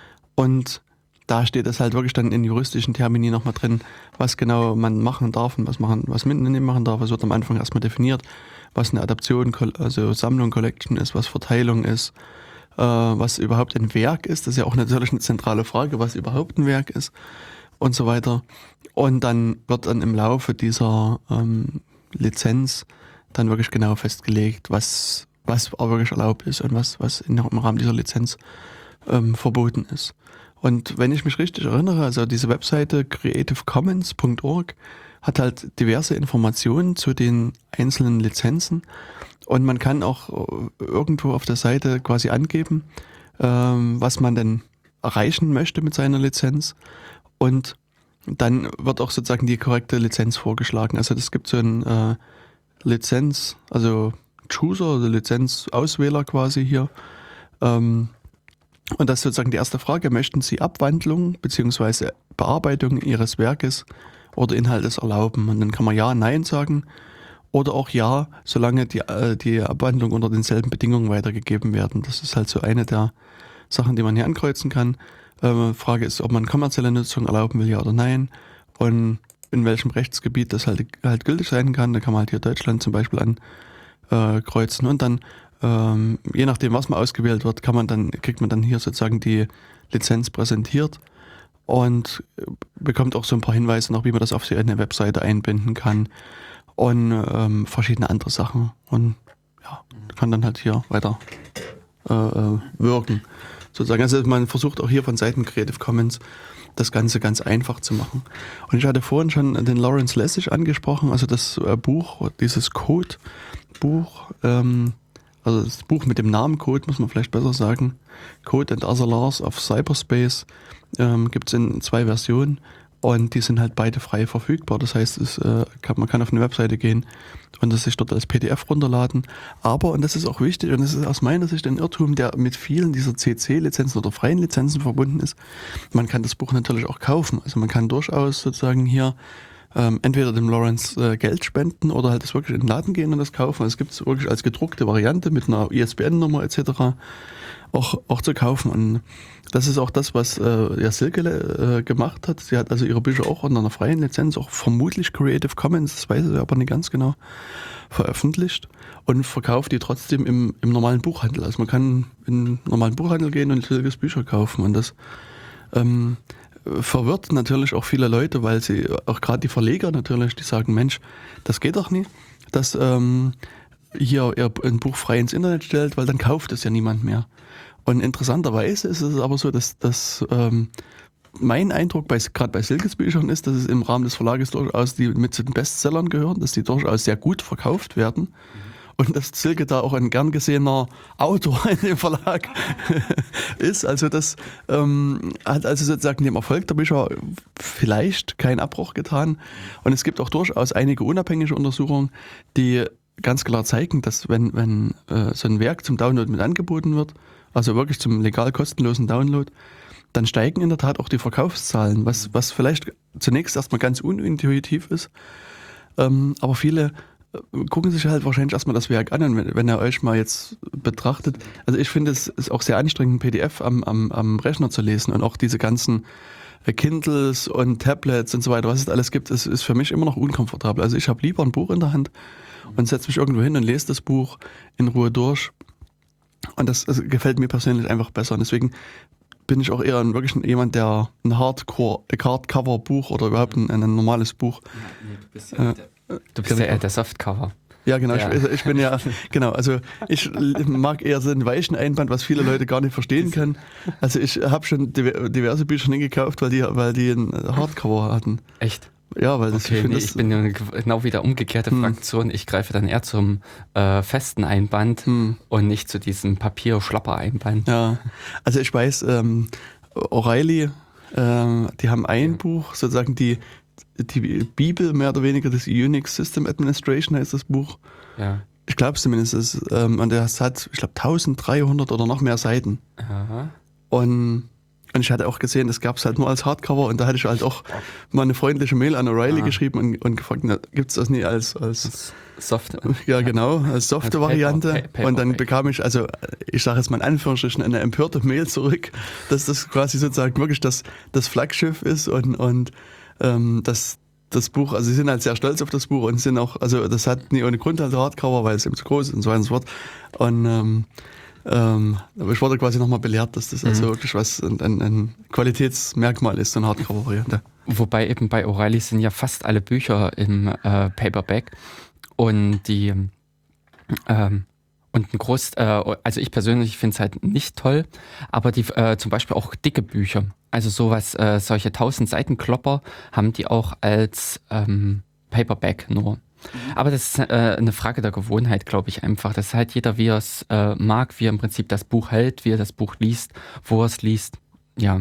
Und da steht es halt wirklich dann in juristischen Termini nochmal drin, was genau man machen darf und was, machen, was man nicht machen darf. Es wird am Anfang erstmal definiert, was eine Adaption, also Sammlung, Collection ist, was Verteilung ist, äh, was überhaupt ein Werk ist. Das ist ja auch natürlich eine zentrale Frage, was überhaupt ein Werk ist und so weiter. Und dann wird dann im Laufe dieser ähm, Lizenz dann wirklich genau festgelegt, was, was auch wirklich erlaubt ist und was, was im Rahmen dieser Lizenz ähm, verboten ist. Und wenn ich mich richtig erinnere, also diese Webseite creative commons punkt org hat halt diverse Informationen zu den einzelnen Lizenzen und man kann auch irgendwo auf der Seite quasi angeben, ähm, was man denn erreichen möchte mit seiner Lizenz, und dann wird auch sozusagen die korrekte Lizenz vorgeschlagen. Also es gibt so einen äh, Lizenz, also Chooser, also Lizenzauswähler quasi hier. Ähm, und das ist sozusagen die erste Frage: Möchten Sie Abwandlung bzw. Bearbeitung Ihres Werkes oder Inhaltes erlauben? Und dann kann man Ja, Nein sagen oder auch Ja, solange die, äh, die Abwandlung unter denselben Bedingungen weitergegeben werden. Das ist halt so eine der Sachen, die man hier ankreuzen kann. Ähm, Frage ist, ob man kommerzielle Nutzung erlauben will, ja oder nein. Und in welchem Rechtsgebiet das halt, halt gültig sein kann. Da kann man halt hier Deutschland zum Beispiel ankreuzen. Und dann, ähm, je nachdem, was man ausgewählt wird, kann man dann, kriegt man dann hier sozusagen die Lizenz präsentiert und bekommt auch so ein paar Hinweise noch, wie man das auf eine Webseite einbinden kann und ähm, verschiedene andere Sachen. Und ja, kann dann halt hier weiter äh, wirken. Sozusagen. Also man versucht auch hier von Seiten Creative Commons das Ganze ganz einfach zu machen. Und ich hatte vorhin schon den Lawrence Lessig angesprochen, also das äh, Buch, dieses Code-Buch, ähm, also das Buch mit dem Namen Code, muss man vielleicht besser sagen, Code and Other Laws of Cyberspace, ähm, gibt es in zwei Versionen und die sind halt beide frei verfügbar. Das heißt, es, äh, kann, man kann auf eine Webseite gehen und das sich dort als P D F runterladen. Aber, und das ist auch wichtig, und das ist aus meiner Sicht ein Irrtum, der mit vielen dieser C C-Lizenzen oder freien Lizenzen verbunden ist, man kann das Buch natürlich auch kaufen. Also man kann durchaus sozusagen hier ähm, entweder dem Lawrence äh, Geld spenden oder halt das wirklich in den Laden gehen und das kaufen. Es gibt es wirklich als gedruckte Variante mit einer I S B N-Nummer et cetera auch, auch zu kaufen. Und das ist auch das, was äh, ja Silke äh, gemacht hat. Sie hat also ihre Bücher auch unter einer freien Lizenz, auch vermutlich Creative Commons, das weiß ich aber nicht ganz genau, veröffentlicht und verkauft die trotzdem im, im normalen Buchhandel. Also man kann in den normalen Buchhandel gehen und Silkes Bücher kaufen, und das ähm, verwirrt natürlich auch viele Leute, weil sie, auch gerade die Verleger natürlich, die sagen, Mensch, das geht doch nicht, dass ähm, hier ihr ein Buch frei ins Internet stellt, weil dann kauft es ja niemand mehr. Und interessanterweise ist es aber so, dass, dass ähm, mein Eindruck bei, gerade bei Silkes Büchern ist, dass es im Rahmen des Verlages durchaus die mit zu den Bestsellern gehören, dass die durchaus sehr gut verkauft werden. Mhm. Und dass Silke da auch ein gern gesehener Autor in dem Verlag ist. Also das ähm, hat also sozusagen dem Erfolg der Bücher vielleicht keinen Abbruch getan. Und es gibt auch durchaus einige unabhängige Untersuchungen, die ganz klar zeigen, dass wenn, wenn äh, so ein Werk zum Download mit angeboten wird, also wirklich zum legal kostenlosen Download, dann steigen in der Tat auch die Verkaufszahlen, was, was vielleicht zunächst erstmal ganz unintuitiv ist. Ähm, aber viele äh, gucken sich halt wahrscheinlich erstmal das Werk an, und wenn, wenn ihr euch mal jetzt betrachtet, also ich finde, es ist auch sehr anstrengend, ein P D F am, am, am Rechner zu lesen und auch diese ganzen äh, Kindles und Tablets und so weiter, was es alles gibt, ist, ist für mich immer noch unkomfortabel. Also ich habe lieber ein Buch in der Hand und setze mich irgendwo hin und lese das Buch in Ruhe durch. Und das, das gefällt mir persönlich einfach besser. Und deswegen bin ich auch eher ein, wirklich jemand, der ein Hardcore, Hardcover-Buch oder überhaupt ein, ein normales Buch. Ja, nee, du bist ja, äh, der, du bist ja eher der Softcover. Ja, genau. Ja. Ich, ich bin ja, genau. Also ich mag eher so einen weichen Einband, was viele Leute gar nicht verstehen können. Also ich habe schon diverse Bücher nicht gekauft, weil die, weil die ein Hardcover hatten. Echt? Ja, weil das, okay, ich, find, nee, das ich bin eine genau wieder umgekehrte hm. Fraktion. Ich greife dann eher zum äh, festen Einband hm. und nicht zu diesem Papier-Schlapper-Einband. Ja, also ich weiß, ähm, O'Reilly, ähm, die haben ein ja. Buch, sozusagen die die Bibel mehr oder weniger, das Unix System Administration heißt das Buch. Ja. Ich glaube zumindest, ist, ähm, und das hat, ich glaube, dreizehnhundert oder noch mehr Seiten. Aha. Und, und ich hatte auch gesehen, das gab es halt nur als Hardcover und da hatte ich halt auch mal eine freundliche Mail an O'Reilly ah. geschrieben und, und gefragt, gibt es das nie als, als Soft? Ja, genau, als softe Variante. Paper, Paper, und dann Paper. bekam ich, also ich sage jetzt mal in Anführungsstrichen, eine empörte Mail zurück, dass das quasi sozusagen wirklich das, das Flaggschiff ist und, und ähm, das, das Buch, also sie sind halt sehr stolz auf das Buch und sind auch, also das hat nie ohne Grund halt Hardcover, weil es eben zu groß ist und so weiter und so fort. Und ähm, ähm, aber ich wurde quasi nochmal belehrt, dass das mhm. also wirklich was, ein, ein, ein Qualitätsmerkmal ist, so eine Hardcover-Variante. Wobei eben bei O'Reilly sind ja fast alle Bücher im äh, Paperback und die ähm, und ein Groß, äh, also ich persönlich finde es halt nicht toll, aber die äh, zum Beispiel auch dicke Bücher, also sowas, äh, solche tausend Seiten Klopper haben die auch als ähm, Paperback nur. Mhm. Aber das ist äh, eine Frage der Gewohnheit, glaube ich einfach. Das ist halt jeder, wie er es äh, mag, wie er im Prinzip das Buch hält, wie er das Buch liest, wo er es liest, ja.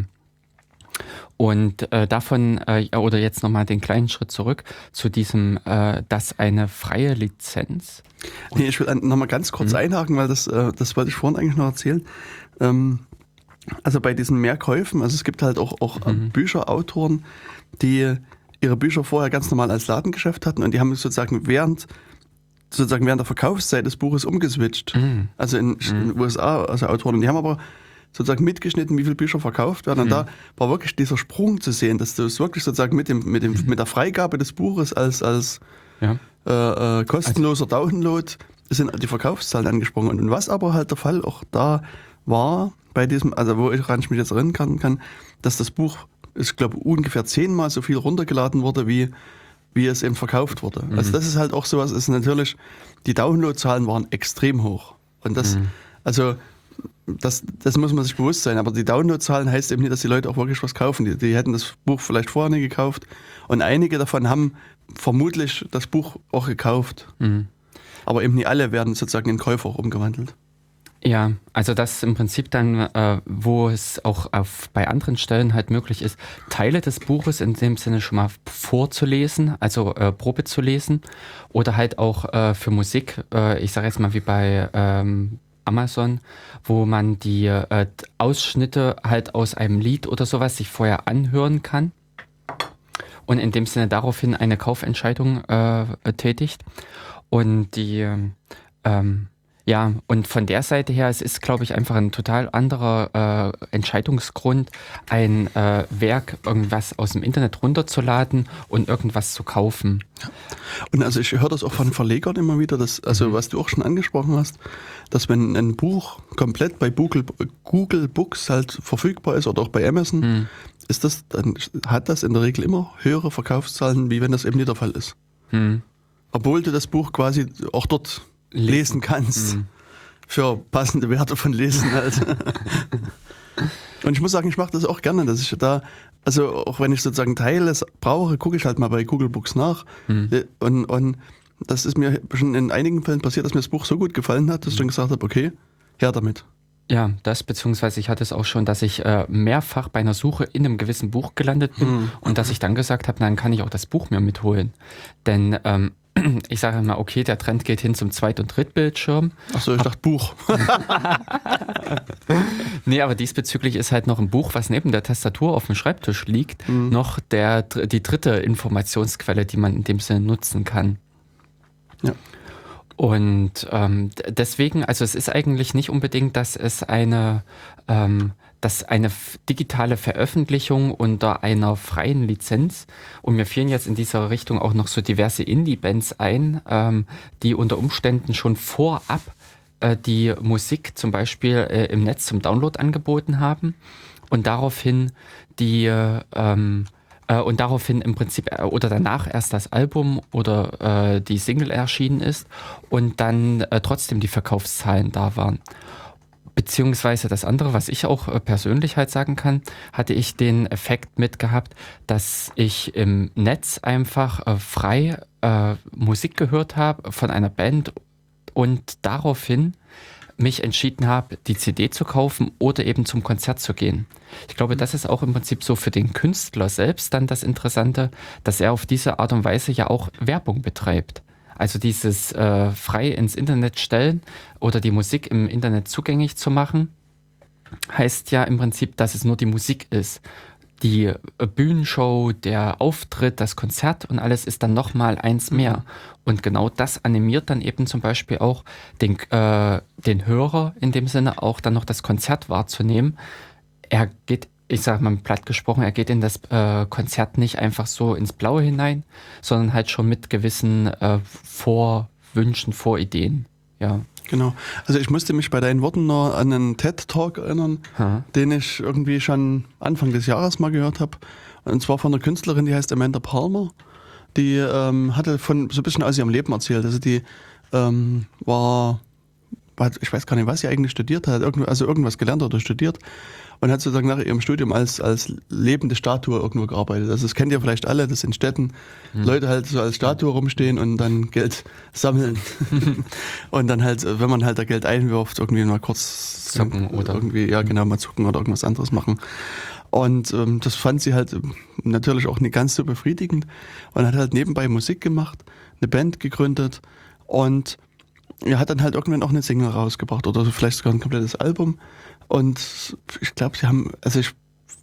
Und äh, davon, äh, oder jetzt nochmal den kleinen Schritt zurück zu diesem, äh, dass eine freie Lizenz. Nee, ich will nochmal ganz kurz mhm. einhaken, weil das, äh, das wollte ich vorhin eigentlich noch erzählen. Ähm, also bei diesen Mehrkäufen, also es gibt halt auch, auch mhm. Bücherautoren, die ihre Bücher vorher ganz normal als Ladengeschäft hatten und die haben sozusagen während, sozusagen während der Verkaufszeit des Buches umgeswitcht. Mhm. Also in, in den U S A, also Autoren, die haben aber sozusagen mitgeschnitten, wie viele Bücher verkauft werden. Und mhm. da war wirklich dieser Sprung zu sehen, dass du es wirklich sozusagen mit dem, mit dem, mit der Freigabe des Buches als, als ja. äh, äh, kostenloser also, Download sind die Verkaufszahlen angesprungen. Und was aber halt der Fall auch da war, bei diesem, also wo ich mich jetzt erinnern kann, kann dass das Buch, ich glaube, ungefähr zehnmal so viel runtergeladen wurde, wie, wie es eben verkauft wurde. Mhm. Also das ist halt auch sowas, ist natürlich, die Downloadzahlen waren extrem hoch. Und das, mhm. also Das, das muss man sich bewusst sein, aber die Downloadzahlen heißt eben nicht, dass die Leute auch wirklich was kaufen. Die, die hätten das Buch vielleicht vorher nicht gekauft und einige davon haben vermutlich das Buch auch gekauft. Mhm. Aber eben nicht alle werden sozusagen in Käufer auch umgewandelt. Ja, also das ist im Prinzip dann, äh, wo es auch auf, bei anderen Stellen halt möglich ist, Teile des Buches in dem Sinne schon mal vorzulesen, also äh, Probe zu lesen oder halt auch äh, für Musik, äh, ich sage jetzt mal wie bei ähm, Amazon, wo man die äh, Ausschnitte halt aus einem Lied oder sowas sich vorher anhören kann und in dem Sinne daraufhin eine Kaufentscheidung äh, tätigt. Und die, ähm, ja, und von der Seite her, es ist, glaube ich, einfach ein total anderer äh, Entscheidungsgrund, ein äh, Werk, irgendwas aus dem Internet runterzuladen und irgendwas zu kaufen. Ja. Und also ich höre das auch von Verlegern immer wieder, dass, also mhm. was du auch schon angesprochen hast, dass wenn ein Buch komplett bei Google, Google Books halt verfügbar ist oder auch bei Amazon, mhm. ist das, dann hat das in der Regel immer höhere Verkaufszahlen, wie wenn das eben nicht der Fall ist. Mhm. Obwohl du das Buch quasi auch dort lesen, lesen kannst. Mhm. Für passende Werte von Lesen halt. Und ich muss sagen, ich mache das auch gerne, dass ich da, also auch wenn ich sozusagen Teile brauche, gucke ich halt mal bei Google Books nach. Mhm. Und, und das ist mir schon in einigen Fällen passiert, dass mir das Buch so gut gefallen hat, dass ich dann gesagt habe, okay, her damit. Ja, das, beziehungsweise ich hatte es auch schon, dass ich äh, mehrfach bei einer Suche in einem gewissen Buch gelandet bin mhm. und dass ich dann gesagt habe, dann kann ich auch das Buch mir mitholen. Denn ähm, ich sage mal, okay, der Trend geht hin zum Zweit- und Drittbildschirm. Achso, ich dachte Buch. Nee, aber diesbezüglich ist halt noch ein Buch, was neben der Tastatur auf dem Schreibtisch liegt, mhm. noch der, die dritte Informationsquelle, die man in dem Sinne nutzen kann. Ja. Und ähm, deswegen, also es ist eigentlich nicht unbedingt, dass es eine, ähm, dass eine f- digitale Veröffentlichung unter einer freien Lizenz, und mir fielen jetzt in dieser Richtung auch noch so diverse Indie-Bands ein, ähm, die unter Umständen schon vorab äh, die Musik zum Beispiel äh, im Netz zum Download angeboten haben und daraufhin die äh, ähm, äh, und daraufhin im Prinzip äh, oder danach erst das Album oder äh, die Single erschienen ist und dann äh, trotzdem die Verkaufszahlen da waren. Beziehungsweise das andere, was ich auch äh, persönlich halt sagen kann, hatte ich den Effekt mitgehabt, dass ich im Netz einfach äh, frei äh, Musik gehört habe von einer Band und daraufhin mich entschieden habe, die C D zu kaufen oder eben zum Konzert zu gehen. Ich glaube, das ist auch im Prinzip so für den Künstler selbst dann das Interessante, dass er auf diese Art und Weise ja auch Werbung betreibt. Also dieses äh, frei ins Internet stellen oder die Musik im Internet zugänglich zu machen, heißt ja im Prinzip, dass es nur die Musik ist. Die äh, Bühnenshow, der Auftritt, das Konzert und alles ist dann nochmal eins mehr. Und genau das animiert dann eben zum Beispiel auch den, äh, den Hörer in dem Sinne auch dann noch das Konzert wahrzunehmen. Er geht, ich sag mal platt gesprochen, er geht in das äh, Konzert nicht einfach so ins Blaue hinein, sondern halt schon mit gewissen äh, Vorwünschen, Vorideen. Ja. Genau. Also ich musste mich bei deinen Worten noch an einen TED-Talk erinnern, Ha. den ich irgendwie schon Anfang des Jahres mal gehört habe. Und zwar von einer Künstlerin, die heißt Amanda Palmer. Die ähm, hatte von so ein bisschen aus ihrem Leben erzählt. Also die ähm, war, ich weiß gar nicht, was sie eigentlich studiert hat, irgend, also irgendwas gelernt oder studiert und hat sozusagen nach ihrem Studium als, als lebende Statue irgendwo gearbeitet. Also das kennt ihr vielleicht alle, dass in Städten hm. Leute halt so als Statue rumstehen und dann Geld sammeln. Und dann halt, wenn man halt da Geld einwirft, irgendwie mal kurz Zucken oder irgendwie, ja genau, mal zucken oder irgendwas anderes machen. Und ähm, das fand sie halt natürlich auch nicht ganz so befriedigend und hat halt nebenbei Musik gemacht, eine Band gegründet und er hat dann halt irgendwann auch eine Single rausgebracht oder vielleicht sogar ein komplettes Album. Und ich glaube, sie haben, also ich,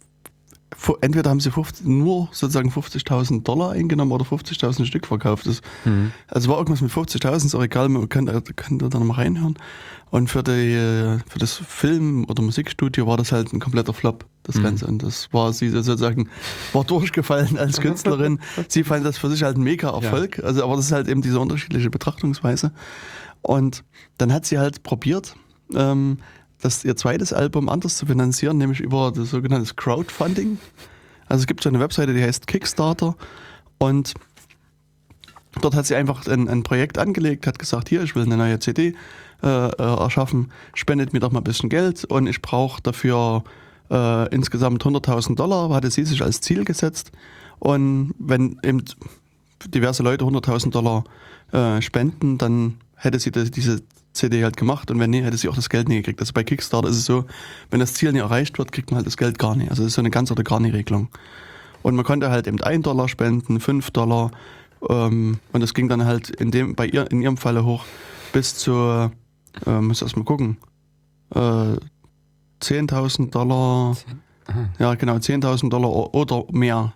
entweder haben sie fünfzig, nur sozusagen fünfzigtausend Dollar eingenommen oder fünfzigtausend Stück verkauft. Das, mhm. Also war irgendwas mit fünfzigtausend, ist auch egal, man kann, kann da noch mal reinhören. Und für, die, für das Film- oder Musikstudio war das halt ein kompletter Flop, das mhm. Ganze. Und das war sie sozusagen, war durchgefallen als Künstlerin. Sie fand das für sich halt ein mega Erfolg. Ja. Also, aber das ist halt eben diese unterschiedliche Betrachtungsweise. Und dann hat sie halt probiert, ähm, das ihr zweites Album anders zu finanzieren, nämlich über das sogenannte Crowdfunding. Also es gibt so eine Webseite, die heißt Kickstarter und dort hat sie einfach ein, ein Projekt angelegt, hat gesagt, hier, ich will eine neue C D äh, erschaffen, spendet mir doch mal ein bisschen Geld und ich brauche dafür äh, insgesamt hunderttausend Dollar, hatte sie sich als Ziel gesetzt und wenn eben diverse Leute hunderttausend Dollar äh, spenden, dann hätte sie das, diese C D halt gemacht und wenn nicht, hätte sie auch das Geld nie gekriegt. Also bei Kickstarter ist es so, wenn das Ziel nicht erreicht wird, kriegt man halt das Geld gar nicht. Also das ist so eine ganz oder gar nicht Regelung. Und man konnte halt eben ein Dollar spenden, fünf Dollar ähm, und das ging dann halt in dem, bei ihr, in ihrem Falle hoch bis zu, äh, muss erst mal gucken, äh, zehntausend Dollar, ja genau, zehntausend Dollar oder mehr.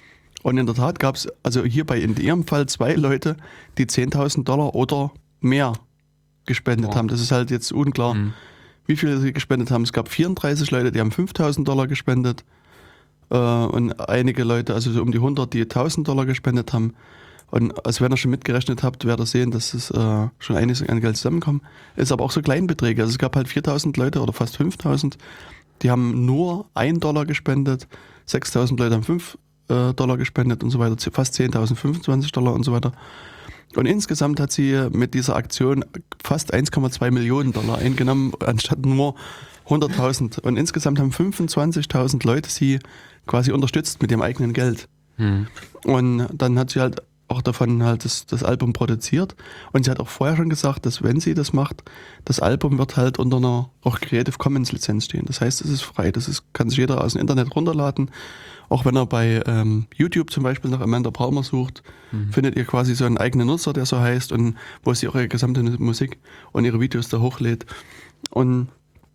Und in der Tat gab es, also hierbei in ihrem Fall zwei Leute, die zehntausend Dollar oder mehr gespendet wow. haben. Das ist halt jetzt unklar, mhm. wie viele sie gespendet haben. Es gab vierunddreißig Leute, die haben fünftausend Dollar gespendet äh, und einige Leute, also so um die hundert, die tausend Dollar gespendet haben. Und also wenn ihr schon mitgerechnet habt, werdet ihr sehen, dass es äh, schon einiges an Geld zusammenkommt. Ist aber auch so Kleinbeträge. Also es gab halt viertausend Leute oder fast fünftausend, die haben nur ein Dollar gespendet, sechstausend Leute haben fünf äh, Dollar gespendet und so weiter, fast zehntausend, fünfundzwanzig Dollar und so weiter. Und insgesamt hat sie mit dieser Aktion fast eins Komma zwei Millionen Dollar eingenommen, anstatt nur hunderttausend. Und insgesamt haben fünfundzwanzigtausend Leute sie quasi unterstützt mit ihrem eigenen Geld. Hm. Und dann hat sie halt auch davon halt das, das Album produziert. Und sie hat auch vorher schon gesagt, dass wenn sie das macht, das Album wird halt unter einer auch Creative Commons Lizenz stehen. Das heißt, es ist frei. Das ist, kann sich jeder aus dem Internet runterladen. Auch wenn er bei ähm, YouTube zum Beispiel nach Amanda Palmer sucht, mhm. findet ihr quasi so einen eigenen Nutzer, der so heißt und wo sie ihre gesamte Musik und ihre Videos da hochlädt. Und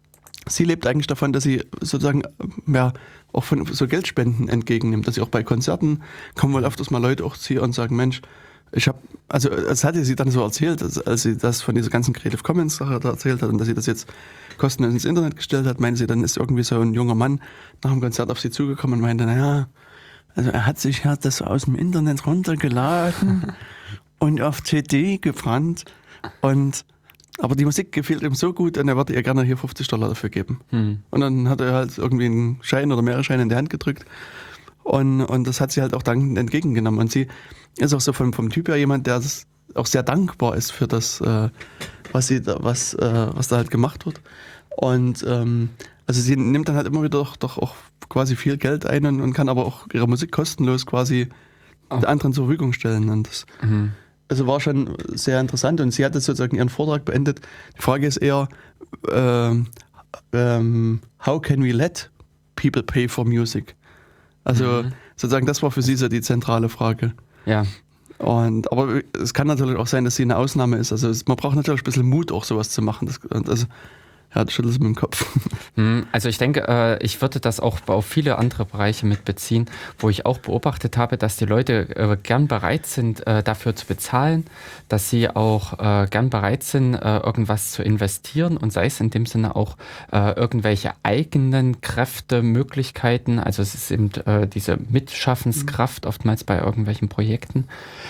sie lebt eigentlich davon, dass sie sozusagen ja, auch von so Geldspenden entgegennimmt, dass sie auch bei Konzerten kommen wohl öfters mal Leute auch zu ihr und sagen, Mensch, Ich habe, also es hatte sie dann so erzählt, als, als sie das von dieser ganzen Creative Commons Sache da erzählt hat und dass sie das jetzt kostenlos ins Internet gestellt hat, meinte sie, dann ist irgendwie so ein junger Mann nach dem Konzert auf sie zugekommen und meinte, naja, also er hat sich ja das aus dem Internet runtergeladen und auf C D gebrannt und aber die Musik gefiel ihm so gut und er würde ihr gerne hier fünfzig Dollar dafür geben. Hm. Und dann hat er halt irgendwie einen Schein oder mehrere Scheine in die Hand gedrückt und, und das hat sie halt auch dankend entgegengenommen. Und sie ist auch so vom, vom Typ her jemand, der auch sehr dankbar ist für das, äh, was sie da, was, äh, was da halt gemacht wird. Und ähm, also sie nimmt dann halt immer wieder doch, doch auch quasi viel Geld ein und, und kann aber auch ihre Musik kostenlos quasi oh. anderen zur Verfügung stellen. Und das mhm. also war schon sehr interessant und sie hat jetzt sozusagen ihren Vortrag beendet. Die Frage ist eher, ähm, ähm, how can we let people pay for music? Also mhm. sozusagen das war für sie so die zentrale Frage. Ja. Und, aber es kann natürlich auch sein, dass sie eine Ausnahme ist. Also es, man braucht natürlich ein bisschen Mut, auch sowas zu machen. Das, also, ja, das schüttelt es mit dem Kopf. Also ich denke, ich würde das auch auf viele andere Bereiche mit beziehen, wo ich auch beobachtet habe, dass die Leute gern bereit sind, dafür zu bezahlen, dass sie auch gern bereit sind, irgendwas zu investieren und sei es in dem Sinne auch irgendwelche eigenen Kräfte, Möglichkeiten, also es ist eben diese Mitschaffenskraft oftmals bei irgendwelchen Projekten.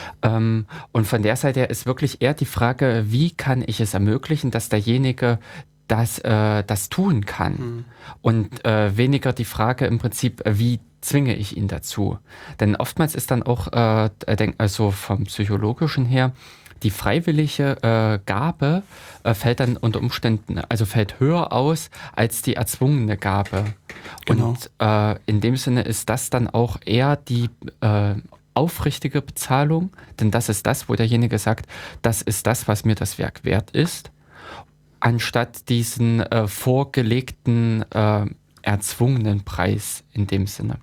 Und von der Seite her ist wirklich eher die Frage, wie kann ich es ermöglichen, dass derjenige das, äh, das tun kann. Mhm. Und äh, weniger die Frage im Prinzip, wie zwinge ich ihn dazu? Denn oftmals ist dann auch, äh, also vom Psychologischen her, die freiwillige äh, Gabe äh, fällt dann unter Umständen, also fällt höher aus als die erzwungene Gabe. Genau. Und äh, in dem Sinne ist das dann auch eher die äh, aufrichtige Bezahlung, denn das ist das, wo derjenige sagt, das ist das, was mir das Werk wert ist, anstatt diesen äh, vorgelegten, äh, erzwungenen Preis in dem Sinne.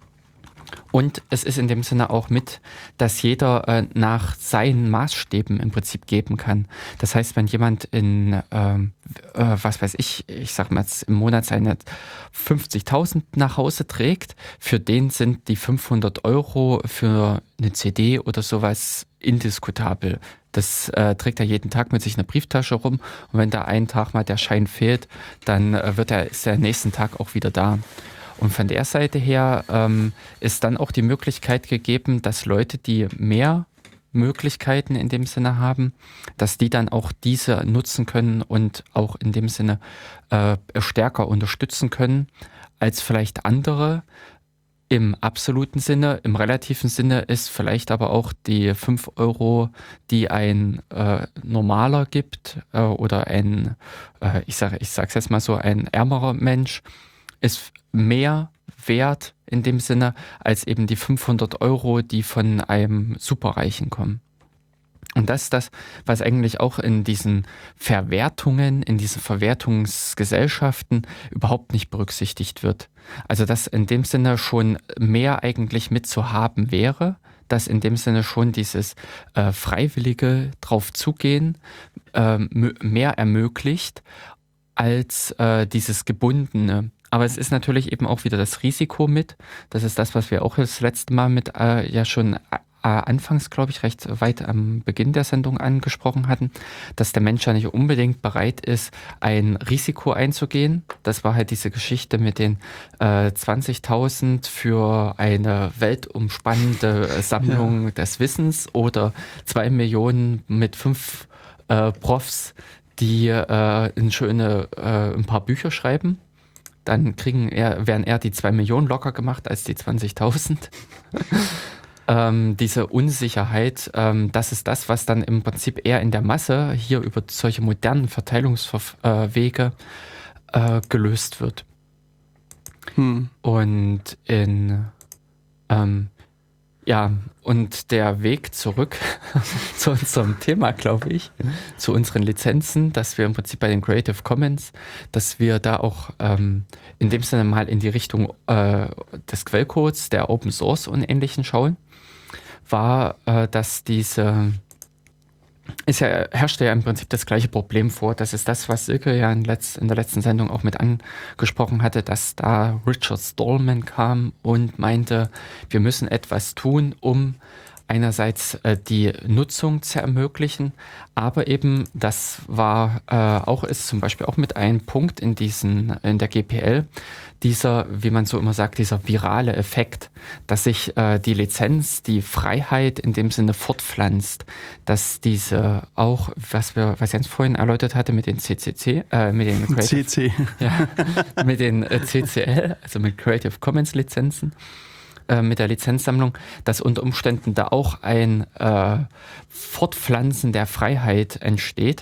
Und es ist in dem Sinne auch mit, dass jeder äh, nach seinen Maßstäben im Prinzip geben kann. Das heißt, wenn jemand in, äh, äh, was weiß ich, ich sag mal jetzt im Monat seine fünfzigtausend nach Hause trägt, für den sind die fünfhundert Euro für eine C D oder sowas indiskutabel. Das äh, trägt er jeden Tag mit sich in der Brieftasche rum und wenn da einen Tag mal der Schein fehlt, dann äh, wird er, ist er nächsten Tag auch wieder da. Und von der Seite her ähm, ist dann auch die Möglichkeit gegeben, dass Leute, die mehr Möglichkeiten in dem Sinne haben, dass die dann auch diese nutzen können und auch in dem Sinne äh, stärker unterstützen können als vielleicht andere. Im absoluten Sinne, im relativen Sinne ist vielleicht aber auch die fünf Euro, die ein äh, normaler gibt äh, oder ein, äh, ich sage ich sag's jetzt mal so, ein ärmerer Mensch, ist mehr wert in dem Sinne als eben die fünfhundert Euro, die von einem Superreichen kommen. Und das ist das, was eigentlich auch in diesen Verwertungen, in diesen Verwertungsgesellschaften überhaupt nicht berücksichtigt wird. Also dass in dem Sinne schon mehr eigentlich mitzuhaben wäre, dass in dem Sinne schon dieses äh, freiwillige drauf zugehen äh, mehr ermöglicht als äh, dieses gebundene. Aber es ist natürlich eben auch wieder das Risiko mit. Das ist das, was wir auch das letzte Mal mit äh, ja schon äh, anfangs, glaube ich, recht weit am Beginn der Sendung angesprochen hatten, dass der Mensch ja nicht unbedingt bereit ist, ein Risiko einzugehen. Das war halt diese Geschichte mit den äh, zwanzigtausend für eine weltumspannende Sammlung ja. des Wissens oder zwei Millionen mit fünf äh, Profs, die äh, in schöne, äh, ein paar Bücher schreiben. Dann kriegen eher, werden eher die zwei Millionen locker gemacht als die zwanzigtausend. ähm, diese Unsicherheit, ähm, das ist das, was dann im Prinzip eher in der Masse hier über solche modernen Verteilungswege äh, gelöst wird. Hm. Und in ähm, ja, und der Weg zurück zu unserem Thema, glaube ich, zu unseren Lizenzen, dass wir im Prinzip bei den Creative Commons, dass wir da auch ähm, in dem Sinne mal in die Richtung äh, des Quellcodes, der Open Source und Ähnlichen schauen, war, äh, dass diese, ist ja, herrschte ja im Prinzip das gleiche Problem vor. Das ist das, was Silke ja in, letzt, in der letzten Sendung auch mit angesprochen hatte, dass da Richard Stallman kam und meinte, wir müssen etwas tun, um einerseits äh, die Nutzung zu ermöglichen, aber eben, das war äh, auch, ist zum Beispiel auch mit einem Punkt in diesen, in der G P L, dieser, wie man so immer sagt, dieser virale Effekt, dass sich äh, die Lizenz, die Freiheit in dem Sinne fortpflanzt, dass diese auch, was wir, was Jens vorhin erläutert hatte mit den C C C, äh, mit den Creative, C C. ja, mit den äh, C C L, also mit Creative Commons Lizenzen, äh, mit der Lizenzsammlung, dass unter Umständen da auch ein äh, Fortpflanzen der Freiheit entsteht,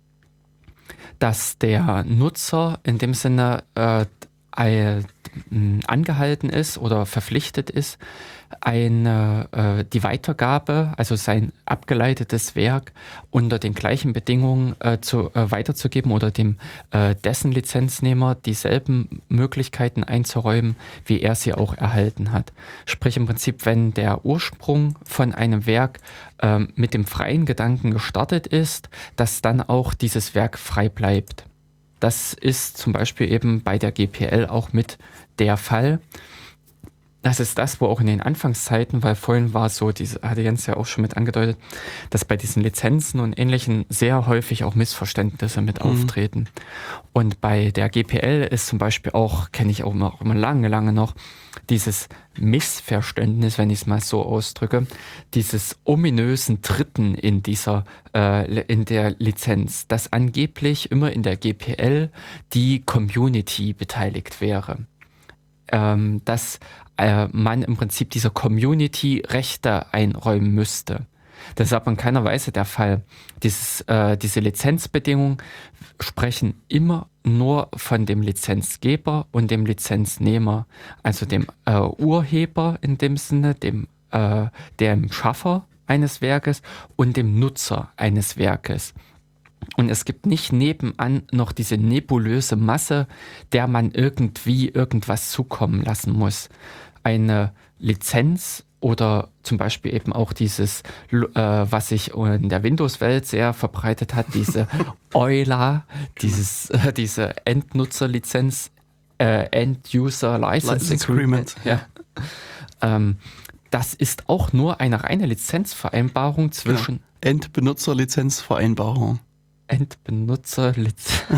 dass der Nutzer in dem Sinne äh, angehalten ist oder verpflichtet ist, eine, äh, die Weitergabe, also sein abgeleitetes Werk unter den gleichen Bedingungen äh, zu, äh, weiterzugeben oder dem äh, dessen Lizenznehmer dieselben Möglichkeiten einzuräumen, wie er sie auch erhalten hat. Sprich im Prinzip, wenn der Ursprung von einem Werk äh, mit dem freien Gedanken gestartet ist, dass dann auch dieses Werk frei bleibt. Das ist zum Beispiel eben bei der G P L auch mit der Fall. Das ist das, wo auch in den Anfangszeiten, weil vorhin war so, diese, hatte Jens ja auch schon mit angedeutet, dass bei diesen Lizenzen und Ähnlichen sehr häufig auch Missverständnisse mit mhm. auftreten. Und bei der G P L ist zum Beispiel auch, kenne ich auch immer, auch immer lange, lange noch, dieses Missverständnis, wenn ich es mal so ausdrücke, dieses ominösen Dritten in dieser, äh, in der Lizenz, dass angeblich immer in der G P L die Community beteiligt wäre. Ähm, dass äh, man im Prinzip dieser Community Rechte einräumen müsste. Das ist aber in keiner Weise der Fall. Dieses, äh, diese Lizenzbedingungen sprechen immer nur von dem Lizenzgeber und dem Lizenznehmer, also dem äh, Urheber in dem Sinne, dem, äh, dem Schaffer eines Werkes und dem Nutzer eines Werkes. Und es gibt nicht nebenan noch diese nebulöse Masse, der man irgendwie irgendwas zukommen lassen muss. Eine Lizenz oder zum Beispiel eben auch dieses, äh, was sich in der Windows-Welt sehr verbreitet hat, diese Euler, dieses, äh, diese Endnutzerlizenz, äh, End-User License, License Agreement. Ja. Ähm, das ist auch nur eine reine Lizenzvereinbarung zwischen... Genau. Endbenutzerlizenzvereinbarung. Endbenutzerlizenz.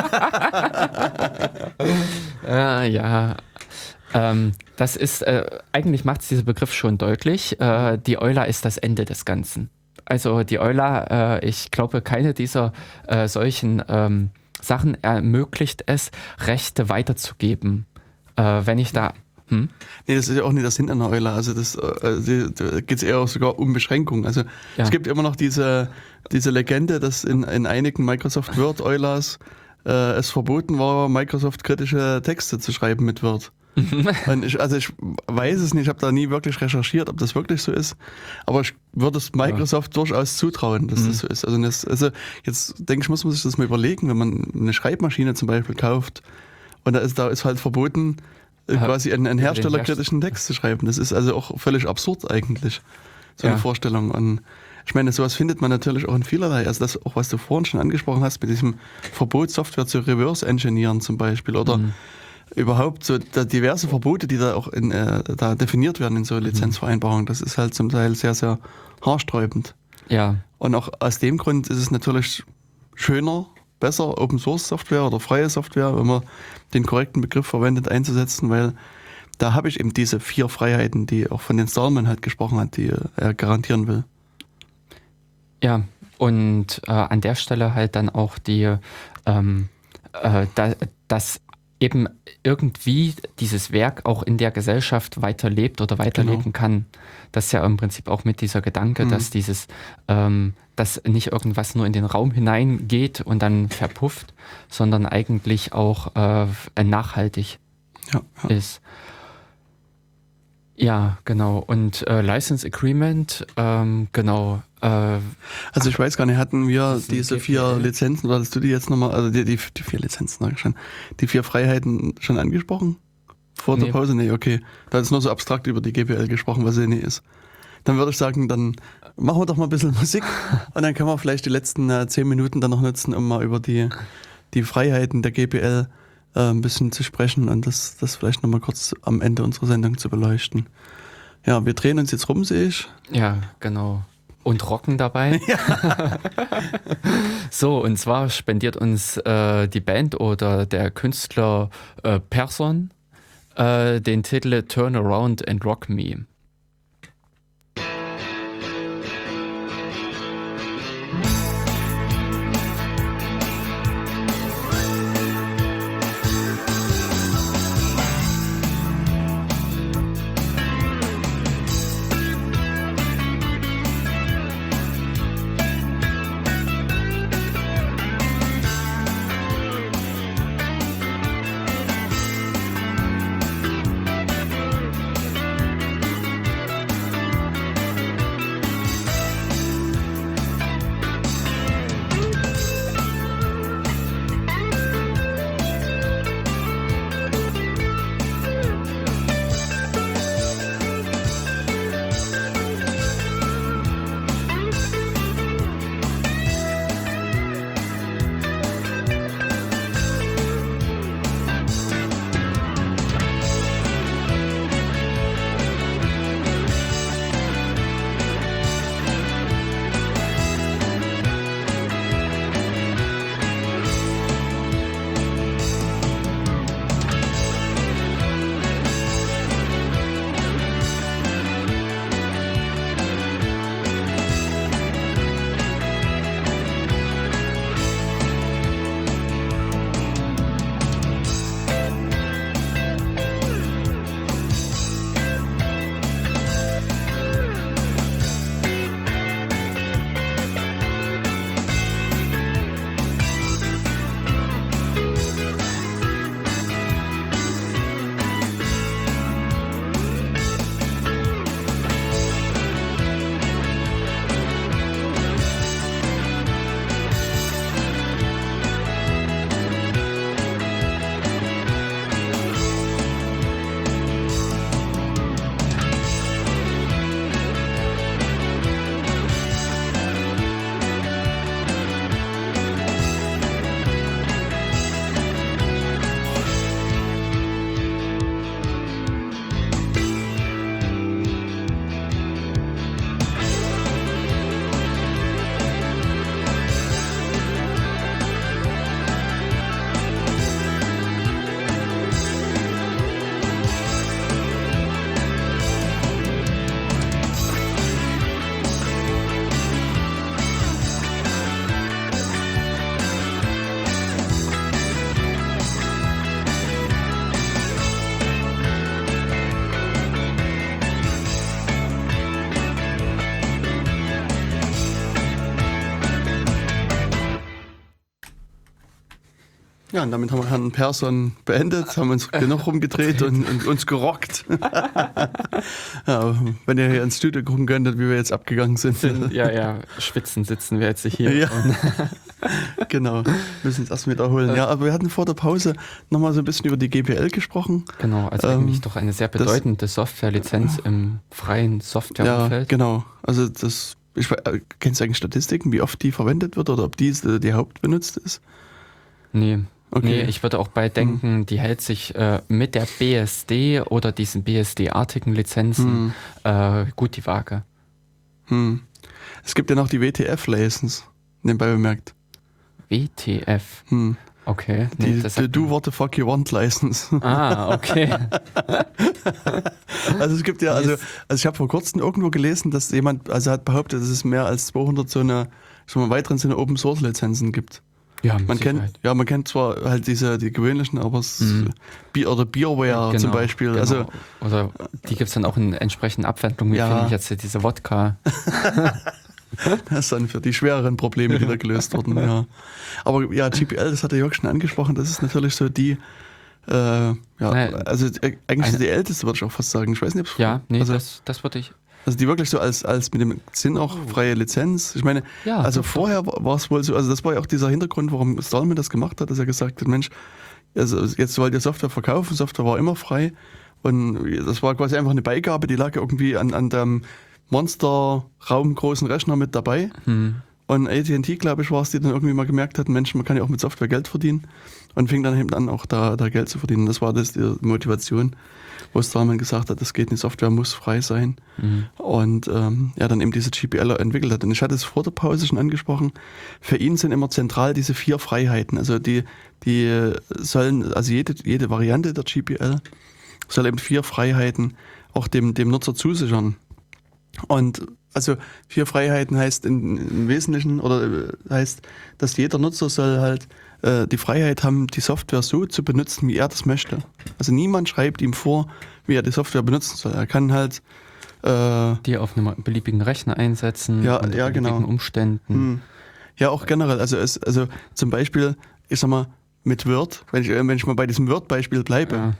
äh, ja, ähm, das ist, äh, eigentlich macht es dieser Begriff schon deutlich. Äh, die Euler ist das Ende des Ganzen. Also die Euler, äh, ich glaube, keine dieser äh, solchen ähm, Sachen ermöglicht es, Rechte weiterzugeben. Äh, wenn ich da Hm? Nee, das ist ja auch nicht der Sinn einer Euler. Also das, äh, da geht es eher sogar um Beschränkung. Also ja. Es gibt immer noch diese, diese Legende, dass in, in einigen Microsoft Word Eulers äh, es verboten war, Microsoft-kritische Texte zu schreiben mit Word. Und ich, also ich weiß es nicht, ich habe da nie wirklich recherchiert, ob das wirklich so ist. Aber ich würde es Microsoft ja. durchaus zutrauen, dass mhm. das so ist. Also, das, also jetzt denke ich, muss man sich das mal überlegen, wenn man eine Schreibmaschine zum Beispiel kauft und da ist, da ist halt verboten, quasi einen, einen herstellerkritischen Text zu schreiben. Das ist also auch völlig absurd eigentlich, so eine ja. Vorstellung. Und ich meine, sowas findet man natürlich auch in vielerlei. Also das auch, was du vorhin schon angesprochen hast, mit diesem Verbot, Software zu reverse-engineeren zum Beispiel oder mhm. überhaupt so da diverse Verbote, die da auch in, äh, da definiert werden in so Lizenzvereinbarungen. Das ist halt zum Teil sehr, sehr haarsträubend. Ja. Und auch aus dem Grund ist es natürlich schöner, besser Open Source Software oder freie Software, wenn man den korrekten Begriff verwendet, einzusetzen, weil da habe ich eben diese vier Freiheiten, die auch von den Stallman halt gesprochen hat, die er garantieren will. Ja, und äh, an der Stelle halt dann auch die, ähm, äh, da, dass eben irgendwie dieses Werk auch in der Gesellschaft weiterlebt oder weiterleben genau. kann. Das ist ja im Prinzip auch mit dieser Gedanke, mhm. dass dieses, ähm, dass nicht irgendwas nur in den Raum hineingeht und dann verpufft, sondern eigentlich auch äh, nachhaltig ja, ja. ist. Ja, genau. Und äh, License Agreement, ähm, genau. Äh, also ich weiß gar nicht, hatten wir diese G P L. vier Lizenzen, oder hast du die jetzt nochmal, also die, die, die vier Lizenzen, sag ich schon, die vier Freiheiten schon angesprochen? Vor der nee. Pause? Nee, okay. Da ist nur so abstrakt über die G P L gesprochen, was sie nicht ist. Dann würde ich sagen, dann machen wir doch mal ein bisschen Musik und dann können wir vielleicht die letzten äh, zehn Minuten dann noch nutzen, um mal über die, die Freiheiten der G P L äh, ein bisschen zu sprechen und das, das vielleicht nochmal kurz am Ende unserer Sendung zu beleuchten. Ja, wir drehen uns jetzt rum, sehe ich. Ja, genau. Und rocken dabei. Ja. So, und zwar spendiert uns äh, die Band oder der Künstler äh, Person äh, den Titel Turn Around and Rock Me. Ja, und damit haben wir Herrn Person beendet, haben uns genug rumgedreht und, und uns gerockt. Ja, wenn ihr hier ins Studio gucken könntet, wie wir jetzt abgegangen sind. sind ja, ja, schwitzen sitzen wir jetzt hier. Ja. Genau, müssen uns erst wiederholen. Ja, aber wir hatten vor der Pause nochmal so ein bisschen über die G P L gesprochen. Genau, also ähm, eigentlich doch eine sehr bedeutende Softwarelizenz im freien Softwareumfeld. Ja, genau. Also das, ich, kennst du eigentlich Statistiken, wie oft die verwendet wird oder ob die die hauptbenutzt ist? Nee. Okay. Nee, ich würde auch bei denken, hm. die hält sich äh, mit der B S D oder diesen B S D-artigen Lizenzen hm. äh, gut die Waage. Hm. Es gibt ja noch die W T F-License, nebenbei bemerkt. W T F? Hm. Okay. Nee, die die Do What the Fuck You Want License. Ah, okay. Also es gibt ja, also, also ich habe vor kurzem irgendwo gelesen, dass jemand, also hat behauptet, dass es mehr als zweihundert so eine, schon mal weiteren Sinne Open Source Lizenzen gibt. Ja, man kennt, ja, man kennt zwar halt diese die gewöhnlichen, aber es mhm. Bier oder Beerware genau, zum Beispiel. Genau. Also, oder die gibt es dann auch in entsprechenden Abwandlungen, wie ja. finde ich jetzt diese Wodka. Das ist dann für die schwereren Probleme wieder gelöst worden, ja. Aber ja, G P L, das hat der Jörg schon angesprochen, das ist natürlich so die, äh, ja, naja, also eigentlich eine, die älteste, würde ich auch fast sagen. Ich weiß nicht, ob ja, nee, also, das, das würde ich. Also die wirklich so als, als mit dem Sinn auch freie Lizenz. Ich meine, ja, also vorher war es wohl so, also das war ja auch dieser Hintergrund, warum Stallman das gemacht hat, dass er gesagt hat, Mensch, also jetzt wollt ihr Software verkaufen, Software war immer frei und das war quasi einfach eine Beigabe, die lag irgendwie an, an dem Monster-Raum großen Rechner mit dabei. Hm. Und A T and T, glaube ich, war es, die dann irgendwie mal gemerkt hatten, Mensch, man kann ja auch mit Software Geld verdienen. Und fing dann eben an, auch da, da Geld zu verdienen. Das war das die Motivation, wo Stallman gesagt hat, das geht nicht, Software muss frei sein. Mhm. Und ähm, er dann eben diese G P L entwickelt hat. Und ich hatte es vor der Pause schon angesprochen, für ihn sind immer zentral diese vier Freiheiten. Also die, die sollen, also jede, jede Variante der G P L soll eben vier Freiheiten auch dem, dem Nutzer zusichern. Und also vier Freiheiten heißt in, im Wesentlichen, oder heißt, dass jeder Nutzer soll halt äh, die Freiheit haben, die Software so zu benutzen, wie er das möchte. Also niemand schreibt ihm vor, wie er die Software benutzen soll. Er kann halt äh, die auf einem beliebigen Rechner einsetzen, ja, unter ja, beliebigen genau. Umständen. Hm. Ja, auch generell. Also, es, also zum Beispiel, ich sag mal, mit Word, wenn ich, wenn ich mal bei diesem Word-Beispiel bleibe, Ja.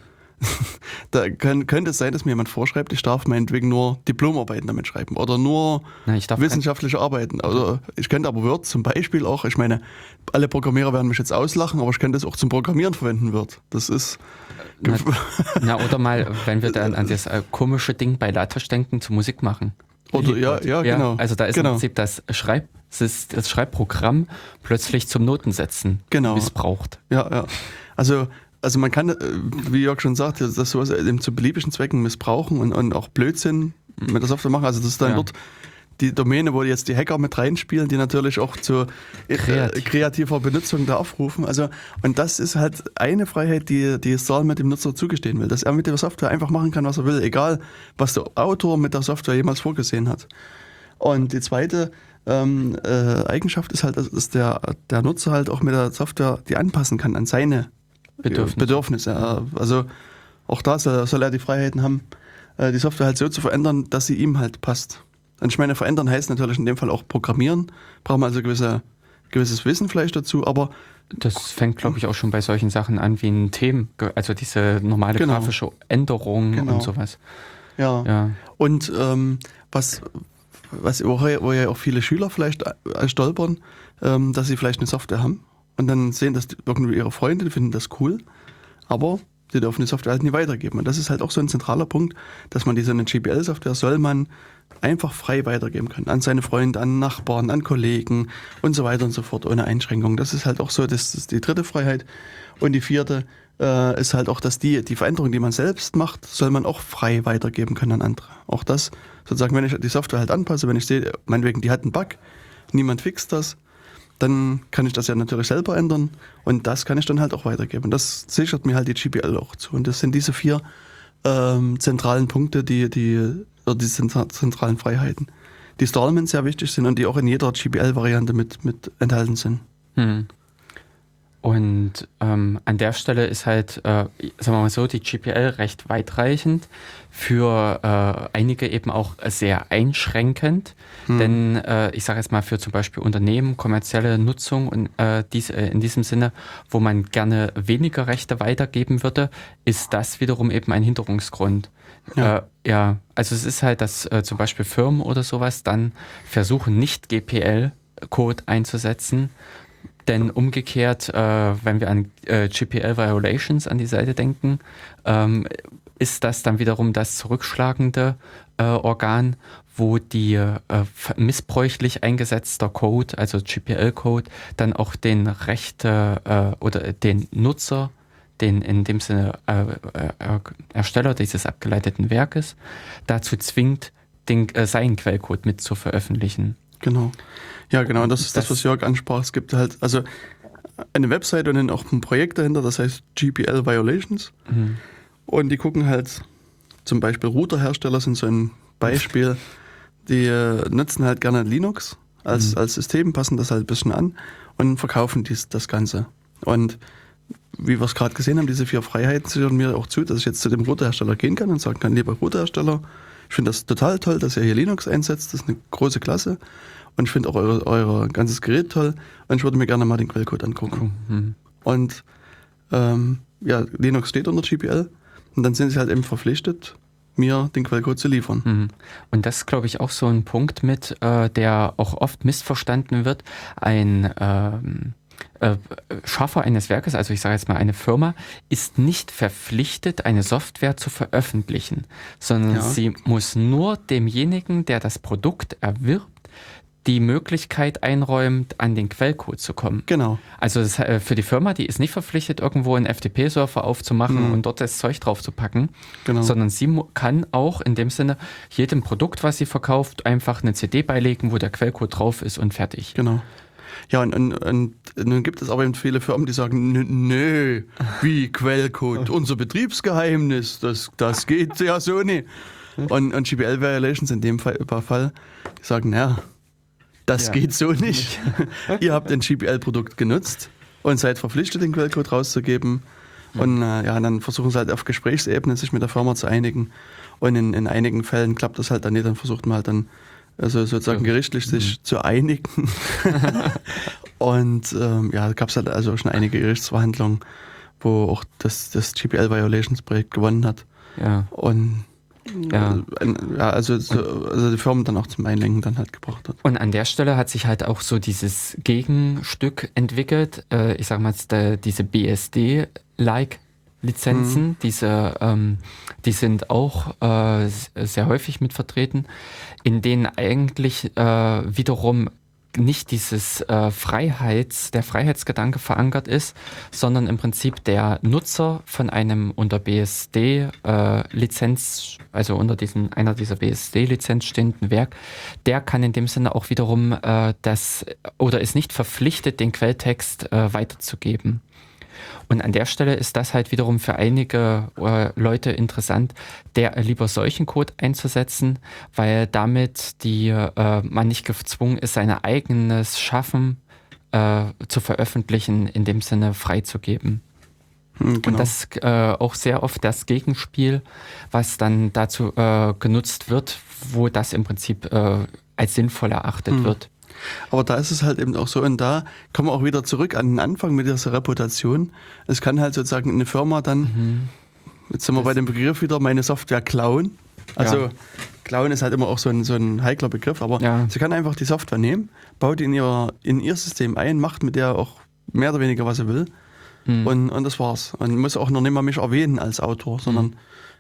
da kann, könnte es sein, dass mir jemand vorschreibt, ich darf meinetwegen nur Diplomarbeiten damit schreiben oder nur Na, ich darf wissenschaftliche Arbeiten. Also ich könnte aber Word zum Beispiel auch, ich meine, alle Programmierer werden mich jetzt auslachen, aber ich könnte es auch zum Programmieren verwenden, Word. Das ist... Na, na, oder mal, wenn wir dann an das äh, komische Ding bei Latasch denken, zu Musik machen. Oder, ja, ja, genau. Also da ist genau. im Prinzip das, Schreib, das, das Schreibprogramm plötzlich zum Notensetzen genau. missbraucht. Ja, ja. Also... Also man kann, wie Jörg schon sagt, das sowas eben zu beliebigen Zwecken missbrauchen und, und auch Blödsinn mit der Software machen. Also das ist dann ja. dort die Domäne, wo jetzt die Hacker mit reinspielen, die natürlich auch zu Kreativ. äh, kreativer Benutzung da aufrufen. Also und das ist halt eine Freiheit, die, die Stallman dem Nutzer zugestehen will, dass er mit der Software einfach machen kann, was er will, egal was der Autor mit der Software jemals vorgesehen hat. Und die zweite ähm, äh, Eigenschaft ist halt, dass der, der Nutzer halt auch mit der Software die anpassen kann an seine Bedürfnisse. Bedürfnisse. Also auch da soll, soll er die Freiheiten haben, die Software halt so zu verändern, dass sie ihm halt passt. Und ich meine, verändern heißt natürlich in dem Fall auch programmieren. Brauchen wir also gewisse, gewisses Wissen vielleicht dazu, aber... Das fängt, glaube ich, auch schon bei solchen Sachen an wie ein Themen, also diese normale genau. grafische Änderung genau. und sowas. Ja, ja. Und ähm, was, was wo, wo ja auch viele Schüler vielleicht stolpern, ähm, dass sie vielleicht eine Software haben. Und dann sehen das irgendwie ihre Freunde, die finden das cool, aber die dürfen die Software halt nie weitergeben. Und das ist halt auch so ein zentraler Punkt, dass man diese G P L-Software soll man einfach frei weitergeben können. An seine Freunde, an Nachbarn, an Kollegen und so weiter und so fort, ohne Einschränkung. Das ist halt auch so, das ist die dritte Freiheit. Und die vierte äh, ist halt auch, dass die, die Veränderung, die man selbst macht, soll man auch frei weitergeben können an andere. Auch das, sozusagen, wenn ich die Software halt anpasse, wenn ich sehe, meinetwegen, die hat einen Bug, niemand fixt das, dann kann ich das ja natürlich selber ändern und das kann ich dann halt auch weitergeben. Und das sichert mir halt die G P L auch zu. Und das sind diese vier ähm, zentralen Punkte, die, die, oder die zentralen Freiheiten, die Stallman sehr wichtig sind und die auch in jeder G P L-Variante mit, mit enthalten sind. Hm. Und ähm, an der Stelle ist halt, äh, sagen wir mal so, die G P L recht weitreichend, für äh, einige eben auch sehr einschränkend, hm. denn äh, ich sage jetzt mal für zum Beispiel Unternehmen, kommerzielle Nutzung und äh, dies, äh, in diesem Sinne, wo man gerne weniger Rechte weitergeben würde, ist das wiederum eben ein Hinderungsgrund. Ja, äh, ja also es ist halt, dass äh, zum Beispiel Firmen oder sowas dann versuchen, nicht G P L-Code einzusetzen. Denn umgekehrt, äh, wenn wir an äh, G P L-Violations an die Seite denken, ähm, ist das dann wiederum das zurückschlagende äh, Organ, wo die äh, missbräuchlich eingesetzter Code, also G P L-Code, dann auch den Rechte äh, oder den Nutzer, den in dem Sinne äh, äh, Ersteller dieses abgeleiteten Werkes, dazu zwingt, den, äh, seinen Quellcode mit zu veröffentlichen. Genau. Ja, genau, und das ist das, das, was Jörg ansprach. Es gibt halt also eine Website und dann auch ein Projekt dahinter, das heißt G P L Violations. Mhm. Und die gucken halt, zum Beispiel Routerhersteller sind so ein Beispiel, die äh, nutzen halt gerne Linux als, mhm. als System, passen das halt ein bisschen an und verkaufen dies, das Ganze. Und wie wir es gerade gesehen haben, diese vier Freiheiten sichern mir auch zu, dass ich jetzt zu dem Routerhersteller gehen kann und sagen kann, lieber Routerhersteller, ich finde das total toll, dass ihr hier Linux einsetzt, das ist eine große Klasse. Und ich finde auch euer, euer ganzes Gerät toll und ich würde mir gerne mal den Quellcode angucken. Mhm. Und ähm, ja, Linux steht unter G P L und dann sind sie halt eben verpflichtet, mir den Quellcode zu liefern. Mhm. Und das ist, glaube ich, auch so ein Punkt mit, äh, der auch oft missverstanden wird. Ein ähm, äh, Schaffer eines Werkes, also ich sage jetzt mal eine Firma, ist nicht verpflichtet, eine Software zu veröffentlichen, sondern ja. sie muss nur demjenigen, der das Produkt erwirbt, die Möglichkeit einräumt, an den Quellcode zu kommen. Genau. Also das, äh, für die Firma, die ist nicht verpflichtet, irgendwo einen F T P-Server aufzumachen Mhm. und dort das Zeug drauf zu packen, Genau. sondern sie mu- kann auch in dem Sinne jedem Produkt, was sie verkauft, einfach eine C D beilegen, wo der Quellcode drauf ist und fertig. Genau. Ja, und, und, und nun gibt es aber eben viele Firmen, die sagen, nö, nö wie Quellcode, unser Betriebsgeheimnis, das, das geht ja so nicht. Und, und G P L-Violations in dem Fall, Fall die sagen, naja, das Ja. geht so nicht. Ihr habt ein G P L-Produkt genutzt und seid verpflichtet, den Quellcode rauszugeben. Und äh, ja, dann versuchen sie halt auf Gesprächsebene sich mit der Firma zu einigen. Und in, in einigen Fällen klappt das halt dann nicht, dann versucht man halt dann also sozusagen gerichtlich sich zu einigen. Und ähm, ja, da gab es halt also schon einige Gerichtsverhandlungen, wo auch das, das G P L-Violations-Projekt gewonnen hat. Ja. Und Ja. äh, ja, also, so, also die Firmen dann auch zum Einlenken dann halt gebracht hat. Und an der Stelle hat sich halt auch so dieses Gegenstück entwickelt, äh, ich sag mal, der, diese B S D-like Lizenzen, mhm. diese, ähm, die sind auch äh, sehr häufig mit vertreten, in denen eigentlich äh, wiederum nicht dieses äh, Freiheits, der Freiheitsgedanke verankert ist, sondern im Prinzip der Nutzer von einem unter B S D-Lizenz, äh, also unter diesen, einer dieser B S D-Lizenz stehenden Werk, der kann in dem Sinne auch wiederum äh, das oder ist nicht verpflichtet, den Quelltext äh, weiterzugeben. Und an der Stelle ist das halt wiederum für einige äh, Leute interessant, der äh, lieber solchen Code einzusetzen, weil damit die äh, man nicht gezwungen ist, sein eigenes Schaffen äh, zu veröffentlichen, in dem Sinne freizugeben. Mhm, genau. Und das ist äh, auch sehr oft das Gegenspiel, was dann dazu äh, genutzt wird, wo das im Prinzip äh, als sinnvoll erachtet Mhm. wird. Aber da ist es halt eben auch so, und da kommen wir auch wieder zurück an den Anfang mit dieser Reputation. Es kann halt sozusagen eine Firma dann, Mhm. jetzt sind wir Das- bei dem Begriff wieder, meine Software klauen. Also Ja. klauen ist halt immer auch so ein, so ein heikler Begriff, aber Ja. sie kann einfach die Software nehmen, baut die in ihr, in ihr System ein, macht mit der auch mehr oder weniger, was sie will. Mhm. Und, und das war's. Und muss auch noch nicht mal mich erwähnen als Autor, sondern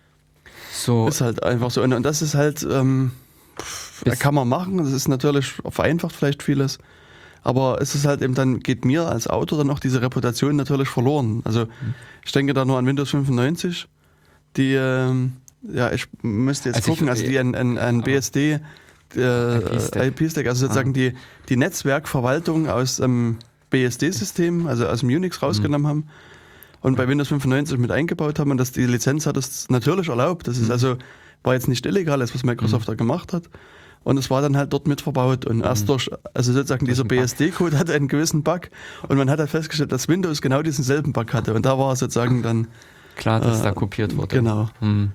So, ist halt einfach so. Und, und das ist halt, ähm, pff, Bis- kann man machen. Das ist natürlich vereinfacht vielleicht vieles. Aber es ist halt eben dann, geht mir als Autor dann auch diese Reputation natürlich verloren. Also ich denke da nur an Windows fünfundneunzig, die, ähm, ja, ich müsste jetzt Also ich- gucken, also die ein, ein, ein B S D, äh, I P-Stack. I P-Stack, also sozusagen die, die Netzwerkverwaltung aus dem B S D-System, also aus dem Unix rausgenommen haben und bei Windows fünfundneunzig mit eingebaut haben und dass die Lizenz hat das natürlich erlaubt. Das ist also, war jetzt nicht illegal, das was Microsoft da gemacht hat. Und es war dann halt dort mit verbaut. Und erst durch, also sozusagen dieser ein B Bug. S D-Code hatte einen gewissen Bug. Und man hat halt festgestellt, dass Windows genau diesen selben Bug hatte. Und da war sozusagen dann, klar, dass äh, da kopiert wurde. genau. Hm.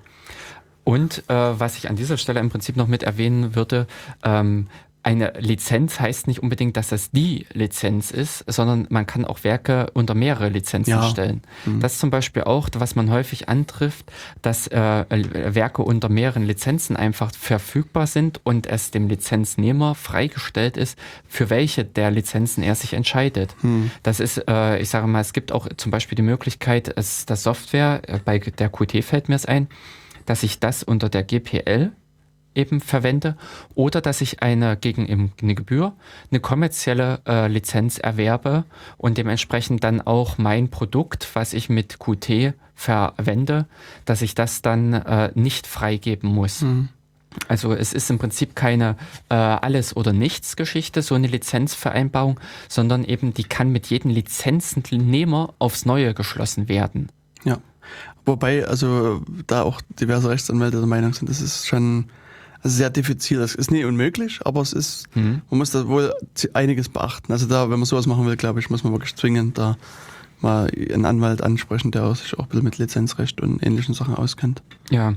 Und äh, was ich an dieser Stelle im Prinzip noch mit erwähnen würde, ähm, eine Lizenz heißt nicht unbedingt, dass das die Lizenz ist, sondern man kann auch Werke unter mehrere Lizenzen Ja. stellen. Mhm. Das ist zum Beispiel auch, was man häufig antrifft, dass äh, Werke unter mehreren Lizenzen einfach verfügbar sind und es dem Lizenznehmer freigestellt ist, für welche der Lizenzen er sich entscheidet. Hm. Das ist, äh, ich sage mal, es gibt auch zum Beispiel die Möglichkeit, es, das Software, äh, bei der Q T fällt mir es ein, dass ich das unter der G P L eben verwende oder dass ich eine gegen eben eine Gebühr eine kommerzielle äh, Lizenz erwerbe und dementsprechend dann auch mein Produkt, was ich mit Q T verwende, dass ich das dann äh, nicht freigeben muss. Mhm. Also es ist im Prinzip keine äh, Alles- oder Nichts-Geschichte, so eine Lizenzvereinbarung, sondern eben die kann mit jedem Lizenzennehmer aufs Neue geschlossen werden. Ja. Wobei, also da auch diverse Rechtsanwälte der Meinung sind, das ist schon sehr diffizil. Das ist nie unmöglich, aber es ist, Mhm. man muss da wohl einiges beachten. Also da, wenn man sowas machen will, glaube ich, muss man wirklich zwingend da mal einen Anwalt ansprechen, der sich auch ein bisschen mit Lizenzrecht und ähnlichen Sachen auskennt. Ja.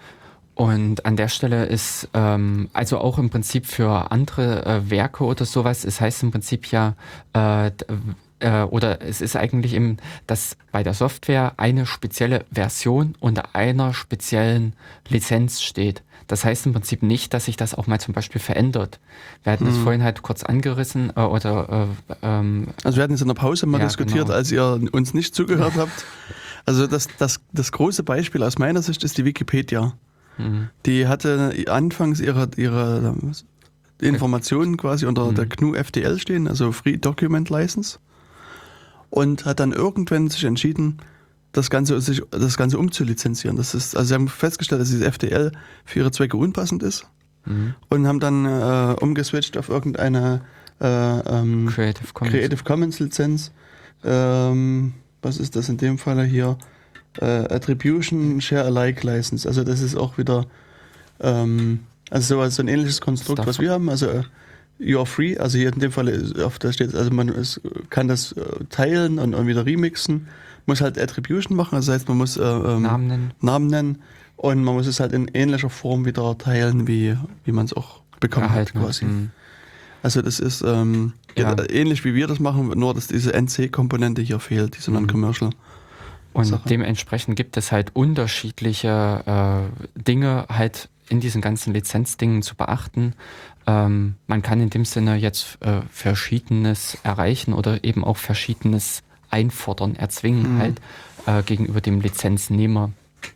Und an der Stelle ist, ähm, also auch im Prinzip für andere äh, Werke oder sowas, es heißt im Prinzip ja, äh, d- äh, oder es ist eigentlich eben, dass bei der Software eine spezielle Version unter einer speziellen Lizenz steht. Das heißt im Prinzip nicht, dass sich das auch mal zum Beispiel verändert. Wir hatten das Mhm. vorhin halt kurz angerissen äh, oder äh, ähm, Also wir hatten jetzt in der Pause mal Ja, diskutiert, genau. als ihr uns nicht zugehört habt. Also das, das, das große Beispiel aus meiner Sicht ist die Wikipedia. mhm. Die hatte anfangs ihre, ihre Informationen quasi unter Mhm. der G N U F D L stehen, also Free Document License. Und hat dann irgendwann sich entschieden, das Ganze, sich, das Ganze umzulizenzieren. Das ist, also sie haben festgestellt, dass dieses F D L für ihre Zwecke unpassend ist Mhm. und haben dann äh, umgeswitcht auf irgendeine äh, ähm, Creative Commons. Creative Commons Lizenz. Ähm, was ist das in dem Falle hier? Äh, Attribution Share Alike License. Also das ist auch wieder ähm, also sowas, so ein ähnliches Konstrukt, Stuff. was wir haben. Also äh, you are free. Also hier in dem Fall ist, auf da steht, also man ist, kann das äh, teilen und, und wieder remixen. Muss halt Attribution machen. Also das heißt, man muss äh, ähm, Namen nennen. Namen nennen und man muss es halt in ähnlicher Form wieder teilen, wie, wie man es auch bekommen Erhalten hat hat. quasi. Mhm. Also das ist ähm, Ja. ja, ähnlich wie wir das machen, nur dass diese N C-Komponente hier fehlt, diese Non-Commercial. Und Sache. dementsprechend gibt es halt unterschiedliche äh, Dinge halt in diesen ganzen Lizenzdingen zu beachten. Ähm, man kann in dem Sinne jetzt äh, Verschiedenes erreichen oder eben auch Verschiedenes einfordern, erzwingen Mhm. halt äh, gegenüber dem Lizenznehmer.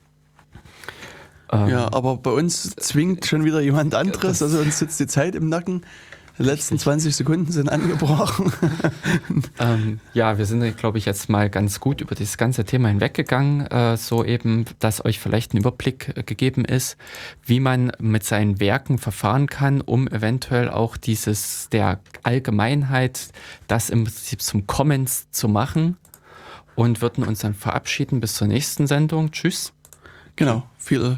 Ähm, Ja, aber bei uns zwingt schon wieder jemand anderes, also uns sitzt die Zeit im Nacken. Die letzten Richtig. zwanzig Sekunden sind angebrochen. Ähm, ja, wir sind, glaube ich, jetzt mal ganz gut über dieses ganze Thema hinweggegangen, äh, so eben, dass euch vielleicht ein Überblick äh, gegeben ist, wie man mit seinen Werken verfahren kann, um eventuell auch dieses der Allgemeinheit, das im Prinzip zum Commons zu machen, und würden uns dann verabschieden bis zur nächsten Sendung. Tschüss. Genau, viel